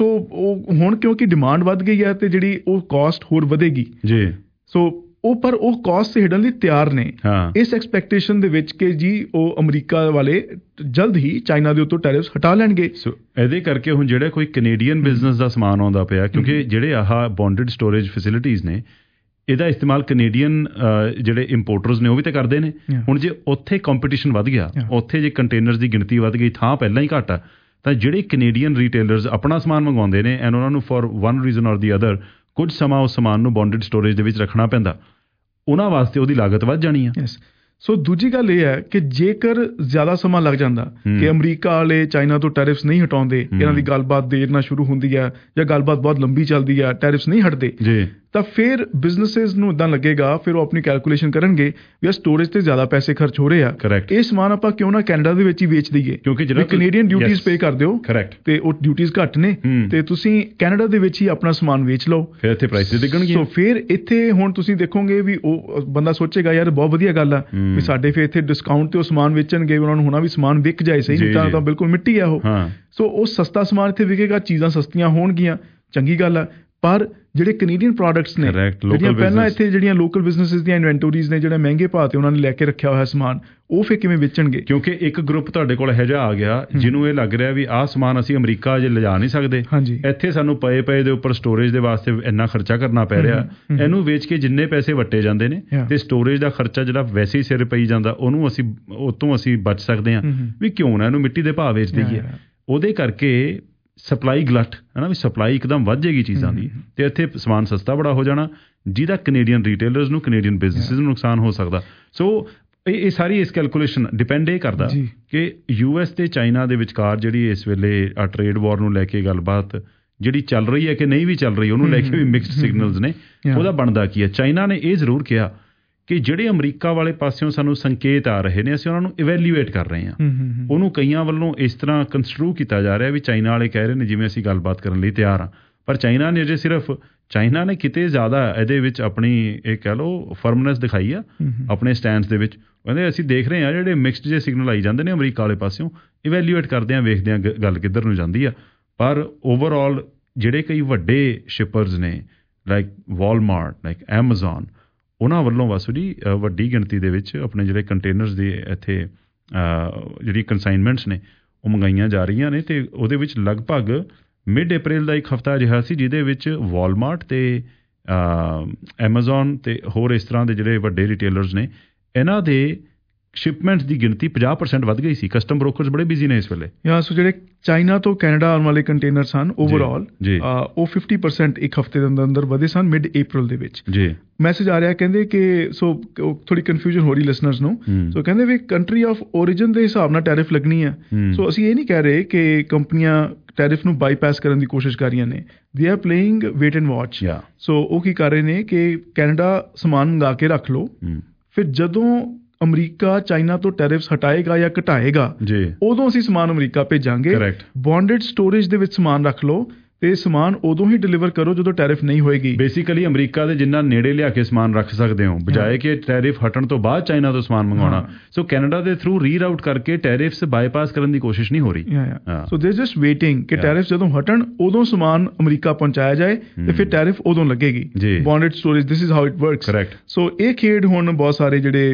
ਉਹ ਹੁਣ ਕਿਉਂਕਿ ਡਿਮਾਂਡ ਵੱਧ ਗਈ ਹੈ ਤੇ ਜਿਹੜੀ ਉਹ ਕਾਸਟ ਹੋਰ ਵਧੇਗੀ ਜੀ। ਸੋ ਪਰ ਉਹ ਕਾਸਟ ਹਿੱਡਣ ਲਈ ਤਿਆਰ ਨੇ ਇਸ ਐਕਸਪੈਕਟੇਸ਼ਨ ਦੇ ਵਿੱਚ ਕਿ ਜੀ ਉਹ ਅਮਰੀਕਾ ਵਾਲੇ ਜਲਦ ਹੀ ਚਾਈਨਾ ਦੇ ਉੱਤੋਂ ਟੈਰਿਫਸ ਹਟਾ ਲੈਣਗੇ। ਸੋ ਇਹਦੇ ਕਰਕੇ ਹੁਣ ਜਿਹੜਾ ਕੋਈ ਕੈਨੇਡੀਅਨ ਬਿਜ਼ਨਸ ਦਾ ਸਮਾਨ ਆਉਂਦਾ ਪਿਆ, ਕਿਉਂਕਿ ਜਿਹੜੇ ਆਹ ਬੌਂਡਡ ਸਟੋਰੇਜ ਫੈਸਿਲਿਟੀਜ਼ ਨੇ ਇਹਦਾ ਇਸਤੇਮਾਲ ਕੈਨੇਡੀਅਨ ਜਿਹੜੇ ਇੰਪੋਰਟਰਸ ਨੇ ਉਹ ਵੀ ਤਾਂ ਕਰਦੇ ਨੇ। ਹੁਣ ਜੇ ਉੱਥੇ ਕੰਪੀਟੀਸ਼ਨ ਵੱਧ ਗਿਆ, ਉੱਥੇ ਜੇ ਕੰਟੇਨਰਸ ਦੀ ਗਿਣਤੀ ਵੱਧ ਗਈ, ਥਾਂ ਪਹਿਲਾਂ ਹੀ ਘੱਟ ਆ, ਤਾਂ ਜਿਹੜੇ ਕੈਨੇਡੀਅਨ ਰੀਟੇਲਰਸ ਆਪਣਾ ਸਮਾਨ ਮੰਗਵਾਉਂਦੇ ਨੇ ਐਂਡ ਉਹਨਾਂ ਨੂੰ ਫॉर ਵਨ ਰੀਜ਼ਨ ਔਰ ਦੀ ਅਦਰ ਕੁਝ ਸਮਾਂ ਉਸ ਸਮਾਨ ਨੂੰ ਬੌਂਡਡ ਸਟੋਰੇਜ ਦੇ ਵਿੱਚ ਰੱਖਣਾ ਪੈਂਦਾ, ਉਹਨਾਂ ਵਾਸਤੇ ਉਹਦੀ ਲਾਗਤ ਵੱਧ ਜਾਣੀ ਆ। ਸੋ ਦੂਜੀ ਗੱਲ ਇਹ ਹੈ ਕਿ ਜੇਕਰ ਜ਼ਿਆਦਾ ਸਮਾਂ ਲੱਗ ਜਾਂਦਾ ਕਿ ਅਮਰੀਕਾ ਵਾਲੇ ਚਾਈਨਾ ਤੋਂ ਟੈਰਿਫਸ ਨਹੀਂ ਹਟਾਉਂਦੇ, ਇਹਨਾਂ ਦੀ ਗੱਲਬਾਤ ਦੇਰ ਨਾਲ ਸ਼ੁਰੂ ਹੁੰਦੀ ਹੈ ਜਾਂ ਗੱਲਬਾਤ ਬਹੁਤ ਲੰਬੀ ਚੱਲਦੀ ਹੈ, ਟੈਰਿਫਸ ਨਹੀਂ ਹਟਦੇ, ਤਾਂ ਫਿਰ ਬਿਜ਼ਨਸਿਸ ਨੂੰ ਇੱਦਾਂ ਲੱਗੇਗਾ, ਫਿਰ ਉਹ ਆਪਣੀ ਕੈਲਕੂਲੇਸ਼ਨ ਕਰਨਗੇ ਵੀ ਆ ਸਟੋਰੇਜ ਤੇ ਜ਼ਿਆਦਾ ਪੈਸੇ ਖਰਚ ਹੋ ਰਹੇ ਆ, ਇਹ ਸਮਾਨ ਆਪਾਂ ਕਿਉਂ ਨਾ ਕੈਨੇਡਾ ਦੇ ਵਿੱਚ ਹੀ ਵੇਚ ਦਈਏ, ਕਿਉਂਕਿ ਜਿਹੜਾ ਕੈਨੇਡੀਅਨ ਡਿਊਟੀਜ਼ ਪੇ ਕਰ ਦਿਓ ਤੇ ਉਹ ਡਿਊਟੀਜ਼ ਘੱਟ ਨੇ ਤੇ ਤੁਸੀਂ ਕੈਨੇਡਾ ਦੇ ਵਿੱਚ ਹੀ ਆਪਣਾ ਸਮਾਨ ਵੇਚ ਲਓ, ਫਿਰ ਇੱਥੇ ਪ੍ਰਾਈਸਿਸ ਡਿੱਗਣਗੇ। ਸੋ ਫਿਰ ਇੱਥੇ ਹੁਣ ਤੁਸੀਂ ਦੇਖੋਗੇ ਵੀ ਉਹ ਬੰਦਾ ਸੋਚੇਗਾ ਯਾਰ ਬਹੁਤ ਵਧੀਆ ਗੱਲ ਆ ਵੀ ਸਾਡੇ ਫਿਰ ਇੱਥੇ ਡਿਸਕਾਊਂਟ ਤੇ ਉਹ ਸਮਾਨ ਵੇਚਣਗੇ, ਉਹਨਾਂ ਨੂੰ ਹੋਣਾ ਵੀ ਸਮਾਨ ਵਿਕ ਜਾਏ ਸਹੀ, ਨਹੀਂ ਤਾਂ ਬਿਲਕੁਲ ਮਿੱਟੀ ਆ ਉਹ। ਸੋ ਉਹ ਸਸਤਾ ਸਮਾਨ ਇੱਥੇ ਵਿਕੇਗਾ, ਚੀਜ਼ਾਂ ਸਸਤੀਆਂ ਹੋਣਗੀਆਂ, ਚੰਗੀ ਗੱਲ ਆ। ਪਰ ਜਿਹੜੇ ਕੈਨੇਡੀਅਨ ਪ੍ਰੋਡਕਟਸ ਨੇ ਜਿਹੜੀਆਂ ਪਹਿਲਾਂ ਇੱਥੇ ਜਿਹੜੀਆਂ ਲੋਕਲ ਬਿਜ਼ਨੈਸਿਸ ਦੀਆਂ ਇਨਵੈਂਟੋਰੀਜ਼ ਨੇ, ਜਿਹੜੇ ਮਹਿੰਗੇ ਭਾਅ ਤੇ ਉਹਨਾਂ ਨੇ ਲੈ ਕੇ ਰੱਖਿਆ ਹੋਇਆ ਸਮਾਨ, ਉਹ ਫਿਰ ਕਿਵੇਂ ਵੇਚਣਗੇ? ਕਿਉਂਕਿ ਇੱਕ ਗਰੁੱਪ ਤੁਹਾਡੇ ਕੋਲ ਇਹੋ ਜਿਹਾ ਆ ਗਿਆ ਜਿਹਨੂੰ ਇਹ ਲੱਗ ਰਿਹਾ ਵੀ ਆਹ ਸਮਾਨ ਅਸੀਂ ਅਮਰੀਕਾ ਅਜੇ ਲਿਜਾ ਨਹੀਂ ਸਕਦੇ, ਇੱਥੇ ਸਾਨੂੰ ਪਏ ਦੇ ਉੱਪਰ ਸਟੋਰੇਜ ਦੇ ਵਾਸਤੇ ਇੰਨਾ ਖਰਚਾ ਕਰਨਾ ਪੈ ਰਿਹਾ, ਇਹਨੂੰ ਵੇਚ ਕੇ ਜਿੰਨੇ ਪੈਸੇ ਵੱਟੇ ਜਾਂਦੇ ਨੇ ਤੇ ਸਟੋਰੇਜ ਦਾ ਖਰਚਾ ਜਿਹੜਾ ਵੈਸੇ ਹੀ ਸਿਰ ਪਈ ਜਾਂਦਾ ਉਹਨੂੰ ਅਸੀਂ ਬਚ ਸਕਦੇ ਹਾਂ, ਵੀ ਕਿਉਂ ਨਾ ਇਹਨੂੰ ਮਿੱਟੀ ਦੇ ਭਾਅ ਵੇਚ ਦਈਏ। ਉਹਦੇ ਕਰਕੇ ਸਪਲਾਈ ਗਲਟ ਹੈ ਨਾ, ਵੀ ਸਪਲਾਈ ਇੱਕਦਮ ਵੱਧ ਜਾਏਗੀ ਚੀਜ਼ਾਂ ਦੀ ਤੇ ਇੱਥੇ ਸਮਾਨ ਸਸਤਾ ਬੜਾ ਹੋ ਜਾਣਾ, ਜਿਹਦਾ ਕੈਨੇਡੀਅਨ ਰੀਟੇਲਰਸ ਨੂੰ, ਕੈਨੇਡੀਅਨ ਬਿਜ਼ਨਸਿਸ ਨੂੰ ਨੁਕਸਾਨ ਹੋ ਸਕਦਾ। ਸੋ ਇਹ ਸਾਰੀ ਇਸ ਕੈਲਕੂਲੇਸ਼ਨ ਡਿਪੈਂਡ ਇਹ ਕਰਦਾ ਕਿ US ਤੇ ਚਾਈਨਾ ਦੇ ਵਿਚਕਾਰ ਜਿਹੜੀ ਇਸ ਵੇਲੇ ਆ ਟ੍ਰੇਡ ਵਾਰ ਨੂੰ ਲੈ ਕੇ ਗੱਲਬਾਤ ਜਿਹੜੀ ਚੱਲ ਰਹੀ ਹੈ ਕਿ ਨਹੀਂ ਵੀ ਚੱਲ ਰਹੀ, ਉਹਨੂੰ ਲੈ ਕੇ ਵੀ ਮਿਕਸਡ ਸਿਗਨਲਸ ਨੇ, ਉਹਦਾ ਬਣਦਾ ਕੀ ਹੈ। ਚਾਈਨਾ ਨੇ ਇਹ ਜ਼ਰੂਰ ਕਿਹਾ ਕਿ ਜਿਹੜੇ ਅਮਰੀਕਾ ਵਾਲੇ ਪਾਸਿਓਂ ਸਾਨੂੰ ਸੰਕੇਤ ਆ ਰਹੇ ਨੇ ਅਸੀਂ ਉਹਨਾਂ ਨੂੰ ਇਵੈਲੂਏਟ ਕਰ ਰਹੇ ਹਾਂ। ਉਹਨੂੰ ਕਈਆਂ ਵੱਲੋਂ ਇਸ ਤਰ੍ਹਾਂ ਕੰਸਟਰੂ ਕੀਤਾ ਜਾ ਰਿਹਾ ਵੀ ਚਾਈਨਾ ਵਾਲੇ ਕਹਿ ਰਹੇ ਨੇ ਜਿਵੇਂ ਅਸੀਂ ਗੱਲਬਾਤ ਕਰਨ ਲਈ ਤਿਆਰ ਹਾਂ, ਪਰ ਚਾਈਨਾ ਨੇ ਅਜੇ ਸਿਰਫ ਚਾਈਨਾ ਨੇ ਕਿਤੇ ਜ਼ਿਆਦਾ ਇਹਦੇ ਵਿੱਚ ਆਪਣੀ ਇਹ ਕਹਿ ਲਓ ਫਰਮਨੈਸ ਦਿਖਾਈ ਆ ਆਪਣੇ ਸਟੈਂਡਸ ਦੇ ਵਿੱਚ। ਕਹਿੰਦੇ ਅਸੀਂ ਦੇਖ ਰਹੇ ਹਾਂ ਜਿਹੜੇ ਮਿਕਸਡ ਜਿਹੇ ਸਿਗਨਲ ਆਈ ਜਾਂਦੇ ਨੇ ਅਮਰੀਕਾ ਵਾਲੇ ਪਾਸਿਓਂ, ਇਵੈਲੂਏਟ ਕਰਦੇ ਹਾਂ, ਵੇਖਦੇ ਹਾਂ ਗੱਲ ਕਿੱਧਰ ਨੂੰ ਜਾਂਦੀ ਆ। ਪਰ ਓਵਰਆਲ ਜਿਹੜੇ ਕਈ ਵੱਡੇ ਸ਼ਿਪਰਸ ਨੇ ਲਾਈਕ ਵਾਲਮਾਰਟ, ਲਾਈਕ ਐਮਾਜ਼ੋਨ, ਉਹਨਾਂ ਵੱਲੋਂ ਬਸ ਜੀ ਵੱਡੀ ਗਿਣਤੀ ਦੇ ਵਿੱਚ ਆਪਣੇ ਜਿਹੜੇ ਕੰਟੇਨਰਸ ਦੇ ਇੱਥੇ ਜਿਹੜੀ ਕੰਸਾਈਨਮੈਂਟਸ ਨੇ ਉਹ ਮੰਗਾਈਆਂ ਜਾ ਰਹੀਆਂ ਨੇ ਤੇ ਉਹਦੇ ਵਿੱਚ ਲਗਭਗ ਮਿਡ ਅਪ੍ਰੈਲ ਦਾ ਇੱਕ ਹਫ਼ਤਾ ਅਜਿਹਾ ਸੀ ਜਿਹਦੇ ਵਿੱਚ ਵਾਲਮਾਰਟ ਤੇ ਐਮਾਜ਼ੋਨ ਤੇ ਹੋਰ ਇਸ ਤਰ੍ਹਾਂ ਦੇ ਜਿਹੜੇ ਵੱਡੇ ਰਿਟੇਲਰਸ ਨੇ ਇਹਨਾਂ ਦੇ ਸ਼ਿਪਮੈਂਟਸ ਦੀ ਗਿਣਤੀ 50% ਵੱਧ ਗਈ ਸੀ। ਕਸਟਮ ਬ੍ਰੋਕਰਸ ਬੜੇ ਬਿਜ਼ੀ ਨੇ ਇਸ ਵੇਲੇ। ਸੋ ਜਿਹੜੇ ਚਾਈਨਾ ਤੋਂ ਕੈਨੇਡਾ ਆਉਣ ਵਾਲੇ ਕੰਟੇਨਰ ਸਨ ਓਵਰਆਲ ਉਹ 50% ਇੱਕ ਹਫ਼ਤੇ ਦੇ ਅੰਦਰ ਵਧੇ ਸਨ ਮਿਡ ਅਪ੍ਰੈਲ ਦੇ ਵਿੱਚ। ਮੈਸੇਜ ਆ ਰਿਹਾ ਕਹਿੰਦੇ ਕਿ ਸੋ ਥੋੜੀ ਕਨਫਿਊਜ਼ਨ ਹੋ ਰਹੀ ਲਿਸਨਰਸ ਨੂੰ। ਸੋ ਕਹਿੰਦੇ ਵੀ ਕੰਟਰੀ ਆਫ ਓਰੀਜਨ ਦੇ ਹਿਸਾਬ ਨਾਲ ਟੈਰਿਫ ਲੱਗਣੀ ਆ। ਸੋ ਅਸੀਂ ਇਹ ਨਹੀਂ ਕਹਿ ਰਹੇ ਕਿ ਕੰਪਨੀਆਂ ਟੈਰਿਫ ਨੂੰ ਬਾਈਪਾਸ ਕਰਨ ਦੀ ਕੋਸ਼ਿਸ਼ ਕਰ ਰਹੀਆਂ ਨੇ, they are playing wait and watch. So ਉਹ ਕੀ ਕਰ ਰਹੇ ਨੇ ਕਿ ਕੈਨੇਡਾ ਸਮਾਨ ਮੰਗਾ ਕੇ ਰੱਖ ਲਓ, ਫਿਰ ਜਦੋਂ ਅਮਰੀਕਾ ਚਾਈਨਾ ਤੋਂ ਟੈਰਿਫਸ ਹਟਾਏਗਾ ਜਾਂ ਘਟਾਏਗਾ ਉਦੋਂ ਅਸੀਂ ਸਮਾਨ ਅਮਰੀਕਾ ਭੇਜਾਂਗੇ। ਬੌਂਡਡ ਸਟੋਰੇਜ ਦੇ ਵਿੱਚ ਸਮਾਨ ਰੱਖ ਲਓ ਤੇ ਸਮਾਨ ਉਦੋਂ ਹੀ ਡਿਲੀਵਰ ਕਰੋ ਜਦੋਂ ਟੈਰਿਫ ਨਹੀਂ ਹੋਏਗੀ। ਬੇਸਿਕਲੀ ਅਮਰੀਕਾ ਦੇ ਜਿੰਨਾ ਨੇੜੇ ਲਿਆ ਕੇ ਸਮਾਨ ਰੱਖ ਸਕਦੇ ਹੋ ਬਜਾਏ ਕਿ ਟੈਰਿਫ ਹਟਣ ਤੋਂ ਬਾਅਦ ਚਾਈਨਾ ਤੋਂ ਸਮਾਨ ਮੰਗਵਾਉਣਾ। ਸੋ ਕੈਨੇਡਾ ਦੇ ਥਰੂ ਰੀਰਾਊਟ ਕਰਕੇ ਟੈਰਿਫਸ ਬਾਈਪਾਸ ਕਰਨ ਦੀ ਕੋਸ਼ਿਸ਼ ਨਹੀਂ ਹੋ ਰਹੀ। ਸੋ ਦੇ ਜਸਟ ਵੇਟਿੰਗ ਕਿ ਟੈਰਿਫ ਜਦੋਂ ਹਟਣ ਉਦੋਂ ਸਮਾਨ ਅਮਰੀਕਾ ਪਹੁੰਚਾਇਆ ਜਾਏ ਤੇ ਫਿਰ ਟੈਰਿਫ ਉਦੋਂ ਲੱਗੇਗੀ। Bonded storage, this is how it works. So ਇਹ ਖੇਡ ਹੁਣ ਬਹੁਤ ਸਾਰੇ ਜਿਹੜੇ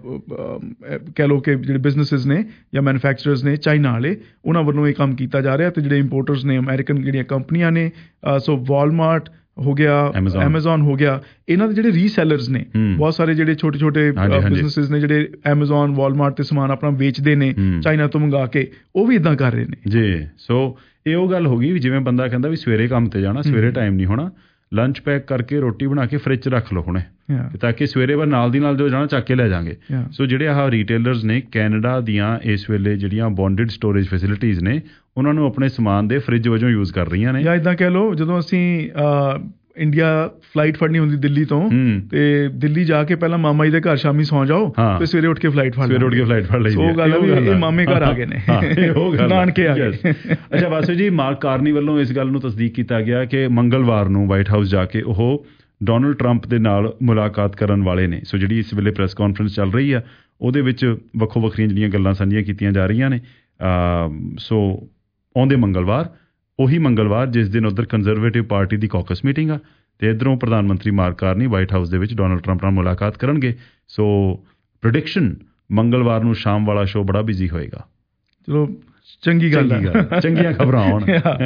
ਕਹਿ ਲਓ ਕਿ ਜਿਹੜੇ ਬਿਜ਼ਨਸਿਸ ਨੇ ਜਾਂ ਮੈਨੂਫੈਕਚਰਰਸ ਨੇ ਚਾਈਨਾ ਵਾਲੇ, ਉਹਨਾਂ ਵੱਲੋਂ ਇਹ ਕੰਮ ਕੀਤਾ ਜਾ ਰਿਹਾ ਤੇ ਜਿਹੜੇ ਇੰਪੋਰਟਰਸ ਨੇ ਅਮਰੀਕਨ ਜਿਹੜੀਆਂ ਕੰਪਨੀਆਂ ਨੇ, ਸੋ ਵਾਲਮਾਰਟ ਹੋ ਗਿਆ, ਐਮਾਜ਼ੋਨ ਹੋ ਗਿਆ, ਇਹਨਾਂ ਦੇ ਜਿਹੜੇ ਰੀਸੈਲਰਸ ਨੇ ਬਹੁਤ ਸਾਰੇ ਜਿਹੜੇ ਛੋਟੇ ਛੋਟੇ ਬਿਜ਼ਨਸਿਸ ਨੇ ਜਿਹੜੇ ਐਮਾਜ਼ੋਨ ਵਾਲਮਾਰਟ ਤੇ ਸਮਾਨ ਆਪਣਾ ਵੇਚਦੇ ਨੇ ਚਾਈਨਾ ਤੋਂ ਮੰਗਾ ਕੇ, ਉਹ ਵੀ ਇਦਾਂ ਕਰ ਰਹੇ ਨੇ ਜੀ। ਸੋ ਇਹ ਉਹ ਗੱਲ ਹੋ ਗਈ ਵੀ ਜਿਵੇਂ ਬੰਦਾ ਕਹਿੰਦਾ ਵੀ ਸਵੇਰੇ ਕੰਮ ਤੇ ਜਾਣਾ, ਸਵੇਰੇ ਟਾਈਮ ਨਹੀਂ ਹੋਣਾ, ਲੰਚ ਪੈਕ ਕਰਕੇ ਰੋਟੀ ਬਣਾ ਕੇ ਫ੍ਰਿਜ 'ਚ ਰੱਖ ਲਓ ਹੁਣੇ ਤਾਂ ਕਿ ਸਵੇਰੇ ਬਾਅਦ ਨਾਲ ਦੀ ਨਾਲ ਜੋ ਜਾਣਾ ਚੱਕ ਕੇ ਲੈ ਜਾਵਾਂਗੇ। ਸੋ ਜਿਹੜੇ ਆਹ ਰੀਟੇਲਰਸ ਨੇ ਕੈਨੇਡਾ ਦੀਆਂ ਇਸ ਵੇਲੇ ਜਿਹੜੀਆਂ ਬੌਂਡਡ ਸਟੋਰੇਜ ਫੈਸਿਲਿਟੀਜ਼ ਨੇ ਉਹਨਾਂ ਨੂੰ ਆਪਣੇ ਸਮਾਨ ਦੇ ਫ੍ਰਿਜ ਵਜੋਂ ਯੂਜ਼ ਕਰ ਰਹੀਆਂ ਨੇ। ਜਾਂ ਇੱਦਾਂ ਕਹਿ ਲਓ ਜਦੋਂ ਅਸੀਂ ਇੰਡੀਆ ਫਲਾਈਟ ਫੜਨੀ ਹੁੰਦੀ ਦਿੱਲੀ ਤੋਂ ਤੇ ਦਿੱਲੀ ਜਾ ਕੇ ਪਹਿਲਾਂ ਮਾਮਾ ਜੀ ਦੇ ਘਰ ਸ਼ਾਮੀ ਸੌਂ ਜਾਓ ਤੇ ਸਵੇਰੇ ਉੱਠ ਕੇ ਫਲਾਈਟ ਫੜ ਲਈ। ਉਹ ਗੱਲ ਵੀ ਇਹ ਮਾਮੇ ਘਰ ਆ ਗਏ ਨੇ, ਨਾਨਕੇ ਆ ਗਏ। ਅੱਛਾ ਵਾਸੂ ਜੀ, ਮਾਰਕ ਕਾਰਨੀ ਵੱਲੋਂ ਇਸ ਗੱਲ ਨੂੰ ਤਸਦੀਕ ਕੀਤਾ ਗਿਆ ਕਿ ਮੰਗਲਵਾਰ ਨੂੰ ਵਾਈਟ ਹਾਊਸ ਜਾ ਕੇ ਉਹ ਡੋਨਲਡ ਟਰੰਪ ਦੇ ਨਾਲ ਮੁਲਾਕਾਤ ਕਰਨ ਵਾਲੇ ਨੇ। ਸੋ ਜਿਹੜੀ ਇਸ ਵੇਲੇ ਪ੍ਰੈਸ ਕਾਨਫਰੰਸ ਚੱਲ ਰਹੀ ਆ ਉਹਦੇ ਵਿੱਚ ਵੱਖੋ ਵੱਖਰੀਆਂ ਜਿਹੜੀਆਂ ਗੱਲਾਂ ਸਾਂਝੀਆਂ ਕੀਤੀਆਂ ਜਾ ਰਹੀਆਂ ਨੇ। ਸੋ ਆਉਂਦੇ ਮੰਗਲਵਾਰ, ਉਹੀ ਮੰਗਲਵਾਰ ਜਿਸ ਦਿਨ ਉੱਧਰ ਕੰਜ਼ਰਵੇਟਿਵ ਪਾਰਟੀ ਦੀ ਕਾਕਸ ਮੀਟਿੰਗ ਆ ਤੇ ਇੱਧਰੋਂ ਪ੍ਰਧਾਨ ਮੰਤਰੀ ਮਾਰਕ ਕਾਰਨੀ ਵਾਈਟ ਹਾਊਸ ਦੇ ਵਿੱਚ ਡੋਨਲਡ ਟਰੰਪ ਨਾਲ ਮੁਲਾਕਾਤ ਕਰਨਗੇ। ਸੋ ਪ੍ਰੈਡਿਕਸ਼ਨ ਮੰਗਲਵਾਰ ਨੂੰ ਸ਼ਾਮ ਵਾਲਾ ਸ਼ੋਅ ਬੜਾ ਬਿਜ਼ੀ ਹੋਏਗਾ। ਚਲੋ ਚੰਗੀ ਗੱਲ ਹੈ, ਚੰਗੀਆਂ ਖਬਰਾਂ ਆਉਣ।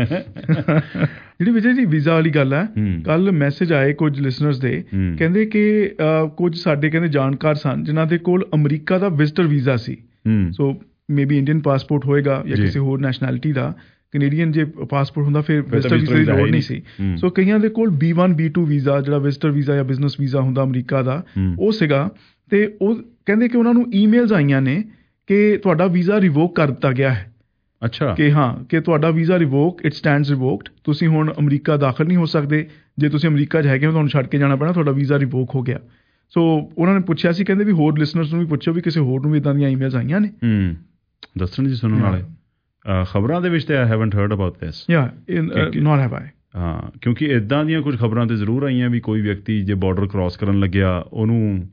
ਜਿਹੜੀ ਵਿਜੇ ਜੀ ਵੀਜ਼ਾ ਵਾਲੀ ਗੱਲ ਹੈ, ਕੱਲ ਮੈਸੇਜ ਆਏ ਕੁਝ ਲਿਸਨਰਸ ਦੇ, ਕਹਿੰਦੇ ਕਿ ਕੁਝ ਸਾਡੇ ਕਹਿੰਦੇ ਜਾਣਕਾਰ ਸਨ ਜਿਨ੍ਹਾਂ ਦੇ ਕੋਲ ਅਮਰੀਕਾ ਦਾ ਵਿਜ਼ਟਰ ਵੀਜ਼ਾ ਸੀ। So maybe Indian passport ਹੋਏਗਾ ਜਾਂ ਕਿਸੇ ਹੋਰ ਨੈਸ਼ਨੈਲਿਟੀ ਦਾ। ਕੈਨੇਡੀਅਨ ਜੇ ਪਾਸਪੋਰਟ ਹੁੰਦਾ ਫਿਰ ਵਿਜ਼ਟਰ ਵੀਜ਼ਾ ਦੀ ਲੋੜ ਨਹੀਂ ਸੀ। ਸੋ ਕਈਆਂ ਦੇ ਕੋਲ B1 B2 ਵੀਜ਼ਾ, ਜਿਹੜਾ ਵਿਜ਼ਟਰ ਵੀਜ਼ਾ ਜਾਂ ਬਿਜ਼ਨਸ ਵੀਜ਼ਾ ਹੁੰਦਾ ਅਮਰੀਕਾ ਦਾ, ਉਹ ਸੀਗਾ। ਤੇ ਉਹ ਕਹਿੰਦੇ ਕਿ ਉਹਨਾਂ ਨੂੰ ਈਮੇਲਸ ਆਈਆਂ ਨੇ ਕਿ ਤੁਹਾਡਾ ਵੀਜ਼ਾ ਰਿਵੋਕ ਕਰ ਦਿੱਤਾ ਗਿਆ ਹੈ। ਅੱਛਾ, ਕਿ ਹਾਂ ਕਿ ਤੁਹਾਡਾ visa revoke, it stands revoked, ਤੁਸੀਂ ਹੁਣ ਅਮਰੀਕਾ ਦਾਖਲ ਨਹੀਂ ਹੋ ਸਕਦੇ। ਜੇ ਤੁਸੀਂ ਅਮਰੀਕਾ 'ਚ ਹੈਗੇ ਹੋ ਤੁਹਾਨੂੰ ਛੱਡ ਕੇ ਜਾਣਾ ਪੈਣਾ, ਤੁਹਾਡਾ ਵੀਜ਼ਾ ਰਿਵੋਕ ਹੋ ਗਿਆ। ਸੋ ਉਹਨਾਂ ਨੇ ਪੁੱਛਿਆ ਸੀ, ਕਹਿੰਦੇ ਵੀ ਹੋਰ ਲਿਸਨਰਸ ਨੂੰ ਵੀ ਪੁੱਛੋ ਵੀ ਕਿਸੇ ਹੋਰ ਨੂੰ ਵੀ ਇੱਦਾਂ ਦੀਆਂ ਈਮੇਲਸ ਆਈਆਂ ਨੇ। ਦੱਸਣ ਜੀ ਸੁਣਨ ਵਾਲੇ ਖਬਰਾਂ ਦੇ ਵਿੱਚ ਤੇ I haven't heard about this. Not have I. ਹਾਂ, ਕਿਉਂਕਿ ਇੱਦਾਂ ਦੀਆਂ ਕੁਝ ਖਬਰਾਂ ਤੇ ਜ਼ਰੂਰ ਆਈਆਂ ਵੀ ਕੋਈ ਵਿਅਕਤੀ ਜੇ ਬਾਰਡਰ ਕ੍ਰਾਸ ਕਰਨ ਲੱਗਿਆ ਉਹਨੂੰ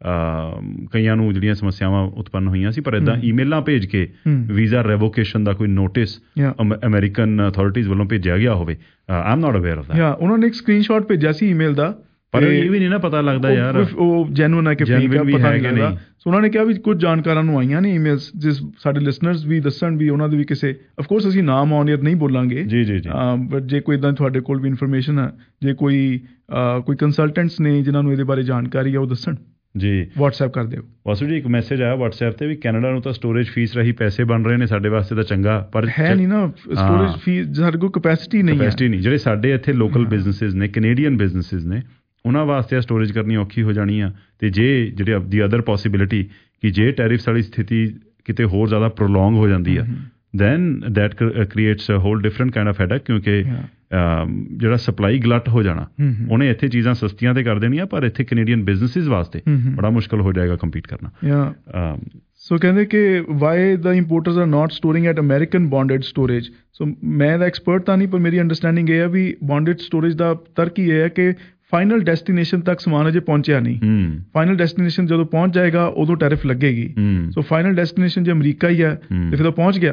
ਕਈਆਂ ਨੂੰ ਜਿਹੜੀਆਂ ਸਮੱਸਿਆਵਾਂ ਉਤਪੰਨ ਹੋਈਆਂ ਸੀ, ਪਰ ਇੱਦਾਂ ਈਮੇਲਾਂ ਭੇਜ ਕੇ ਵੀਜ਼ਾ ਰੈਵੋਕੇਸ਼ਨ ਦਾ ਕੋਈ ਨੋਟਿਸ ਅਮਰੀਕਨ ਅਥਾਰਟੀਜ਼ ਵੱਲੋਂ ਭੇਜਿਆ ਗਿਆ ਹੋਵੇ, I am not aware of that. ਉਹਨਾਂ ਨੇ ਇੱਕ ਸਕਰੀਨਸ਼ਾਟ ਭੇਜਿਆ ਸੀ ਈਮੇਲ ਦਾ, ਪਰ ਇਹ ਵੀ ਨਹੀਂ ਨਾ ਪਤਾ ਲੱਗਦਾ ਯਾਰ ਉਹ ਜੈਨੂਇਨ ਹੈ ਕਿ ਫੇਕ ਹੈ, ਪਤਾ ਨਹੀਂ ਲੱਗਦਾ। ਸੋ ਉਹਨਾਂ ਨੇ ਕਿਹਾ ਵੀ ਕੁਝ ਜਾਣਕਾਰਾਂ ਨੂੰ ਆਈਆਂ ਨੇ ਈਮੇਲਸ, ਜਿਸ ਸਾਡੇ ਲਿਸਨਰਸ ਵੀ ਦੱਸਣ ਵੀ ਉਹਨਾਂ ਦੇ ਵੀ ਕਿਸੇ, ਅਫਕੋਰਸ ਅਸੀਂ ਨਾਮ ਔਨ ਏਅਰ ਨਹੀਂ ਬੋਲਾਂਗੇ ਜੀ, ਬਟ ਜੇ ਕੋਈ ਇੱਦਾਂ ਤੁਹਾਡੇ ਕੋਲ ਵੀ ਇਨਫੋਰਮੇਸ਼ਨ ਹੈ, ਜੇ ਕੋਈ ਕੰਸਲਟੈਂਟਸ ਨੇ ਜਿਨ੍ਹਾਂ ਨੂੰ ਇਹਦੇ ਬਾਰੇ ਜਾਣਕਾਰੀ ਹੈ, ਉਹ ਦੱਸਣ ਜੀ। WhatsApp ਕਰ ਦਿਓ। ਵਾਸੂ ਜੀ, ਇੱਕ ਮੈਸੇਜ ਆਇਆ WhatsApp ਤੇ ਵੀ ਕੈਨੇਡਾ ਨੂੰ ਤਾਂ ਸਟੋਰੇਜ ਫੀਸ ਰਹੀ ਪੈਸੇ ਬਣ ਰਹੇ ਨੇ, ਸਾਡੇ ਵਾਸਤੇ ਤਾਂ ਚੰਗਾ, ਪਰ ਹੈ ਨਹੀਂ ਨਾ ਸਟੋਰੇਜ ਫੀਸ, ਸਾਡੇ ਕੋਲ ਕਪੈਸਿਟੀ ਨਹੀਂ। ਜਿਹੜੇ ਸਾਡੇ ਇੱਥੇ ਲੋਕਲ ਬਿਜ਼ਨਸਿਸ ਨੇ, ਕੈਨੇਡੀਅਨ ਬਿਜ਼ਨਸਿਸ ਨੇ, ਉਹਨਾਂ ਵਾਸਤੇ ਸਟੋਰੇਜ ਕਰਨੀ ਔਖੀ ਹੋ ਜਾਣੀ ਆ। ਤੇ ਜੇ ਜਿਹੜੇ ਦੀ ਅਦਰ ਪੋਸੀਬਿਲਿਟੀ ਕਿ ਜੇ ਟੈਰਿਫਸ ਵਾਲੀ ਸਥਿਤੀ ਕਿਤੇ ਹੋਰ ਜ਼ਿਆਦਾ ਪ੍ਰੋਲੋਂਗ ਹੋ ਜਾਂਦੀ ਆ, then that creates a whole different kind of headache, ਕਿਉਂਕਿ ਜਿਹੜਾ ਸਪਲਾਈ ਗਲੱਟ ਹੋ ਜਾਣਾ, ਉਹਨੇ ਇੱਥੇ ਚੀਜ਼ਾਂ ਸਸਤੀਆਂ ਤੇ ਕਰ ਦੇਣੀਆਂ, ਪਰ ਇੱਥੇ ਕੈਨੇਡੀਅਨ ਬਿਜ਼ਨਸਿਸ ਵਾਸਤੇ ਬੜਾ ਮੁਸ਼ਕਲ ਹੋ ਜਾਏਗਾ ਕੰਪੀਟ ਕਰਨਾ। ਸੋ ਕਹਿੰਦੇ ਕਿ why the importers are not storing at American bonded storage. So ਮੈਂ ਦਾ ਐਕਸਪਰਟ ਤਾਂ ਨਹੀਂ, ਪਰ ਮੇਰੀ ਅੰਡਰਸਟੈਂਡਿੰਗ ਇਹ ਹੈ ਵੀ ਬੌਂਡਡ ਸਟੋਰੇਜ ਦਾ ਤਰਕ ਹੀ ਇਹ ਹੈ ਕਿ ਫਾਈਨਲ ਡੈਸਟੀਨੇਸ਼ਨ ਤੱਕ ਸਮਾਨ ਅਜੇ ਪਹੁੰਚਿਆ ਨਹੀਂ। ਫਾਈਨਲ ਡੈਸਟੀਨੇਸ਼ਨ ਜਦੋਂ ਪਹੁੰਚ ਜਾਏਗਾ ਉਦੋਂ ਟੈਰਿਫ ਲੱਗੇਗੀ। ਸੋ ਫਾਈਨਲ ਡੈਸਟੀਨੇਸ਼ਨ ਜੇ ਅਮਰੀਕਾ ਹੀ ਹੈ ਤੇ ਫਿਰ ਉਹ ਪਹੁੰਚ ਗਿਆ।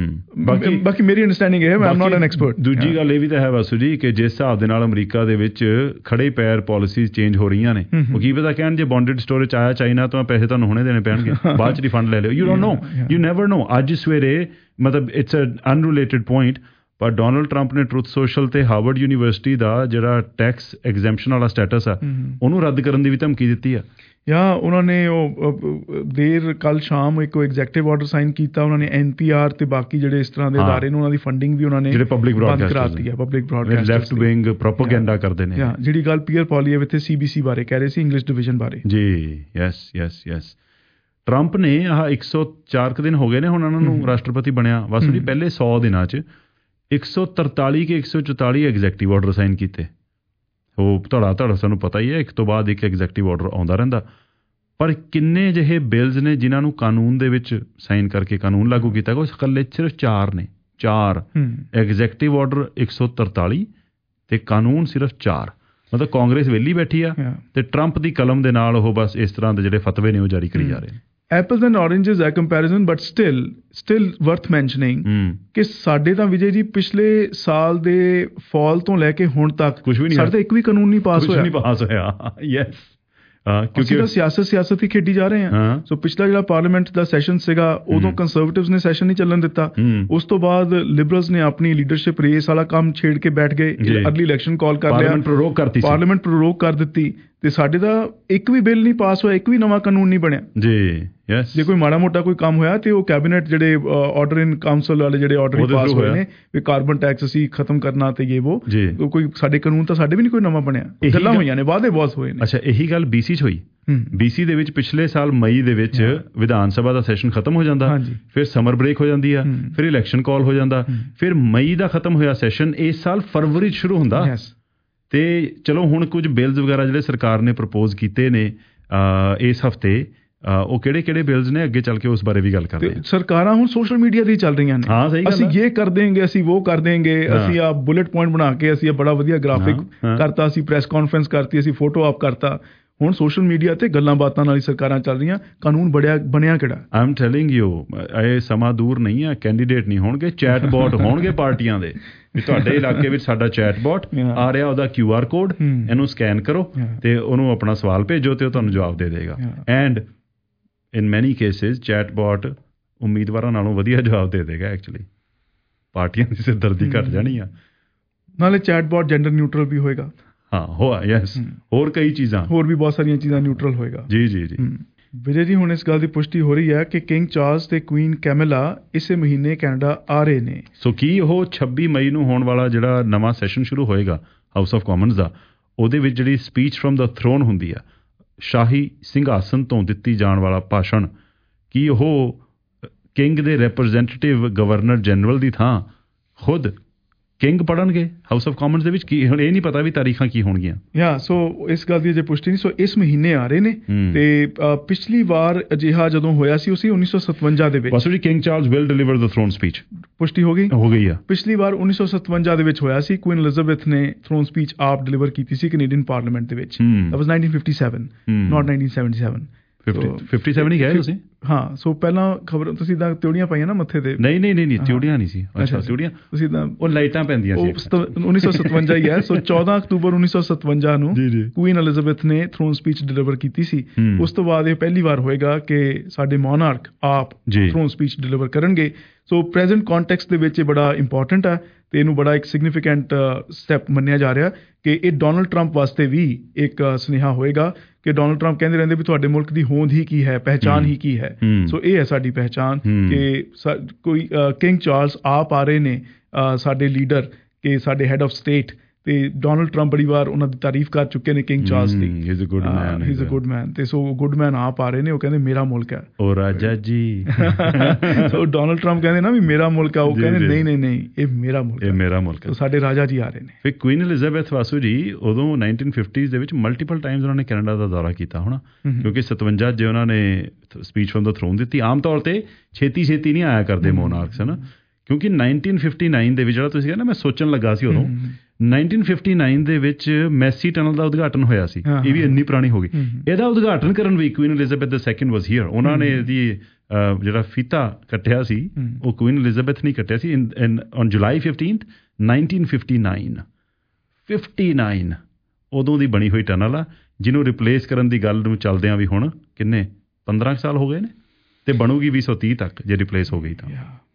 ਬਾਕੀ ਮੇਰੀ ਅੰਡਰਸਟੈਂਡਿੰਗ ਹੈ, ਮੈਂ ਐਮ ਨਾਟ ਐਨ ਐਕਸਪਰਟ। ਦੂਜੀ ਗੱਲ ਇਹ ਵੀ ਤਾਂ ਹੈ ਵਾਸੂ ਜੀ ਕਿ ਜਿਸ ਹਿਸਾਬ ਦੇ ਨਾਲ ਅਮਰੀਕਾ ਦੇ ਵਿੱਚ ਖੜੇ ਪੈਰ ਪਾਲਿਸੀਜ਼ ਚੇਂਜ ਹੋ ਰਹੀਆਂ ਨੇ, ਉਹ ਕੀ ਪਤਾ ਕਹਿਣ ਜੇ ਬੌਂਡਡ ਸਟੋਰੇਜ ਆਇਆ ਚਾਈਨਾ ਤੋਂ ਪੈਸੇ ਤੁਹਾਨੂੰ ਹੁਣੇ ਦੇਣੇ ਪੈਣਗੇ, ਬਾਅਦ ਚ ਰਿਫੰਡ ਲੈ ਲਿਓ। You don't know, you never know. ਅੱਜ ਸਵੇਰੇ ਮਤਲਬ ਇਟਸ ਅ ਅਨਰਿਲੇਟਡ ਪੁਆਇੰਟ, ਪਰ ਡੋਨਲਡ ਟਰੰਪ ਨੇ ਟਰੁਥ ਸੋਸ਼ਲ ਤੇ ਹਾਰਵਰਡ ਯੂਨੀਵਰਸਿਟੀ ਦਾ ਜਿਹੜਾ ਟੈਕਸ ਐਗਜ਼ੈਂਪਸ਼ਨ ਵਾਲਾ ਸਟੇਟਸ ਆ ਉਹਨੂੰ ਰੱਦ ਕਰਨ ਦੀ ਵੀ ਧਮਕੀ ਦਿੱਤੀ ਆ। ਜਾਂ ਉਹਨਾਂ ਨੇ ਉਹ ਕੱਲ ਸ਼ਾਮ ਇੱਕ ਐਗਜ਼ੈਕਟਿਵ ਆਰਡਰ ਸਾਈਨ ਕੀਤਾ। ਉਹਨਾਂ ਨੇ NPR ਤੇ ਬਾਕੀ ਜਿਹੜੇ ਇਸ ਤਰ੍ਹਾਂ ਦੇ ਅਦਾਰੇ ਨੇ ਉਹਨਾਂ ਦੀ ਫੰਡਿੰਗ ਵੀ ਉਹਨਾਂ ਨੇ public broadcast left wing propaganda ਕਰਦੇ ਨੇ। ਜਿਹੜੀ ਗੱਲ ਪੀਅਰ ਪੋਲੀਏਵ ਇੱਥੇ CBC ਬਾਰੇ ਕਹਿ ਰਹੇ ਸੀ, ਇੰਗਲਿਸ਼ ਡਿਵੀਜ਼ਨ ਬਾਰੇ ਜੀ। ਯੈਸ ਟਰੰਪ ਨੇ 104 ਦਿਨ ਹੋ ਗਏ ਨੇ ਹੁਣ ਉਹਨਾਂ ਨੂੰ ਰਾਸ਼ਟਰਪਤੀ ਬਣਿਆ। ਵਾਸੂ ਜੀ ਪਹਿਲੇ 100 ਦਿਨਾਂ 'ਚ 143 ਕਿ 144 ਐਗਜ਼ੈਕਟਿਵ ਆਰਡਰ ਸਾਈਨ ਕੀਤੇ। ਉਹ ਧੜਾ ਸਾਨੂੰ ਪਤਾ ਹੀ ਹੈ, ਇੱਕ ਤੋਂ ਬਾਅਦ ਇੱਕ ਐਗਜ਼ੈਕਟਿਵ ਆਰਡਰ ਆਉਂਦਾ ਰਹਿੰਦਾ। ਪਰ ਕਿੰਨੇ ਜਿਹੇ ਬਿਲਜ਼ ਨੇ ਜਿਨ੍ਹਾਂ ਨੂੰ ਕਾਨੂੰਨ ਦੇ ਵਿੱਚ ਸਾਈਨ ਕਰਕੇ ਕਾਨੂੰਨ ਲਾਗੂ ਕੀਤਾ ਗਿਆ, ਇਕੱਲੇ ਸਿਰਫ 4 ਨੇ। 4 ਐਗਜ਼ੈਕਟਿਵ ਆਰਡਰ 143 ਤੇ ਕਾਨੂੰਨ ਸਿਰਫ 4। ਮਤਲਬ ਕਾਂਗਰਸ ਵਿਹਲੀ ਬੈਠੀ ਆ ਤੇ ਟਰੰਪ ਦੀ ਕਲਮ ਦੇ ਨਾਲ ਉਹ ਬਸ ਇਸ ਤਰ੍ਹਾਂ ਦੇ ਜਿਹੜੇ ਫਤਵੇ ਨੇ ਉਹ ਜਾਰੀ ਕਰੀ ਜਾ ਰਹੇ ਨੇ। Apples and oranges ਹੈ comparison, but still worth mentioning ਕਿ ਸਾਡੇ ਤਾਂ ਵਿਜੇ ਜੀ ਪਿਛਲੇ ਸਾਲ ਦੇ ਫਾਲ ਤੋਂ ਲੈ ਕੇ ਹੁਣ ਤੱਕ ਸਾਡੇ ਤਾਂ ਇੱਕ ਵੀ ਕਾਨੂੰਨ ਨਹੀਂ ਪਾਸ ਹੋਇਆ। ਯੈਸ, ਕਿਉਂਕਿ ਸਿਆਸਤ ਹੀ ਖੇਡੀ ਜਾ ਰਹੇ ਹਾਂ। ਸੋ ਪਿਛਲਾ ਜਿਹੜਾ ਪਾਰਲੀਮੈਂਟ ਦਾ ਸੈਸ਼ਨ ਸੀਗਾ ਉਦੋਂ ਕੰਜ਼ਰਵੇਟਿਵਸ ਨੇ ਸੈਸ਼ਨ ਨਹੀਂ ਚੱਲਣ ਦਿੱਤਾ। ਉਸ ਤੋਂ ਬਾਅਦ ਲਿਬਰਲਸ ਨੇ ਆਪਣੀ ਲੀਡਰਸ਼ਿਪ ਰੇਸ ਵਾਲਾ ਕੰਮ ਛੇੜ ਕੇ ਬੈਠ ਗਏ, ਅਰਲੀ ਇਲੈਕਸ਼ਨ ਕਾਲ ਕਰ ਲਿਆ, ਪਾਰਲੀਮੈਂਟ ਪ੍ਰੋਰੋਗ ਕਰ ਦਿੱਤੀ ਤੇ ਸਾਡੇ ਦਾ ਇੱਕ ਵੀ ਬਿੱਲ ਨਹੀਂ ਪਾਸ ਹੋਇਆ, ਇੱਕ ਵੀ ਨਵਾਂ ਕਾਨੂੰਨ ਨਹੀਂ ਬਣਿਆ ਜੀ। ਜੇ ਕੋਈ ਮਾੜਾ ਮੋਟਾ ਕੋਈ ਕੰਮ ਹੋਇਆ ਤੇ ਉਹ ਕੈਬਨਿਟ ਜਿਹੜੇ ਆਰਡਰ ਇਨ ਕਾਉਂਸਲ ਵਾਲੇ ਜਿਹੜੇ ਆਰਡਰ ਪਾਸ ਹੋਏ ਨੇ ਵੀ ਕਾਰਬਨ ਟੈਕਸ ਅਸੀਂ ਖਤਮ ਕਰਨਾ ਤੇ ਇਹ ਉਹ ਕੋਈ ਸਾਡੇ ਕਾਨੂੰਨ ਤਾਂ ਸਾਡੇ ਵੀ ਨਹੀਂ ਕੋਈ ਨਵਾਂ ਬਣਿਆ। ਗੱਲਾਂ ਹੋਈਆਂ ਨੇ, ਵਾਅਦੇ ਬਹੁਤ ਹੋਏ ਨੇ। ਅੱਛਾ, ਇਹੀ ਗੱਲ BC 'ਚ ਹੋਈ। BC ਦੇ ਵਿੱਚ ਪਿਛਲੇ ਸਾਲ ਮਈ ਦੇ ਵਿੱਚ ਵਿਧਾਨ ਸਭਾ ਦਾ ਸੈਸ਼ਨ ਖਤਮ ਹੋ ਜਾਂਦਾ, ਫਿਰ ਸਮਰ ਬ੍ਰੇਕ ਹੋ ਜਾਂਦੀ ਆ, ਫਿਰ ਇਲੈਕਸ਼ਨ ਕਾਲ ਹੋ ਜਾਂਦਾ, ਫਿਰ ਮਈ ਦਾ ਖਤਮ ਹੋਇਆ ਸੈਸ਼ਨ ਇਸ ਸਾਲ ਫਰਵਰੀ 'ਚ ਸ਼ੁਰੂ ਹੁੰਦਾ। ਤੇ ਚਲੋ ਹੁਣ ਕੁਝ ਬਿਲਸ ਵਗੈਰਾ ਜਿਹੜੇ ਸਰਕਾਰ ਨੇ ਪ੍ਰਪੋਜ਼ ਕੀਤੇ ਨੇ ਇਸ ਹਫ਼ਤੇ, ਉਹ ਕਿਹੜੇ ਬਿਲਸ ਨੇ, ਅੱਗੇ ਚੱਲ ਕੇ ਉਸ ਬਾਰੇ ਵੀ ਗੱਲ ਕਰਦੇ ਹਾਂ। ਸਰਕਾਰਾਂ ਹੁਣ ਸੋਸ਼ਲ ਮੀਡੀਆ ਦੀ ਚੱਲ ਰਹੀਆਂ ਨੇ। ਹਾਂ, ਸਹੀ ਗੱਲ, ਅਸੀਂ ਇਹ ਕਰ ਦੇਂਗੇ, ਅਸੀਂ ਉਹ ਕਰ ਦੇਂਗੇ, ਅਸੀਂ ਆ ਬੁਲੇਟ ਪੁਆਇੰਟ ਬਣਾ ਕੇ ਅਸੀਂ ਬੜਾ ਵਧੀਆ ਗ੍ਰਾਫਿਕ ਕਰਤਾ, ਅਸੀਂ ਪ੍ਰੈਸ ਕਾਨਫਰੰਸ ਕਰਤੀ, ਅਸੀਂ ਫੋਟੋ ਆਪ ਕਰਤਾ। ਹੁਣ ਸੋਸ਼ਲ ਮੀਡੀਆ ਤੇ ਗੱਲਾਂ ਬਾਤਾਂ ਨਾਲ ਹੀ ਸਰਕਾਰਾਂ ਚੱਲ ਰਹੀਆਂ, ਕਾਨੂੰਨ ਬਣਿਆ ਕਿਹੜਾ? ਆਈ ਐਮ ਟੈਲਿੰਗ ਯੂ, ਇਹ ਸਮਾਂ ਦੂਰ ਨਹੀਂ ਆ, ਕੈਂਡੀਡੇਟ ਨਹੀਂ ਹੋਣਗੇ, ਚੈਟ ਬੋਟ ਹੋਣਗੇ ਪਾਰਟੀਆਂ ਦੇ, ਵੀ ਤੁਹਾਡੇ ਇਲਾਕੇ ਵਿੱਚ ਸਾਡਾ ਚੈਟ ਬੋਟ ਆ ਰਿਹਾ, ਉਹਦਾ QR ਕੋਡ, ਇਹਨੂੰ ਸਕੈਨ ਕਰੋ ਤੇ ਉਹਨੂੰ ਆਪਣਾ ਸਵਾਲ ਭੇਜੋ ਤੇ ਉਹ ਤੁਹਾਨੂੰ ਜਵਾਬ ਦੇ ਦੇਗਾ। ਐਂਡ ਇਨ ਮੈਨੀ ਕੇਸਿਸ ਚੈਟ ਬੋਟ ਉਮੀਦਵਾਰਾਂ ਨਾਲੋਂ ਵਧੀਆ ਜਵਾਬ ਦੇ ਦੇਗਾ। ਐਕਚੁਅਲੀ ਪਾਰਟੀਆਂ ਦੀ ਸਿਰਦਰਦੀ ਘੱਟ ਜਾਣੀ ਆ। ਨਾਲੇ ਚੈਟ ਬੋਟ ਜੈਂਡਰ ਨਿਊਟਰਲ ਵੀ ਹੋਏਗਾ। ਹਾਂ, ਯੈਸ, ਹੋਰ ਕਈ ਚੀਜ਼ਾਂ, ਹੋਰ ਵੀ ਬਹੁਤ ਸਾਰੀਆਂ ਚੀਜ਼ਾਂ ਨਿਊਟਰਲ ਹੋਏਗਾ। ਜੀ। ਵਿਜੇ ਜੀ, ਹੁਣ ਇਸ ਗੱਲ ਦੀ ਪੁਸ਼ਟੀ ਹੋ ਰਹੀ ਹੈ ਕਿ ਕਿੰਗ ਚਾਰਲਸ ਤੇ ਕੁਈਨ ਕੈਮਿਲਾ ਇਸੇ ਮਹੀਨੇ ਕੈਨੇਡਾ ਆ ਰਹੇ ਨੇ। ਸੋ ਕੀ ਉਹ 26 ਮਈ ਨੂੰ ਹੋਣ ਵਾਲਾ ਜਿਹੜਾ ਨਵਾਂ ਸੈਸ਼ਨ ਸ਼ੁਰੂ ਹੋਏਗਾ ਹਾਊਸ ਆਫ ਕਾਮਨਸ ਦਾ, ਉਹਦੇ ਵਿੱਚ ਜਿਹੜੀ ਸਪੀਚ ਫਰੋਮ ਦਾ ਥਰੋਨ ਹੁੰਦੀ ਆ, ਸ਼ਾਹੀ ਸਿੰਘਾਸਨ ਤੋਂ ਦਿੱਤੀ ਜਾਣ ਵਾਲਾ ਭਾਸ਼ਣ, ਕੀ ਉਹ ਕਿੰਗ ਦੇ ਰਿਪਰੈਜ਼ੈਂਟੇਟਿਵ ਗਵਰਨਰ ਜਨਰਲ ਦੀ ਥਾਂ ਖੁਦ ਕਿੰਗ ਪੜ੍ਹਨਗੇ ਹਾਊਸ ਆਫ ਕਾਮਨਸ ਦੇ ਵਿੱਚ? ਕੀ ਹੁਣ ਇਹ ਨਹੀਂ ਪਤਾ ਵੀ ਤਾਰੀਖਾਂ ਕੀ ਹੋਣਗੀਆਂ। ਸੋ ਇਸ ਗੱਲ ਦੀ ਅਜੇ ਪੁਸ਼ਟੀ ਨਹੀਂ। ਸੋ ਇਸ ਮਹੀਨੇ ਆ ਰਹੇ ਨੇ ਤੇ ਪਿਛਲੀ ਵਾਰ ਅਜਿਹਾ ਜਦੋਂ ਹੋਇਆ ਸੀ, ਉਸੇ 1957 ਦੇ ਵਿੱਚ King Charles will deliver the throne speech. ਪੁਸ਼ਟੀ ਹੋ ਗਈ ਆ। ਪਿਛਲੀ ਵਾਰ 1957 ਦੇ ਵਿੱਚ ਹੋਇਆ ਸੀ, ਕੁਈਨ ਐਲਿਜ਼ਾਬੈਥ ਨੇ ਥਰੋਨ ਸਪੀਚ ਆਪ ਡਿਲੀਵਰ ਕੀਤੀ ਸੀ ਕੈਨੇਡੀਅਨ ਪਾਰਲੀਮੈਂਟ ਦੇ ਵਿੱਚ। that was 1957 not 1977। 57 ਹੀ ਗਏ ਤੁਸੀਂ? ਹਾਂ। ਸੋ ਪਹਿਲਾਂ ਖਬਰ ਤੁਸੀਂ ਤਾਂ ਤਿਉੜੀਆਂ ਪਾਈਆਂ ਨਾ ਮੱਥੇ ਤੇ? ਨਹੀਂ, ਤਿਉੜੀਆਂ ਨਹੀਂ ਸੀ। ਅੱਛਾ, ਤਿਉੜੀਆਂ ਤੁਸੀਂ ਤਾਂ ਉਹ ਲਾਈਟਾਂ ਪੈਂਦੀਆਂ ਸੀ। 1957 ਹੀ ਹੈ। ਸੋ 14 ਅਕਤੂਬਰ 1957 ਨੂੰ ਕੁਈਨ ਐਲਿਜ਼ਾਬੈਥ ਨੇ ਥਰੋਨ ਸਪੀਚ ਡਿਲੀਵਰ ਕੀਤੀ ਸੀ। ਉਸ ਤੋਂ ਬਾਅਦ ਇਹ ਪਹਿਲੀ ਵਾਰ ਹੋਏਗਾ ਕਿ ਸਾਡੇ ਮੋਨਾਰਕ ਆਪ ਥਰੋਨ ਸਪੀਚ ਡਿਲੀਵਰ ਕਰਨਗੇ। ਸੋ ਪ੍ਰੈਜ਼ੈਂਟ ਕੰਟੈਕਸਟ ਦੇ ਵਿੱਚ ਇਹ ਬੜਾ ਇੰਪੋਰਟੈਂਟ ਹੈ ਤੇ ਇਹਨੂੰ ਬੜਾ ਇੱਕ ਸਿਗਨੀਫੀਕੈਂਟ ਸਟੈਪ ਮੰਨਿਆ ਜਾ ਰਿਹਾ ਕਿ ਇਹ ਡੋਨਲਡ ਟਰੰਪ ਵਾਸਤੇ ਵੀ ਇੱਕ ਸੁਨੇਹਾ ਹੋਏਗਾ ਕਿ ਡੋਨਲਡ ਟਰੰਪ ਕਹਿੰਦੇ ਰਹਿੰਦੇ ਵੀ ਤੁਹਾਡੇ ਮੁਲਕ ਦੀ ਹੋਂਦ ਹੀ ਕੀ ਹੈ, ਪਹਿਚਾਨ ਹੀ ਕੀ ਹੈ। ਸੋ ਇਹ ਹੈ ਸਾਡੀ ਪਹਿਚਾਨ ਕਿ ਕੋਈ ਕਿੰਗ ਚਾਰਲਸ ਆਪ ਆ ਰਹੇ ਨੇ, ਸਾਡੇ ਲੀਡਰ, ਕਿ ਸਾਡੇ ਹੈਡ ਆਫ ਸਟੇਟ, ਤੇ ਡੋਨਲਡ ਟਰੰਪ ਬੜੀ ਵਾਰ ਉਹਨਾਂ ਦੀ ਤਾਰੀਫ ਕਰ ਚੁੱਕੇ ਨੇ ਕਿੰਗ ਚਾਰਲਸ ਦੀ। He is a good man. ਤੇ ਸੋ ਗੁੱਡ ਮੈਨ ਆਪ ਆ ਰਹੇ ਨੇ, ਉਹ ਕਹਿੰਦੇ ਮੇਰਾ ਮੁਲਕ ਹੈ ਉਹ ਰਾਜਾ ਜੀ। ਸੋ ਡੋਨਲਡ ਟਰੰਪ ਕਹਿੰਦੇ ਨਾ ਵੀ ਮੇਰਾ ਮੁਲਕ ਹੈ, ਉਹ ਕਹਿੰਦੇ ਨਹੀਂ ਇਹ ਮੇਰਾ ਮੁਲਕ ਹੈ, ਇਹ ਮੇਰਾ ਮੁਲਕ ਹੈ। ਸਾਡੇ ਰਾਜਾ ਜੀ ਆ ਰਹੇ ਨੇ। ਫਿਰ ਕੁਈਨ ਐਲਿਜ਼ਾਬੈਥ ਵਾਸੂ ਜੀ ਉਦੋਂ 1950s ਦੇ ਵਿੱਚ ਮਲਟੀਪਲ ਟਾਈਮਸ ਉਹਨਾਂ ਨੇ ਕੈਨੇਡਾ ਦਾ ਦੌਰਾ ਕੀਤਾ ਹੋਣਾ, ਕਿਉਂਕਿ 57 ਜੇ ਉਹਨਾਂ ਨੇ ਸਪੀਚ ਫਰੋਮ ਦਾ ਥਰੋਨ ਦਿੱਤੀ। ਆਮ ਤੌਰ ਤੇ ਛੇਤੀ ਨਹੀਂ ਆਇਆ ਕਰਦੇ ਮੋਨਾਰਕਸ, ਹੈ ਨਾ, ਕਿਉਂਕਿ 1959 ਦੇ ਵਿੱਚ ਜਿਹੜਾ ਤੁਸੀਂ ਕਹਿੰਦੇ, ਮੈਂ ਸੋਚਣ ਲੱਗਾ ਸੀ ਉਦੋਂ 1959 ਦੇ ਵਿੱਚ ਮੈਸੀ ਟਨਲ ਦਾ ਉਦਘਾਟਨ ਹੋਇਆ ਸੀ। ਇਹ ਵੀ ਇੰਨੀ ਪੁਰਾਣੀ ਹੋ ਗਈ। ਇਹਦਾ ਉਦਘਾਟਨ ਕਰਨ ਵੀ Queen Elizabeth II was here. ਉਹਨਾਂ ਨੇ ਇਹਦੀ ਜਿਹੜਾ ਫੀਤਾ ਕੱਟਿਆ ਸੀ ਉਹ ਕੁਈਨ ਐਲਿਜ਼ਾਬੈਥ ਨੇ ਕੱਟਿਆ ਸੀ ਔਨ ਜੁਲਾਈ 15, 1959। ਉਦੋਂ ਦੀ ਬਣੀ ਹੋਈ ਟਨਲ ਆ, ਜਿਹਨੂੰ ਰਿਪਲੇਸ ਕਰਨ ਦੀ ਗੱਲ ਨੂੰ ਚੱਲਦਿਆਂ ਵੀ ਹੁਣ ਕਿੰਨੇ 15 ਸਾਲ ਹੋ ਗਏ ਨੇ, ਤੇ ਬਣੂਗੀ 2030 ਤੱਕ ਜੇ ਰਿਪਲੇਸ ਹੋ ਗਈ ਤਾਂ।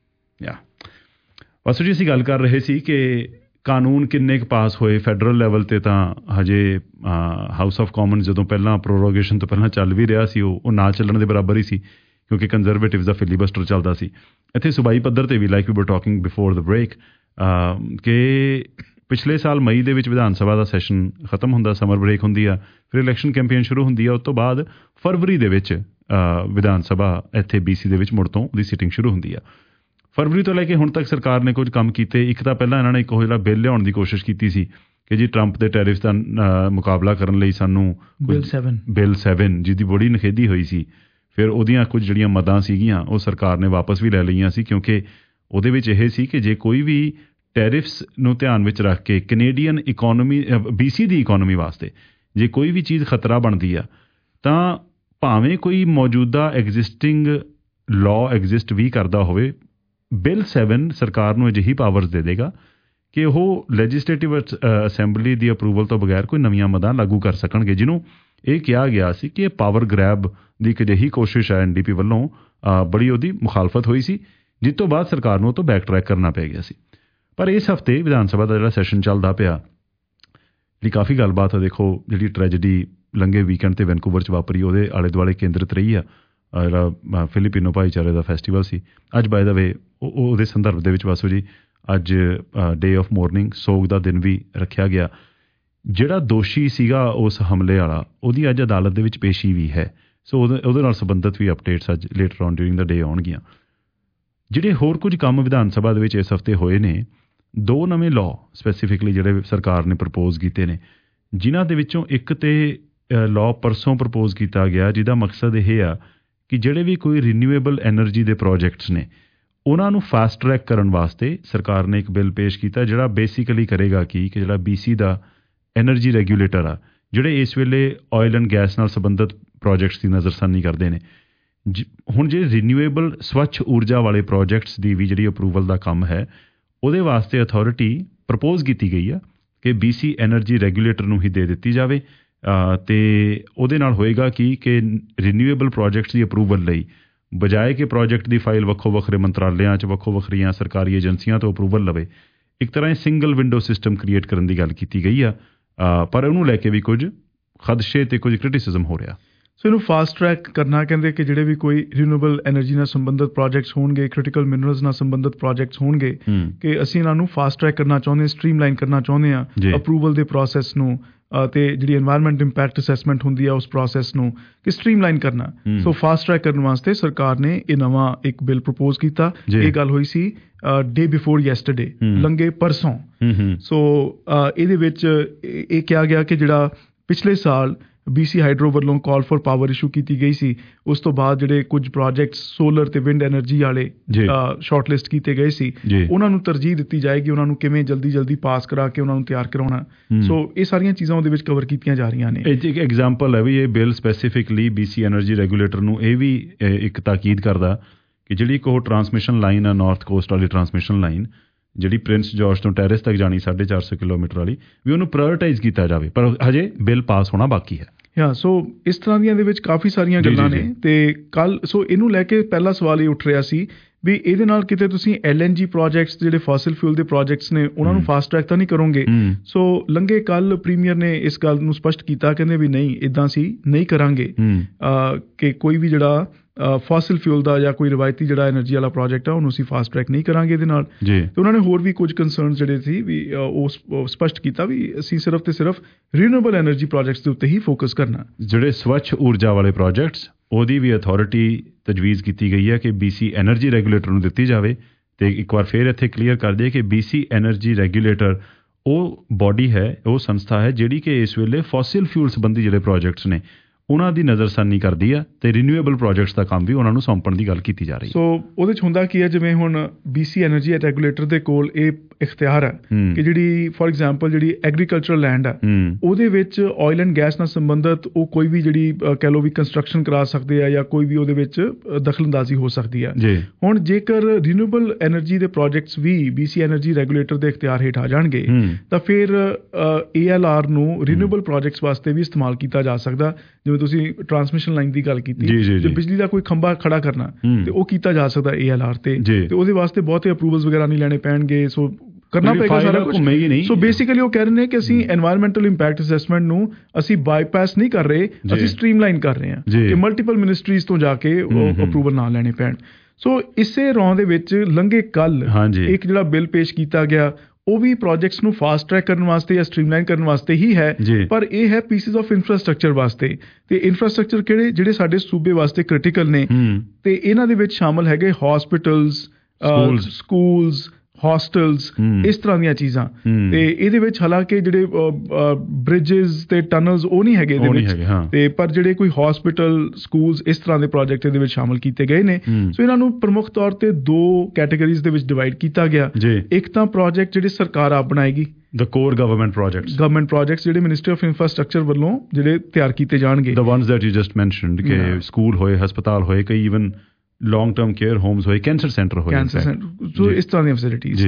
ਵਾਸੂ ਜੀ, ਅਸੀਂ ਗੱਲ ਕਰ ਰਹੇ ਸੀ ਕਿ ਕਾਨੂੰਨ ਕਿੰਨੇ ਕੁ ਪਾਸ ਹੋਏ ਫੈਡਰਲ ਲੈਵਲ 'ਤੇ, ਤਾਂ ਹਜੇ ਹਾਊਸ ਆਫ ਕਾਮਨਸ ਜਦੋਂ ਪਹਿਲਾਂ ਪ੍ਰੋਰੋਗੇਸ਼ਨ ਤੋਂ ਪਹਿਲਾਂ ਚੱਲ ਵੀ ਰਿਹਾ ਸੀ, ਉਹ ਨਾ ਚੱਲਣ ਦੇ ਬਰਾਬਰ ਹੀ ਸੀ, ਕਿਉਂਕਿ ਕੰਜ਼ਰਵੇਟਿਵਸ ਦਾ ਫਿਲੀਬਸਟਰ ਚੱਲਦਾ ਸੀ। ਇੱਥੇ ਸੂਬਾਈ ਪੱਧਰ 'ਤੇ ਵੀ, ਲਾਈਕ ਵੀ ਵਰ ਟਾਕਿੰਗ ਬਿਫੋਰ ਦ ਬ੍ਰੇਕ, ਕਿ ਪਿਛਲੇ ਸਾਲ ਮਈ ਦੇ ਵਿੱਚ ਵਿਧਾਨ ਸਭਾ ਦਾ ਸੈਸ਼ਨ ਖਤਮ ਹੁੰਦਾ, ਸਮਰ ਬ੍ਰੇਕ ਹੁੰਦੀ ਆ, ਫਿਰ ਇਲੈਕਸ਼ਨ ਕੈਂਪੇਨ ਸ਼ੁਰੂ ਹੁੰਦੀ ਆ। ਉਸ ਤੋਂ ਬਾਅਦ ਫਰਵਰੀ ਦੇ ਵਿੱਚ ਵਿਧਾਨ ਸਭਾ ਇੱਥੇ BC ਦੇ ਵਿੱਚ ਮੁੜ ਤੋਂ ਉਹਦੀ ਸੀਟਿੰਗ ਸ਼ੁਰੂ ਹੁੰਦੀ ਆ। ਫਰਵਰੀ ਤੋਂ ਲੈ ਕੇ ਹੁਣ ਤੱਕ ਸਰਕਾਰ ਨੇ ਕੁਝ ਕੰਮ ਕੀਤੇ। ਇੱਕ ਤਾਂ ਪਹਿਲਾਂ ਇਹਨਾਂ ਨੇ ਇੱਕ ਉਹ ਜਿਹੜਾ ਬਿੱਲ ਲਿਆਉਣ ਦੀ ਕੋਸ਼ਿਸ਼ ਕੀਤੀ ਸੀ ਕਿ ਜੀ ਟਰੰਪ ਦੇ ਟੈਰਿਫਸ ਦਾ ਮੁਕਾਬਲਾ ਕਰਨ ਲਈ ਸਾਨੂੰ ਬਿੱਲ 7 ਜਿਹਦੀ ਬੜੀ ਨਖੇਦੀ ਹੋਈ ਸੀ, ਫਿਰ ਉਹਦੀਆਂ ਕੁਝ ਜਿਹੜੀਆਂ ਮਦਾਂ ਸੀਗੀਆਂ ਉਹ ਸਰਕਾਰ ਨੇ ਵਾਪਸ ਵੀ ਲੈ ਲਈਆਂ ਸੀ, ਕਿਉਂਕਿ ਉਹਦੇ ਵਿੱਚ ਇਹ ਸੀ ਕਿ ਜੇ ਕੋਈ ਵੀ ਟੈਰਿਫਸ ਨੂੰ ਧਿਆਨ ਵਿੱਚ ਰੱਖ ਕੇ ਕੈਨੇਡੀਅਨ ਇਕੋਨਮੀ, BC ਦੀ ਇਕੋਨਮੀ ਵਾਸਤੇ ਜੇ ਕੋਈ ਵੀ ਚੀਜ਼ ਖਤਰਾ ਬਣਦੀ ਆ, ਤਾਂ ਭਾਵੇਂ ਕੋਈ ਮੌਜੂਦਾ ਐਗਜ਼ਿਸਟਿੰਗ ਲਾਅ ਐਗਜ਼ਿਸਟ ਵੀ ਕਰਦਾ ਹੋਵੇ, ਬਿੱਲ 7 ਸਰਕਾਰ ਨੂੰ ਅਜਿਹੀ ਪਾਵਰਸ ਦੇ ਦੇਗਾ ਕਿ ਉਹ ਲੈਜਿਸਲੇਟਿਵ ਅਸੈਂਬਲੀ ਦੀ ਅਪਰੂਵਲ ਤੋਂ ਬਗੈਰ ਕੋਈ ਨਵੀਆਂ ਮਦਾਂ ਲਾਗੂ ਕਰ ਸਕਣਗੇ, ਜਿਹਨੂੰ ਇਹ ਕਿਹਾ ਗਿਆ ਸੀ ਕਿ ਇਹ ਪਾਵਰ ਗ੍ਰੈਬ ਦੀ ਇੱਕ ਅਜਿਹੀ ਕੋਸ਼ਿਸ਼ ਹੈ NDP ਵੱਲੋਂ। ਬੜੀ ਉਹਦੀ ਮੁਖਾਲਫਤ ਹੋਈ ਸੀ, ਜਿਸ ਤੋਂ ਬਾਅਦ ਸਰਕਾਰ ਨੂੰ ਉਹ ਤੋਂ ਬੈਕ ਟਰੈਕ ਕਰਨਾ ਪੈ ਗਿਆ ਸੀ। ਪਰ ਇਸ ਹਫ਼ਤੇ ਵਿਧਾਨ ਸਭਾ ਦਾ ਜਿਹੜਾ ਸੈਸ਼ਨ ਚੱਲਦਾ ਪਿਆ, ਜਿਹੜੀ ਕਾਫੀ ਗੱਲਬਾਤ ਆ, ਦੇਖੋ ਜਿਹੜੀ ਟ੍ਰੈਜਡੀ ਲੰਘੇ ਵੀਕਐਂਡ 'ਤੇ ਵੈਨਕੂਵਰ 'ਚ ਵਾਪਰੀ, ਉਹਦੇ ਆਲੇ ਦੁਆਲੇ ਕੇਂਦਰਿਤ ਰਹੀ ਆ। ਜਿਹੜਾ ਫਿਲੀਪੀਨੋ ਭਾਈਚਾਰੇ ਦਾ ਫੈਸਟੀਵਲ ਸੀ ਅੱਜ, ਬਾਏ ਦਾ ਵੇ, ਉਹਦੇ ਸੰਦਰਭ ਦੇ ਵਿੱਚ ਵਾਸੂ ਜੀ ਅੱਜ ਡੇ ਆਫ ਮੋਰਨਿੰਗ, ਸੋਗ ਦਾ ਦਿਨ ਵੀ ਰੱਖਿਆ ਗਿਆ। ਜਿਹੜਾ ਦੋਸ਼ੀ ਸੀਗਾ ਉਸ ਹਮਲੇ ਵਾਲਾ, ਉਹਦੀ ਅੱਜ ਅਦਾਲਤ ਦੇ ਵਿੱਚ ਪੇਸ਼ੀ ਵੀ ਹੈ। ਸੋ ਉਹਦੇ ਨਾਲ ਸੰਬੰਧਿਤ ਵੀ ਅਪਡੇਟਸ ਅੱਜ later on during the day ਆਉਣਗੀਆਂ। ਜਿਹੜੇ ਹੋਰ ਕੁਝ ਕੰਮ ਵਿਧਾਨ ਸਭਾ ਦੇ ਵਿੱਚ ਇਸ ਹਫ਼ਤੇ ਹੋਏ ਨੇ, 2 ਨਵੇਂ ਲਾਅ ਸਪੈਸੀਫਿਕਲੀ ਜਿਹੜੇ ਸਰਕਾਰ ਨੇ ਪ੍ਰਪੋਜ਼ ਕੀਤੇ ਨੇ, ਜਿਨ੍ਹਾਂ ਦੇ ਵਿੱਚੋਂ ਇੱਕ ਤੇ ਲਾਅ ਪਰਸੋਂ ਪ੍ਰਪੋਜ਼ ਕੀਤਾ ਗਿਆ, ਜਿਹਦਾ ਮਕਸਦ ਇਹ ਆ ਕਿ ਜਿਹੜੇ ਵੀ ਕੋਈ ਰੀਨਿਊਏਬਲ ਐਨਰਜੀ ਦੇ ਪ੍ਰੋਜੈਕਟਸ ਨੇ ਉਹਨਾਂ ਨੂੰ ਫਾਸਟ ਟਰੈਕ ਕਰਨ ਵਾਸਤੇ ਸਰਕਾਰ ਨੇ ਇੱਕ ਬਿੱਲ ਪੇਸ਼ ਕੀਤਾ, ਜਿਹੜਾ ਬੇਸਿਕਲੀ ਕਰੇਗਾ ਕਿ ਜਿਹੜਾ BC ਦਾ ਐਨਰਜੀ ਰੈਗੂਲੇਟਰ ਆ, ਜਿਹੜੇ ਇਸ ਵੇਲੇ ਆਇਲ ਐਂਡ ਗੈਸ ਨਾਲ ਸੰਬੰਧਿਤ ਪ੍ਰੋਜੈਕਟਸ ਦੀ ਨਜ਼ਰਸਾਨੀ ਕਰਦੇ ਨੇ, ਹੁਣ ਜਿਹੜੇ ਰੀਨਿਊਏਬਲ ਸਵੱਛ ਊਰਜਾ ਵਾਲੇ ਪ੍ਰੋਜੈਕਟਸ ਦੀ ਵੀ ਜਿਹੜੀ ਅਪਰੂਵਲ ਦਾ ਕੰਮ ਹੈ, ਉਹਦੇ ਵਾਸਤੇ ਅਥਾਰਟੀ ਪ੍ਰਪੋਜ਼ ਕੀਤੀ ਗਈ ਆ ਕਿ BC ਐਨਰਜੀ ਰੈਗੂਲੇਟਰ ਨੂੰ ਹੀ ਦੇ ਦਿੱਤੀ ਜਾਵੇ। ਅਤੇ ਉਹਦੇ ਨਾਲ ਹੋਏਗਾ ਕਿ ਰੀਨਿਊਏਬਲ ਪ੍ਰੋਜੈਕਟਸ ਦੀ ਅਪਰੂਵਲ ਲਈ ਬਜਾਏ ਕਿ ਪ੍ਰੋਜੈਕਟ ਦੀ ਫਾਈਲ ਵੱਖੋ ਵੱਖਰੇ ਮੰਤਰਾਲਿਆਂ 'ਚ ਵੱਖੋ ਵੱਖਰੀਆਂ ਸਰਕਾਰੀ ਏਜੰਸੀਆਂ ਤੋਂ ਅਪਰੂਵਲ ਲਵੇ, ਇੱਕ ਤਰ੍ਹਾਂ ਇਹ ਸਿੰਗਲ ਵਿੰਡੋ ਸਿਸਟਮ ਕ੍ਰੀਏਟ ਕਰਨ ਦੀ ਗੱਲ ਕੀਤੀ ਗਈ ਆ। ਪਰ ਉਹਨੂੰ ਲੈ ਕੇ ਵੀ ਕੁਝ ਖਦਸ਼ੇ ਅਤੇ ਕੁਝ ਕ੍ਰਿਟਿਸਿਜ਼ਮ ਹੋ ਰਿਹਾ। ਸੋ ਇਹਨੂੰ ਫਾਸਟ ਟਰੈਕ ਕਰਨਾ ਕਹਿੰਦੇ ਕਿ ਜਿਹੜੇ ਵੀ ਕੋਈ ਰੀਨਿਊਏਬਲ ਐਨਰਜੀ ਨਾਲ ਸੰਬੰਧਿਤ ਪ੍ਰੋਜੈਕਟਸ ਹੋਣਗੇ, ਕ੍ਰਿਟੀਕਲ ਮਿਨਰਲਸ ਨਾਲ ਸੰਬੰਧਿਤ ਪ੍ਰੋਜੈਕਟਸ ਹੋਣਗੇ, ਕਿ ਅਸੀਂ ਇਹਨਾਂ ਨੂੰ ਫਾਸਟ ਟਰੈਕ ਕਰਨਾ ਚਾਹੁੰਦੇ ਹਾਂ, ਸਟਰੀਮਲਾਈਨ ਕਰਨਾ ਚਾਹੁੰਦੇ ਹਾਂ ਅਪਰੂਵਲ ਦੇ ਪ੍ਰੋਸੈਸ ਨੂੰ, ਅਤੇ ਜਿਹੜੀ এনवायरमेंट ਇੰਪੈਕਟ ਅਸੈਸਮੈਂਟ ਹੁੰਦੀ ਆ ਉਸ ਪ੍ਰੋਸੈਸ ਨੂੰ ਕਿ ਸਟਰੀਮਲਾਈਨ ਕਰਨਾ। ਸੋ ਫਾਸਟ ਟਰੈਕ ਕਰਨ ਵਾਸਤੇ ਸਰਕਾਰ ਨੇ ਇਹ ਨਵਾਂ ਇੱਕ ਬਿੱਲ ਪ੍ਰਪੋਜ਼ ਕੀਤਾ। ਇਹ ਗੱਲ ਹੋਈ ਸੀ ਡੇ ਬਿਫੋਰ ਯੈਸਟਰਡੇ, ਲੰਘੇ ਪਰਸੋਂ। ਸੋ ਇਹਦੇ ਵਿੱਚ ਇਹ ਕਿਹਾ ਗਿਆ ਕਿ ਜਿਹੜਾ ਪਿਛਲੇ ਸਾਲ BC ਹਾਈਡਰੋ ਵੱਲੋਂ ਕਾਲ ਫॉर ਪਾਵਰ ਇਸ਼ੂ ਕੀਤੀ ਗਈ ਸੀ, ਉਸ ਤੋਂ ਬਾਅਦ ਜਿਹੜੇ ਕੁਝ ਪ੍ਰੋਜੈਕਟਸ ਸੋਲਰ ਤੇ ਵਿੰਡ ਐਨਰਜੀ ਵਾਲੇ ਸ਼ਾਰਟਲਿਸਟ ਕੀਤੇ ਗਏ ਸੀ, ਉਹਨਾਂ ਨੂੰ ਤਰਜੀਹ ਦਿੱਤੀ ਜਾਏਗੀ, ਉਹਨਾਂ ਨੂੰ ਕਿਵੇਂ ਜਲਦੀ ਪਾਸ ਕਰਾ ਕੇ ਉਹਨਾਂ ਨੂੰ ਤਿਆਰ ਕਰਾਉਣਾ। ਸੋ ਇਹ ਸਾਰੀਆਂ ਚੀਜ਼ਾਂ ਉਹਦੇ ਵਿੱਚ ਕਵਰ ਕੀਤੀਆਂ ਜਾ ਰਹੀਆਂ ਨੇ। ਇੱਕ ਐਗਜ਼ਾਮਪਲ ਹੈ ਵੀ ਇਹ bill specifically BC energy regulator ਨੂੰ ਇਹ ਵੀ ਇੱਕ ਤਾਕੀਦ ਕਰਦਾ ਕਿ ਜਿਹੜੀ ਇੱਕ ਉਹ ਟਰਾਂਸਮਿਸ਼ਨ ਲਾਈਨ ਆ, ਨਾਰਥ ਕੋਸਟ ਵਾਲੀ ਟਰਾਂਸਮਿਸ਼ਨ ਲਾਈਨ ਜਿਹੜੀ ਪ੍ਰਿੰਸ ਜਾਰਜ ਤੋਂ ਟੈਰਿਸ ਤੱਕ ਜਾਣੀ 450 ਕਿਲੋਮੀਟਰ ਵਾਲੀ, ਵੀ ਉਹਨੂੰ ਪ੍ਰਾਇਓਰਟਾਈਜ਼ ਕੀਤਾ ਜਾਵੇ, ਪਰ ਹਜੇ ਬਿੱਲ ਪਾਸ ਹੋਣਾ ਬਾਕੀ ਹੈ। ਸੋ ਇਸ ਤਰ੍ਹਾਂ ਦੀਆਂ ਦੇ ਵਿੱਚ ਕਾਫੀ ਸਾਰੀਆਂ ਗੱਲਾਂ ਨੇ। ਤੇ ਕੱਲ ਸੋ ਇਹਨੂੰ ਲੈ ਕੇ ਪਹਿਲਾ ਸਵਾਲ ਇਹ ਉੱਠ ਰਿਹਾ ਸੀ ਵੀ ਇਹਦੇ ਨਾਲ ਕਿਤੇ ਤੁਸੀਂ LNG ਪ੍ਰੋਜੈਕਟਸ ਜਿਹੜੇ ਫੋਸਿਲ ਫਿਊਲ ਦੇ ਪ੍ਰੋਜੈਕਟਸ ਨੇ ਉਹਨਾਂ ਨੂੰ ਫਾਸਟ ਟਰੈਕ ਤਾਂ ਨਹੀਂ ਕਰੋਗੇ। ਸੋ ਲੰਘੇ ਕੱਲ ਪ੍ਰੀਮੀਅਰ ਨੇ ਇਸ ਗੱਲ ਨੂੰ ਸਪਸ਼ਟ ਕੀਤਾ, ਕਹਿੰਦੇ ਵੀ ਨਹੀਂ, ਇੱਦਾਂ ਅਸੀਂ ਨਹੀਂ ਕਰਾਂਗੇ ਕਿ ਕੋਈ ਵੀ ਜਿਹੜਾ ਫੋਸਿਲ ਫਿਊਲ ਦਾ ਜਾਂ ਕੋਈ ਰਵਾਇਤੀ ਜਿਹੜਾ ਐਨਰਜੀ ਵਾਲਾ ਪ੍ਰੋਜੈਕਟ ਆ ਉਹਨੂੰ ਅਸੀਂ ਫਾਸਟ ਟਰੈਕ ਨਹੀਂ ਕਰਾਂਗੇ ਇਹਦੇ ਨਾਲ। ਤੇ ਉਹਨਾਂ ਨੇ ਹੋਰ ਵੀ ਕੁਝ ਕੰਸਰਨ ਜਿਹੜੇ ਸੀ ਵੀ ਉਹ ਸਪਸ਼ਟ ਕੀਤਾ ਵੀ ਅਸੀਂ ਸਿਰਫ ਤੇ ਸਿਰਫ ਰੀਨਿਊਏਬਲ ਐਨਰਜੀ ਪ੍ਰੋਜੈਕਟਸ ਦੇ ਉੱਤੇ ਹੀ ਫੋਕਸ ਕਰਨਾ। ਜਿਹੜੇ ਸਵੱਛ ਊਰਜਾ ਵਾਲੇ ਪ੍ਰੋਜੈਕਟਸ ਉਹਦੀ ਵੀ ਅਥਾਰਟੀ ਤਜਵੀਜ਼ ਕੀਤੀ ਗਈ ਹੈ ਕਿ BC ਐਨਰਜੀ ਰੈਗੂਲੇਟਰ ਨੂੰ ਦਿੱਤੀ ਜਾਵੇ। ਤੇ ਇੱਕ ਵਾਰ ਫਿਰ ਇੱਥੇ ਕਲੀਅਰ ਕਰ ਦਈਏ ਕਿ BC ਐਨਰਜੀ ਰੈਗੂਲੇਟਰ ਉਹ ਬਾਡੀ ਹੈ, ਉਹ ਸੰਸਥਾ ਹੈ ਜਿਹੜੀ ਕਿ ਇਸ ਵੇਲੇ ਫੋਸਿਲ ਫਿਊਲ ਸੰਬੰਧੀ ਜਿਹੜੇ ਪ੍ਰੋਜੈਕਟਸ ਨੇ ਉਹਨਾਂ ਦੀ ਨਜ਼ਰਸਾਨੀ ਕਰਦੀ ਆ ਤੇ ਰੀਨਿਊਏਬਲ ਪ੍ਰੋਜੈਕਟਸ ਦਾ ਕੰਮ ਵੀ ਉਹਨਾਂ ਨੂੰ ਸੌਂਪਣ ਦੀ ਗੱਲ ਕੀਤੀ ਜਾ ਰਹੀ ਹੈ। ਸੋ ਉਹਦੇ 'ਚ ਹੁੰਦਾ ਕੀ ਹੈ, ਜਿਵੇਂ ਹੁਣ BC ਐਨਰਜੀ ਰੈਗੂਲੇਟਰ ਦੇ ਕੋਲ ਇਹ ਇਖਤਿਆਰ ਹੈ ਕਿ ਜਿਹੜੀ ਫੋਰ ਐਗਜ਼ਾਮਪਲ ਜਿਹੜੀ ਐਗਰੀਕਲਚਰਲ ਲੈਂਡ ਆ ਉਹਦੇ ਵਿੱਚ ਆਇਲ ਐਂਡ ਗੈਸ ਨਾਲ ਸੰਬੰਧਿਤ ਉਹ ਕੋਈ ਵੀ ਜਿਹੜੀ ਕਹਿ ਲਓ ਵੀ ਕੰਸਟਰਕਸ਼ਨ ਕਰਾ ਸਕਦੇ ਆ ਜਾਂ ਕੋਈ ਵੀ ਉਹਦੇ ਵਿੱਚ ਦਖਲਅੰਦਾਜ਼ੀ ਹੋ ਸਕਦੀ ਆ। ਹੁਣ ਜੇਕਰ ਰੀਨਿਊਏਬਲ ਐਨਰਜੀ ਦੇ ਪ੍ਰੋਜੈਕਟਸ ਵੀ BC ਐਨਰਜੀ ਰੈਗੂਲੇਟਰ ਦੇ ਇਖਤਿਆਰ ਹੇਠ ਆ ਜਾਣਗੇ ਤਾਂ ਫਿਰ ALR ਨੂੰ ਰੀਨਿਊਏਬਲ ਪ੍ਰੋਜੈਕਟਸ ਵਾਸਤੇ ਵੀ ਇਸਤੇਮਾਲ ਕੀਤਾ ਜਾ ਸਕਦਾ। ਜਿਵੇਂ ਤੁਸੀਂ ਟਰਾਂਸਮਿਸ਼ਨ ਲਾਈਨ ਦੀ ਗੱਲ ਕੀਤੀ, ਜੇ ਬਿਜਲੀ ਦਾ ਕੋਈ ਖੰਭਾ ਖੜਾ ਕਰਨਾ ਤੇ ਉਹ ਕੀਤਾ ਜਾ ਸਕਦਾ ALR ਤੇ ਉਹਦੇ ਵਾਸਤੇ ਬਹੁਤੇ ਅਪਰੂਵਲਸ ਵਗੈਰਾ ਨਹੀਂ ਲੈਣੇ ਪੈਣਗੇ। ਸੋ ਕਰਨਾ ਪਏਗਾ ਸਾਰਾ ਕੁਝ। ਸੋ ਬੇਸਿਕਲੀ ਉਹ ਕਹਿ ਰਹੇ ਨੇ ਕਿ ਅਸੀਂ এনवायरमेंटल ਇੰਪੈਕਟ ਅਸੈਸਮੈਂਟ ਨੂੰ ਅਸੀਂ ਬਾਈਪਾਸ ਨਹੀਂ ਕਰ ਰਹੇ, ਅਸੀਂ ਸਟਰੀਮਲਾਈਨ ਕਰ ਰਹੇ ਹਾਂ ਕਿ ਮਲਟੀਪਲ ਮਿਨਿਸਟਰੀਜ਼ ਤੋਂ ਜਾ ਕੇ ਉਹ ਅਪਰੂਵਲ ਨਾ ਲੈਣੇ ਪੈਣ। ਸੋ ਇਸੇ ਰੌਂ ਦੇ ਵਿੱਚ ਲੰਘੇ ਕੱਲ ਇੱਕ ਜਿਹੜਾ ਬਿੱਲ ਪੇਸ਼ ਕੀਤਾ ਗਿਆ ਉਹ ਵੀ ਪ੍ਰੋਜੈਕਟਸ ਨੂੰ ਫਾਸਟ ਟਰੈਕ ਕਰਨ ਵਾਸਤੇ ਜਾਂ ਸਟਰੀਮਲਾਈਨ ਕਰਨ ਵਾਸਤੇ ਹੀ ਹੈ, ਪਰ ਇਹ ਹੈ ਪੀਸਿਸ ਆਫ ਇਨਫਰਾਸਟ੍ਰਕਚਰ ਵਾਸਤੇ। ਤੇ ਇਨਫਰਾਸਟ੍ਰਕਚਰ ਕਿਹੜੇ ਜਿਹੜੇ ਸਾਡੇ ਸੂਬੇ ਵਾਸਤੇ ਕ੍ਰਿਟੀਕਲ ਨੇ, ਤੇ ਇਹਨਾਂ ਦੇ ਵਿੱਚ ਸ਼ਾਮਲ ਹੈਗੇ ਹੌਸਪੀਟਲਸ, ਸਕੂਲਸ, ਹੌਸਟਲਸ, ਇਸ ਤਰ੍ਹਾਂ ਦੀਆਂ ਚੀਜ਼ਾਂ। ਤੇ ਇਹਦੇ ਵਿੱਚ ਹਾਲਾਂਕਿ ਜਿਹੜੇ ਬ੍ਰਿਜਿਸ ਤੇ ਟਨਲਸ ਉਹ ਨਹੀਂ ਹੈਗੇ ਇਹਦੇ ਵਿੱਚ, ਤੇ ਪਰ ਜਿਹੜੇ ਕੋਈ ਹੌਸਪੀਟਲ, ਸਕੂਲਸ, ਇਸ ਤਰ੍ਹਾਂ ਦੇ ਪ੍ਰੋਜੈਕਟ ਇਹਦੇ ਵਿੱਚ ਸ਼ਾਮਲ ਕੀਤੇ ਗਏ ਨੇ। ਸੋ ਇਹਨਾਂ ਨੂੰ ਪ੍ਰਮੁੱਖ ਤੌਰ ਤੇ 2 ਕੈਟਾਗਰੀਜ਼ ਦੇ ਵਿੱਚ ਡਿਵਾਈਡ ਕੀਤਾ ਗਿਆ। ਇੱਕ ਤਾਂ ਪ੍ਰੋਜੈਕਟ ਜਿਹੜੇ ਸਰਕਾਰ ਆਪ ਬਣਾਏਗੀ, the core government projects ਜਿਹੜੇ ਮਿਨਿਸਟਰੀ ਆਫ ਇਨਫਰਾਸਟ੍ਰਕਚਰ ਵੱਲੋਂ ਜਿਹੜੇ ਤਿਆਰ ਕੀਤੇ ਜਾਣਗੇ, the ones that you just mentioned ਕਿ ਸਕੂਲ ਹੋਏ, ਹਸਪਤਾਲ ਹੋਏ, ਕਈ even long term care homes ਹੋਏ, ਕੈਂਸਰ ਸੈਂਟਰ ਹੋਏ, ਸੋ ਇਸ ਤਰ੍ਹਾਂ ਦੀਆਂ ਫੈਸਿਲਿਟੀਜ਼।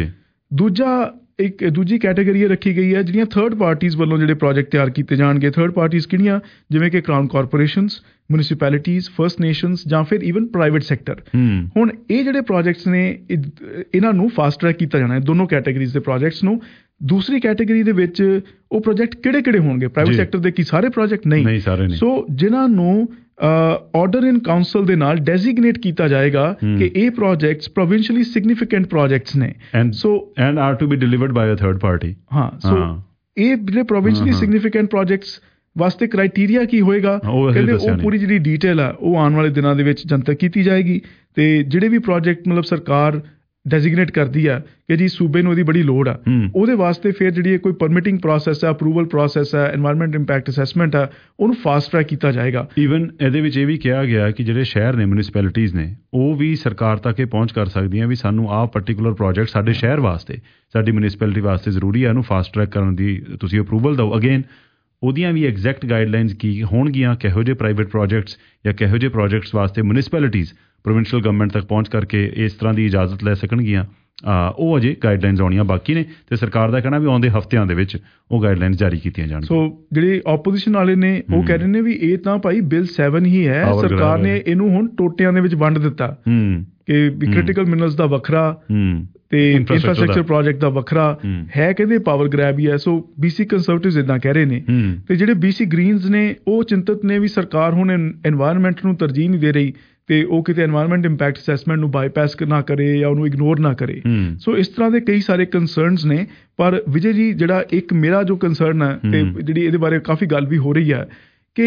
ਇੱਕ ਦੂਜੀ ਕੈਟਾਗਰੀ ਰੱਖੀ ਗਈ ਹੈ ਜਿਹੜੀਆਂ ਥਰਡ ਪਾਰਟੀਜ਼ ਵੱਲੋਂ ਜਿਹੜੇ ਪ੍ਰੋਜੈਕਟ ਤਿਆਰ ਕੀਤੇ ਜਾਣਗੇ। ਥਰਡ ਪਾਰਟੀਜ਼ ਕਿਹੜੀਆਂ? ਜਿਵੇਂ ਕਿ crown corporations, municipalities, First Nations ਜਾਂ ਫਿਰ ਈਵਨ ਪ੍ਰਾਈਵੇਟ ਸੈਕਟਰ। ਹੁਣ ਇਹ ਜਿਹੜੇ ਪ੍ਰੋਜੈਕਟਸ ਨੇ ਇਹਨਾਂ ਨੂੰ ਫਾਸਟ ਟਰੈਕ ਕੀਤਾ ਜਾਣਾ ਹੈ, ਦੋਨੋਂ ਕੈਟਾਗਰੀਜ਼ ਦੇ ਪ੍ਰੋਜੈਕਟਸ ਨੂੰ। ਦੂਸਰੀ ਕੈਟਾਗਰੀ ਦੇ ਵਿੱਚ ਉਹ ਪ੍ਰੋਜੈਕਟ ਕਿਹੜੇ ਹੋਣਗੇ? ਪ੍ਰਾਈਵੇਟ ਸੈਕਟਰ ਦੇ ਕੀ ਸਾਰੇ ਪ੍ਰੋਜੈਕਟ? ਨਹੀਂ, ਸਾਰੇ ਨਹੀਂ। ਸੋ ਜਿਨ੍ਹਾਂ ਨੂੰ ਆਰਡਰ ਇਨ ਕਾਉਂਸਲ ਦੇ ਨਾਲ ਡੈਜ਼ਿਗਨੇਟ ਕੀਤਾ ਜਾਏਗਾ ਕਿ ਇਹ ਪ੍ਰੋਜੈਕਟਸ ਪ੍ਰੋਵਿੰਸ਼ੀਅਲੀ ਸਿਗਨੀਫੀਕੈਂਟ ਪ੍ਰੋਜੈਕਟਸ ਨੇ and are to be delivered by a third party. So ਇਹ ਜਿਹੜੇ ਪ੍ਰੋਵਿੰਸ਼ੀਅਲੀ ਸਿਗਨੀਫੀਕੈਂਟ ਪ੍ਰੋਜੈਕਟਸ ਵਾਸਤੇ ਕ੍ਰਾਈਟੀਰੀਆ ਕੀ ਹੋਏਗਾ, ਕਹਿੰਦੇ ਉਹ ਪੂਰੀ ਜਿਹੜੀ ਡਿਟੇਲ ਆ ਉਹ ਆਉਣ ਵਾਲੇ ਦਿਨਾਂ ਦੇ ਵਿੱਚ ਜਨਤਕ ਕੀਤੀ ਜਾਏਗੀ। ਤੇ ਜਿਹੜੇ ਵੀ ਪ੍ਰੋਜੈਕਟ ਮਤਲਬ ਸਰਕਾਰ ਡੈਜ਼ਿਗਨੇਟ ਕਰਦੀ ਆ ਕਿ ਜੀ ਸੂਬੇ ਨੂੰ ਉਹਦੀ ਬੜੀ ਲੋੜ ਆ, ਉਹਦੇ ਵਾਸਤੇ ਫਿਰ ਜਿਹੜੀ ਕੋਈ ਪਰਮਿਟਿੰਗ ਪ੍ਰੋਸੈਸ ਆ, ਅਪਰੂਵਲ ਪ੍ਰੋਸੈਸ ਆ, ਐਨਵਾਇਰਨਮੈਂਟ ਇੰਪੈਕਟ ਅਸੈਸਮੈਂਟ ਆ, ਉਹਨੂੰ ਫਾਸਟ ਟਰੈਕ ਕੀਤਾ ਜਾਏਗਾ। ਈਵਨ ਇਹਦੇ ਵਿੱਚ ਇਹ ਵੀ ਕਿਹਾ ਗਿਆ ਕਿ ਜਿਹੜੇ ਸ਼ਹਿਰ ਨੇ, ਮਿਊਨਿਸਪੈਲਿਟੀਜ਼ ਨੇ, ਉਹ ਵੀ ਸਰਕਾਰ ਤੱਕ ਇਹ ਪਹੁੰਚ ਕਰ ਸਕਦੀਆਂ ਵੀ ਸਾਨੂੰ ਆਹ ਪਰਟੀਕੂਲਰ ਪ੍ਰੋਜੈਕਟ ਸਾਡੇ ਸ਼ਹਿਰ ਵਾਸਤੇ, ਸਾਡੀ ਮਿਊਨਿਸਪੈਲਿਟੀ ਵਾਸਤੇ ਜ਼ਰੂਰੀ ਹੈ, ਇਹਨੂੰ ਫਾਸਟ ਟਰੈਕ ਕਰਨ ਦੀ ਤੁਸੀਂ ਅਪਰੂਵਲ ਦਿਓ। ਅਗੇਨ ਉਹਦੀਆਂ ਵੀ ਐਗਜ਼ੈਕਟ ਗਾਈਡਲਾਈਨਸ ਕੀ ਹੋਣਗੀਆਂ, ਕਿਹੋ ਜਿਹੇ ਪ੍ਰਾਈਵੇਟ ਪ੍ਰੋਜੈਕਟਸ ਜਾਂ ਕਿਹੋ ਜਿਹੇ ਪ੍ਰੋਜੈਕਟਸ ਵਾਸਤੇ ਮਿਊਨਿਸਪੈਲਿਟੀਜ਼ ਪ੍ਰੋਵਿੰਸ਼ੀਅਲ ਗਵਰਨਮੈਂਟ ਤੱਕ ਪਹੁੰਚ ਕਰਕੇ ਇਸ ਤਰ੍ਹਾਂ ਦੀ ਇਜਾਜ਼ਤ ਲੈ ਸਕਣਗੀਆਂ, ਉਹ ਅਜੇ ਗਾਈਡਲਾਈਨਸ ਆਉਣੀਆਂ ਬਾਕੀ ਨੇ, ਤੇ ਸਰਕਾਰ ਦਾ ਕਹਿਣਾ ਵੀ ਆਉਂਦੇ ਹਫ਼ਤਿਆਂ ਦੇ ਵਿੱਚ ਉਹ ਗਾਈਡਲਾਈਨਸ ਜਾਰੀ ਕੀਤੀਆਂ ਜਾਣਗੀਆਂ। ਸੋ ਜਿਹੜੇ ਆਪੋਜੀਸ਼ਨ ਵਾਲੇ ਨੇ ਉਹ ਕਹਿ ਰਹੇ ਨੇ ਵੀ ਇਹ ਤਾਂ ਭਾਈ ਬਿੱਲ 7 ਹੀ ਹੈ, ਸਰਕਾਰ ਨੇ ਇਹਨੂੰ ਹੁਣ ਟੋਟਿਆਂ ਦੇ ਵਿੱਚ ਵੰਡ ਦਿੱਤਾ ਕਿ ਕ੍ਰਿਟੀਕਲ ਮਿਨਰਲਸ ਦਾ ਵੱਖਰਾ ਤੇ ਇੰਫਰਾਸਟ੍ਰਕਚਰ ਪ੍ਰੋਜੈਕਟ ਦਾ ਵੱਖਰਾ ਹੈ, ਕਹਿੰਦੇ ਪਾਵਰ ਗ੍ਰੈਬ ਹੀ ਹੈ। ਸੋ BC ਕੰਜ਼ਰਵੇਟਿਵਸ ਇਦਾਂ ਕਹਿ ਰਹੇ ਨੇ, ਤੇ ਜਿਹੜੇ BC ਗ੍ਰੀਨਸ ਨੇ ਉਹ ਚਿੰਤਤ ਨੇ ਵੀ ਸਰਕਾਰ ਹੁਣ ਐਨਵਾਇਰਨਮੈਂਟ ਨੂੰ ਤਰਜੀਹ ਨਹੀਂ ਦੇ ਰਹੀ ਤੇ ਉਹ ਕਿਤੇ ਐਨਵਾਇਰਨਮੈਂਟ ਇੰਪੈਕਟ ਅਸੈਸਮੈਂਟ ਨੂੰ ਬਾਈਪਾਸ ਨਾ ਕਰੇ ਜਾਂ ਉਹਨੂੰ ਇਗਨੋਰ ਨਾ ਕਰੇ। ਸੋ ਇਸ ਤਰ੍ਹਾਂ ਦੇ ਕਈ ਸਾਰੇ ਕੰਸਰਨਸ ਨੇ। ਪਰ ਵਿਜੇ ਜੀ, ਜਿਹੜਾ ਇੱਕ ਮੇਰਾ ਜੋ ਕੰਸਰਨ ਹੈ ਤੇ ਜਿਹੜੀ ਇਹਦੇ ਬਾਰੇ ਕਾਫੀ ਗੱਲ ਵੀ ਹੋ ਰਹੀ ਹੈ ਕਿ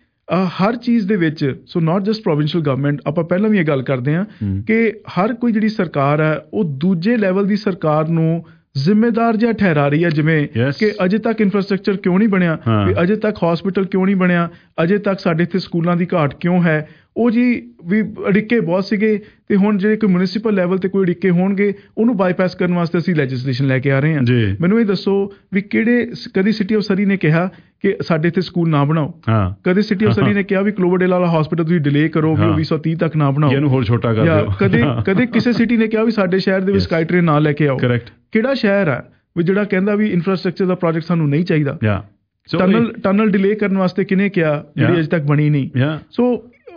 ਹਰ ਚੀਜ਼ ਦੇ ਵਿੱਚ, so not just provincial government, ਆਪਾਂ ਪਹਿਲਾਂ ਵੀ ਇਹ ਗੱਲ ਕਰਦੇ ਹਾਂ ਕਿ ਹਰ ਕੋਈ ਜਿਹੜੀ ਸਰਕਾਰ ਹੈ ਉਹ ਦੂਜੇ ਲੈਵਲ ਦੀ ਸਰਕਾਰ ਨੂੰ ਜ਼ਿੰਮੇਦਾਰ ਜਿਹਾ ਠਹਿਰਾ ਰਹੀ ਹੈ, ਜਿਵੇਂ ਕਿ ਅਜੇ ਤੱਕ ਇਨਫਰਾਸਟ੍ਰਕਚਰ ਕਿਉਂ ਨਹੀਂ ਬਣਿਆ, ਅਜੇ ਤੱਕ ਹਸਪੀਟਲ ਕਿਉਂ ਨਹੀਂ ਬਣਿਆ, ਅਜੇ ਤੱਕ ਸਾਡੇ ਇੱਥੇ ਸਕੂਲਾਂ ਦੀ ਘਾਟ ਕਿਉਂ ਹੈ। ਉਹ ਜੀ ਵੀ ਅੜਿੱਕੇ ਬਹੁਤ ਸੀਗੇ ਤੇ ਹੁਣ ਜਿਹੜੇ ਕੋਈ ਮਿਊਨਿਸਪਲ ਲੈਵਲ ਤੇ ਕੋਈ ਅੜਿੱਕੇ ਹੋਣਗੇ ਉਹਨੂੰ ਬਾਈਪਾਸ ਕਰਨ ਵਾਸਤੇ ਅਸੀਂ ਲੈਜਿਸਲੇਸ਼ਨ ਲੈ ਕੇ ਆ ਰਹੇ ਹਾਂ। ਮੈਨੂੰ ਇਹ ਦੱਸੋ ਵੀ ਕਦੀ ਸਿਟੀ ਆਫ ਸਰੀ ਨੇ ਕਿਹਾ ਕਿ ਸਾਡੇ ਇੱਥੇ ਸਕੂਲ ਨਾ ਬਣਾਓ, ਕਦੇ ਸਿਟੀ ਆਫ ਸਰੀ ਨੇ ਕਿਹਾ ਵੀ ਕਲੋਵਰਡੇਲ ਵਾਲਾ ਹਸਪੀਟਲ ਤੁਸੀਂ ਡਿਲੇ ਕਰੋ ਵੀ 2030 ਤੱਕ ਨਾ ਬਣਾਓ, ਇਹਨੂੰ ਹੋਰ ਛੋਟਾ ਕਰ ਦਿਓ। ਕਦੇ ਕਿਸੇ ਸਿਟੀ ਨੇ ਕਿਹਾ ਵੀ ਸਾਡੇ ਸ਼ਹਿਰ ਦੇ ਵਿੱਚ ਸਕਾਈ ਟ੍ਰੇਨ ਨਾ ਲੈ ਕੇ ਆਓ। ਕਿਹੜਾ ਸ਼ਹਿਰ ਹੈ ਵੀ ਜਿਹੜਾ ਕਹਿੰਦਾ ਵੀ ਇਨਫਰਾਸਟ੍ਰਕਚਰ ਦਾ ਪ੍ਰੋਜੈਕਟ ਸਾਨੂੰ ਨਹੀਂ ਚਾਹੀਦਾ? ਟਨਲ ਡਿਲੇ ਕਰਨ ਵਾਸਤੇ ਕਿਹਨੇ ਕਿਹਾ ਜਿਹੜੀ ਅਜੇ ਤੱਕ ਬਣੀ ਨਹੀਂ? ਸੋ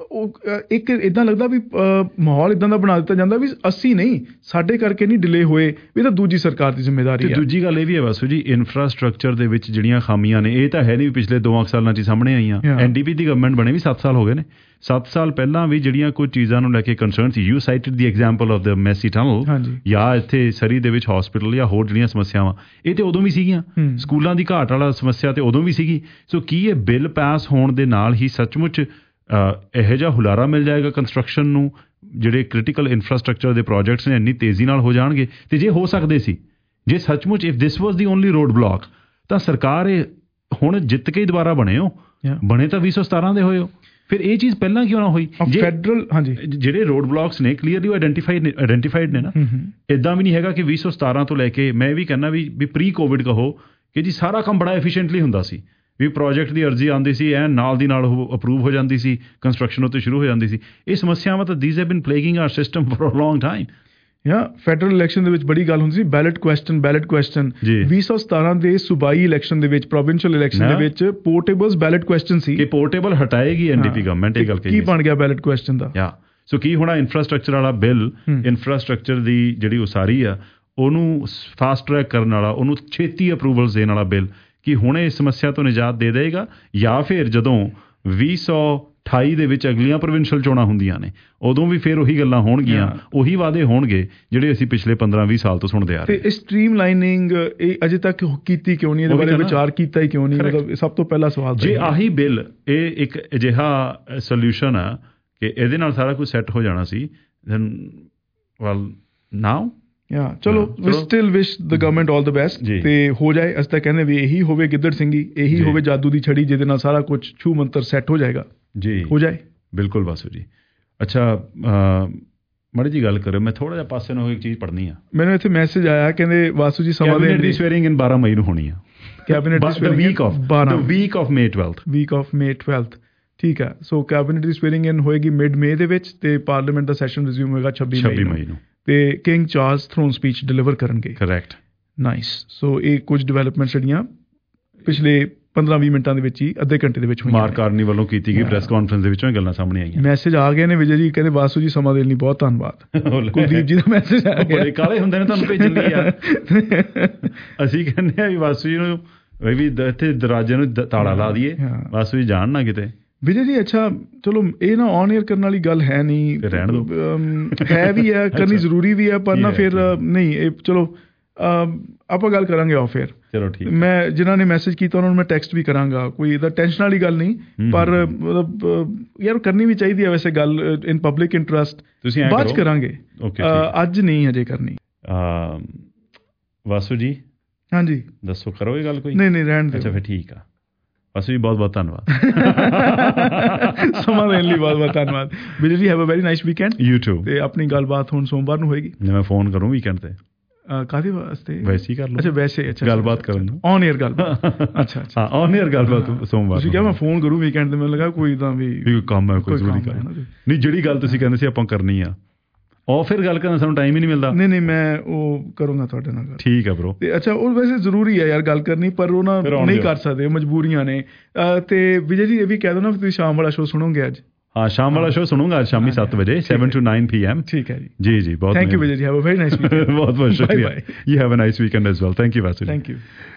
ਇੱਕ ਇਦਾਂ ਲੱਗਦਾ ਵੀ ਮਾਹੌਲ ਇਦਾਂ ਦਾ ਬਣਾ ਦਿੱਤਾ ਜਾਂਦਾ ਵੀ ਅਸੀਂ ਨਹੀਂ, ਸਾਡੇ ਕਰਕੇ ਨਹੀਂ ਡਿਲੇ ਹੋਏ, ਇਹ ਤਾਂ ਦੂਜੀ ਸਰਕਾਰ ਦੀ ਜ਼ਿੰਮੇਵਾਰੀ ਹੈ। ਦੂਜੀ ਗੱਲ ਇਹ ਵੀ ਹੈ ਵਾਸੂ ਜੀ, ਇਨਫਰਾਸਟ੍ਰਕਚਰ ਦੇ ਵਿੱਚ ਜਿਹੜੀਆਂ ਖਾਮੀਆਂ ਨੇ ਇਹ ਤਾਂ ਹੈ ਨਹੀਂ ਪਿਛਲੇ 2 ਸਾਲਾਂ 'ਚ ਸਾਹਮਣੇ ਆਈਆਂ। NDP ਦੀ ਗਵਰਨਮੈਂਟ ਬਣੇ ਵੀ 7 ਸਾਲ ਹੋ ਗਏ ਨੇ। 7 ਸਾਲ ਪਹਿਲਾਂ ਵੀ ਜਿਹੜੀਆਂ ਕੋਈ ਚੀਜ਼ਾਂ ਨੂੰ ਲੈ ਕੇ ਕੰਸਰਨ ਸੀ, you cited the example of the Massey tunnel ਜਾਂ ਇੱਥੇ ਸਰੀ ਦੇ ਵਿੱਚ ਹਸਪੀਟਲ ਜਾਂ ਹੋਰ ਜਿਹੜੀਆਂ ਸਮੱਸਿਆਵਾਂ, ਇਹ ਤੇ ਉਦੋਂ ਵੀ ਸੀਗੀਆਂ। ਸਕੂਲਾਂ ਦੀ ਘਾਟ ਵਾਲਾ ਸਮੱਸਿਆ ਤੇ ਉਦੋਂ ਵੀ ਸੀਗੀ। ਸੋ ਕੀ ਇਹ ਬਿੱਲ ਪਾਸ ਹੋਣ ਦੇ ਨਾਲ ਹੀ ਸੱਚਮੁੱਚ ਇਹੋ ਜਿਹਾ ਹੁਲਾਰਾ ਮਿਲ ਜਾਏਗਾ ਕੰਸਟਰਕਸ਼ਨ ਨੂੰ, ਜਿਹੜੇ ਕ੍ਰਿਟੀਕਲ ਇਨਫਰਾਸਟ੍ਰਕਚਰ ਦੇ ਪ੍ਰੋਜੈਕਟਸ ਨੇ ਇੰਨੀ ਤੇਜ਼ੀ ਨਾਲ ਹੋ ਜਾਣਗੇ? ਤੇ ਜੇ ਹੋ ਸਕਦੇ ਸੀ, ਜੇ ਸੱਚਮੁੱਚ if this was the only road block, ਤਾਂ ਸਰਕਾਰ ਇਹ ਹੁਣ ਜਿੱਤ ਕੇ ਹੀ ਦੁਬਾਰਾ ਬਣੇ ਤਾਂ 2017 ਦੇ ਹੋਏ ਹੋ, ਫਿਰ ਇਹ ਚੀਜ਼ ਪਹਿਲਾਂ ਕਿਉਂ ਨਾ ਹੋਈ? ਫੈਡਰਲ ਜਿਹੜੇ ਰੋਡ ਬਲੌਕਸ ਨੇ ਕਲੀਅਰਲੀ ਆਇਡੈਂਟੀਫਾਈਡ ਨੇ ਨਾ। ਇੱਦਾਂ ਵੀ ਨਹੀਂ ਹੈਗਾ ਕਿ 2017 ਤੋਂ ਲੈ ਕੇ, ਮੈਂ ਵੀ ਕਹਿੰਦਾ ਵੀ ਪ੍ਰੀ ਕੋਵਿਡ ਕਹੋ ਕਿ ਜੀ ਸਾਰਾ ਕੰਮ ਬੜਾ ਐਫੀਸ਼ੀਐਂਟਲੀ ਹੁੰਦਾ ਸੀ, ਵੀ ਪ੍ਰੋਜੈਕਟ ਦੀ ਅਰਜ਼ੀ ਆਉਂਦੀ ਸੀ ਐਨ ਨਾਲ ਦੀ ਨਾਲ ਉਹ ਅਪਰੂਵ ਹੋ ਜਾਂਦੀ ਸੀ, ਕੰਸਟਰਕਸ਼ਨ ਉੱਤੇ ਸ਼ੁਰੂ ਹੋ ਜਾਂਦੀ ਸੀ। ਇਹ ਸਮੱਸਿਆਵਾਂ ਤਾਂ these have been plaguing our system for a long time. Federal election ਦੇ ਵਿੱਚ ਬੜੀ ਗੱਲ ਹੁੰਦੀ ਸੀ ਬੈਲਟ ਕੁਐਸਚਨ 2017 ਦੇ ਸੂਬਾਈ ਇਲੈਕਸ਼ਨ ਦੇ ਵਿੱਚ, ਪ੍ਰੋਵਿੰਸ਼ੀਅਲ ਇਲੈਕਸ਼ਨ ਦੇ ਵਿੱਚ ਪੋਰਟੇਬਲਸ ਬੈਲਟ ਕੁਐਸਚਨ ਸੀ ਕਿ ਪੋਰਟੇਬਲ ਹਟਾਏਗੀ NDP ਗਵਰਨਮੈਂਟ। ਇਹ ਗੱਲ ਕੀ ਬਣ ਗਿਆ ਬੈਲਟ ਕੁਐਸਚਨ ਦਾ? ਸੋ ਕੀ ਹੋਣਾ? ਇਨਫਰਾਸਟ੍ਰਕਚਰ ਵਾਲਾ ਬਿੱਲ, ਇਨਫਰਾਸਟ੍ਰਕਚਰ ਦੀ ਜਿਹੜੀ ਉਸਾਰੀ ਆ ਉਹਨੂੰ ਫਾਸਟ ਟਰੈਕ ਕਰਨ ਵਾਲਾ, ਉਹਨੂੰ ਛੇਤੀ ਅਪਰੂਵਲਸ ਦੇਣ ਵਾਲਾ ਬਿੱਲ, ਕਿ ਹੁਣ ਇਸ ਸਮੱਸਿਆ ਤੋਂ ਨਿਜਾਤ ਦੇ ਦੇਗਾ? ਜਾਂ ਫਿਰ ਜਦੋਂ 2028 ਦੇ ਵਿੱਚ ਅਗਲੀਆਂ ਪ੍ਰੋਵਿੰਸ਼ੀਅਲ ਚੋਣਾਂ ਹੁੰਦੀਆਂ ਨੇ ਉਦੋਂ ਵੀ ਫਿਰ ਉਹੀ ਗੱਲਾਂ ਹੋਣਗੀਆਂ, ਉਹੀ ਵਾਅਦੇ ਹੋਣਗੇ ਜਿਹੜੇ ਅਸੀਂ ਪਿਛਲੇ 15-20 ਸਾਲ ਤੋਂ ਸੁਣਦੇ ਆ ਰਹੇ। ਤੇ ਸਟ੍ਰੀਮ ਲਾਈਨਿੰਗ ਇਹ ਅਜੇ ਤੱਕ ਕੀਤੀ ਕਿਉਂ ਨਹੀਂ? ਇਹਦੇ ਬਾਰੇ ਵਿਚਾਰ ਕੀਤਾ ਹੀ ਕਿਉਂ ਨਹੀਂ? ਮਤਲਬ ਸਭ ਤੋਂ ਪਹਿਲਾ ਸਵਾਲ ਜੇ ਆਹੀ ਬਿੱਲ ਇਹ ਇੱਕ ਅਜਿਹਾ ਸੋਲਿਊਸ਼ਨ ਆ ਕਿ ਇਹਦੇ ਨਾਲ ਸਾਰਾ ਕੁਝ ਸੈੱਟ ਹੋ ਜਾਣਾ ਸੀ, ਦੈਨ ਵੈਲ ਨਾਓ ਚਲੋ we still wish the government all the best ਤੇ ਹੋ ਜਾਏ। ਅਸੀਂ ਤਾਂ ਕਹਿੰਦੇ ਵੀ ਇਹੀ ਹੋਵੇ ਗਿੱਦੜ ਸਿੰਘੀ, ਇਹੀ ਹੋਵੇ ਜਾਦੂ ਦੀ ਛੜੀ ਜਿਹਦੇ ਨਾਲ ਸਾਰਾ ਕੁਝ ਛੂ ਮੰਤਰ ਸੈੱਟ ਹੋ ਜਾਏਗਾ ਜੀ, ਹੋ ਜਾਏ। ਬਿਲਕੁਲ ਵਾਸੂ ਜੀ। ਅੱਛਾ ਮਾੜੀ ਜੀ ਗੱਲ ਕਰਿਓ, ਮੈਂ ਥੋੜਾ ਜਿਹਾ ਪਾਸੇ ਨੂੰ ਇੱਕ ਚੀਜ਼ ਪੜ੍ਹਨੀ ਆ। ਮੈਨੂੰ ਇੱਥੇ ਮੈਸੇਜ ਆਇਆ, ਕਹਿੰਦੇ ਵਾਸੂ ਜੀ ਸਮਾਂ ਦੀ ਸਵੇਰਿੰਗ ਇਨ 12 ਮਈ ਨੂੰ ਹੋਣੀ ਆ। ਕੈਬਨਿਟ ਦੀ swearing week of May 12th ਠੀਕ ਹੈ। ਸੋ ਕੈਬਨਿਟ ਦੀ ਸਵੇਰਿੰਗ ਇਨ ਹੋਏਗੀ ਮਿਡ ਮੇ ਦੇ ਵਿੱਚ ਤੇ ਪਾਰਲੀਮੈਂਟ ਦਾ ਸੈਸ਼ਨ ਰਿਜ਼ਿਊਮ ਹੋਏਗਾ 26 ਮਈ ਨੂੰ ਤੇ King Charles throne speech deliver ਕਰਨਗੇ। Correct, nice. ਸੋ ਇਹ ਕੁਝ ਡਿਵੈਲਪਮੈਂਟਸ ਜਿਹੜੀਆਂ ਪਿਛਲੇ 15-20 ਮਿੰਟਾਂ ਦੇ ਵਿੱਚ ਹੀ, ਅੱਧੇ ਘੰਟੇ ਦੇ ਵਿੱਚ ਹੋਈਆਂ। ਮਾਰਕ ਕਾਰਨੀ ਵੱਲੋਂ ਕੀਤੀ ਗਈ ਪ੍ਰੈਸ ਕਾਨਫਰੰਸ ਦੇ ਵਿੱਚੋਂ ਇਹ ਗੱਲਾਂ ਸਾਹਮਣੇ ਆਈਆਂ। ਮੈਸੇਜ ਆ ਗਏ ਨੇ ਵਿਜੇ ਜੀ, ਕਹਿੰਦੇ ਵਾਸੂ ਜੀ ਸਮਾਂ ਦੇਣ ਲਈ ਬਹੁਤ ਧੰਨਵਾਦ। ਕੁਲਦੀਪ ਜੀ ਦਾ ਮੈਸੇਜ ਆ ਗਿਆ। ਬੜੇ ਕਾਲੇ ਹੁੰਦੇ ਨੇ ਤੁਹਾਨੂੰ ਭੇਜਣ ਲਈ ਯਾਰ। ਅਸੀਂ ਕਹਿੰਦੇ ਆ ਵੀ ਵਾਸੂ ਜੀ ਨੂੰ ਵੀ ਇੱਥੇ ਦਰਵਾਜ਼ੇ ਨੂੰ ਤਾਲਾ ਲਾ ਦਈਏ, ਵਾਸੂ ਜੀ ਜਾਣ ਨਾ ਕਿਤੇ। ਵਿਜੇ ਜੀ ਅੱਛਾ ਚਲੋ ਇਹ ਨਾ ਔਨ ਏਅਰ ਕਰਨ ਵਾਲੀ ਗੱਲ ਹੈ ਨਹੀਂ, ਰਹਿਣ ਦਿਓ। ਹੈ ਵੀ ਹੈ, ਕਰਨੀ ਜ਼ਰੂਰੀ ਵੀ ਹੈ, ਪਰ ਨਾ ਫਿਰ ਨਹੀਂ ਇਹ ਚਲੋ ਆਪਾਂ ਗੱਲ ਕਰਾਂਗੇ ਆਫ ਏਅਰ। ਚਲੋ ਠੀਕ। ਮੈਂ ਜਿਨ੍ਹਾਂ ਨੇ ਮੈਸੇਜ ਕੀਤਾ ਉਹਨਾਂ ਨੂੰ ਮੈਂ ਟੈਕਸਟ ਵੀ ਕਰਾਂਗਾ, ਕੋਈ ਇਹਦਾ ਟੈਨਸ਼ਨ ਵਾਲੀ ਗੱਲ ਨਹੀਂ, ਪਰ ਮਤਲਬ ਯਾਰ ਕਰਨੀ ਵੀ ਚਾਹੀਦੀ ਹੈ ਵੈਸੇ ਗੱਲ, ਇਨ ਪਬਲਿਕ ਇੰਟਰਸਟ। ਤੁਸੀਂ ਬਾਅਦ 'ਚ ਕਰਾਂਗੇ, ਅੱਜ ਨਹੀਂ ਹਜੇ ਕਰਨੀ। ਵਾਸੂ ਜੀ ਹਾਂਜੀ ਦੱਸੋ, ਕਰੋ ਇਹ ਗੱਲ ਕੋਈ? ਨਹੀਂ ਰਹਿਣ ਦਿਓ। ਅੱਛਾ ਫਿਰ ਠੀਕ ਆ ਵਾਸੂ ਜੀ, ਬਹੁਤ ਬਹੁਤ ਧੰਨਵਾਦ। ਸਮਾਂ ਦੇਣ ਲਈ ਬਹੁਤ ਬਹੁਤ ਧੰਨਵਾਦ। Vijay ji, have a very nice weekend. You too. ਤੇ ਆਪਣੀ ਗੱਲਬਾਤ ਹੁਣ ਸੋਮਵਾਰ ਨੂੰ ਹੋਏਗੀ। ਮੈਂ ਫੋਨ ਕਰੂੰ ਵੀਕਐਂਡ ਤੇ। ਕਾਹਦੇ ਵਾਸਤੇ? ਵੈਸੇ ਹੀ ਕਰ ਲਓ। ਅੱਛਾ ਵੈਸੇ, ਅੱਛਾ ਗੱਲਬਾਤ ਕਰਨ ਨੂੰ, ਔਨ ਏਅਰ ਗੱਲਬਾਤ। ਅੱਛਾ ਹਾਂ, ਔਨ ਏਅਰ ਗੱਲਬਾਤ ਸੋਮਵਾਰ। ਤੁਸੀਂ ਕਿਹਾ ਮੈਂ ਫੋਨ ਕਰੂੰ ਵੀਕਐਂਡ ਤੇ, ਮੈਨੂੰ ਲੱਗਾ ਕੋਈ ਤਾਂ ਵੀ ਕੰਮ ਹੈ, ਕੋਈ ਜ਼ਰੂਰੀ ਕੰਮ ਨਹੀਂ। ਜਿਹੜੀ ਗੱਲ ਤੁਸੀਂ ਕਹਿੰਦੇ ਸੀ ਆਪਾਂ ਕਰਨੀ ਆ, ਉਹ ਫਿਰ ਗੱਲ ਕਰਨ ਸਾਨੂੰ ਟਾਈਮ ਹੀ ਨਹੀਂ ਮਿਲਦਾ। ਨਹੀਂ ਮੈਂ ਉਹ ਕਰੂੰਗਾ ਤੁਹਾਡੇ ਨਾਲ ਗੱਲ। ਠੀਕ ਹੈ ਬ్రో। ਤੇ ਅੱਛਾ ਉਹ ਵੈਸੇ ਜ਼ਰੂਰੀ ਹੈ ਯਾਰ ਗੱਲ ਕਰਨੀ, ਪਰ ਉਹ ਨਾ ਨਹੀਂ ਕਰ ਸਕਦੇ, ਮਜਬੂਰੀਆਂ ਨੇ। ਤੇ ਵਿਜੇ ਜੀ ਇਹ ਵੀ ਕਹਿ ਦੋ ਨਾ ਤੁਸੀਂ ਸ਼ਾਮ ਵਾਲਾ ਸ਼ੋਅ ਸੁਣੋਗੇ ਅੱਜ? हाँ, शाम वाला शो सुनूंगा आज शामी 7 बजे 7 to 9 PM। ठीक है जी जी बहुत thank you Vijay ji, have a very nice weekend. बहुत बहुत शुक्रिया। You have a nice weekend as well. Thank you Vasu. Thank you.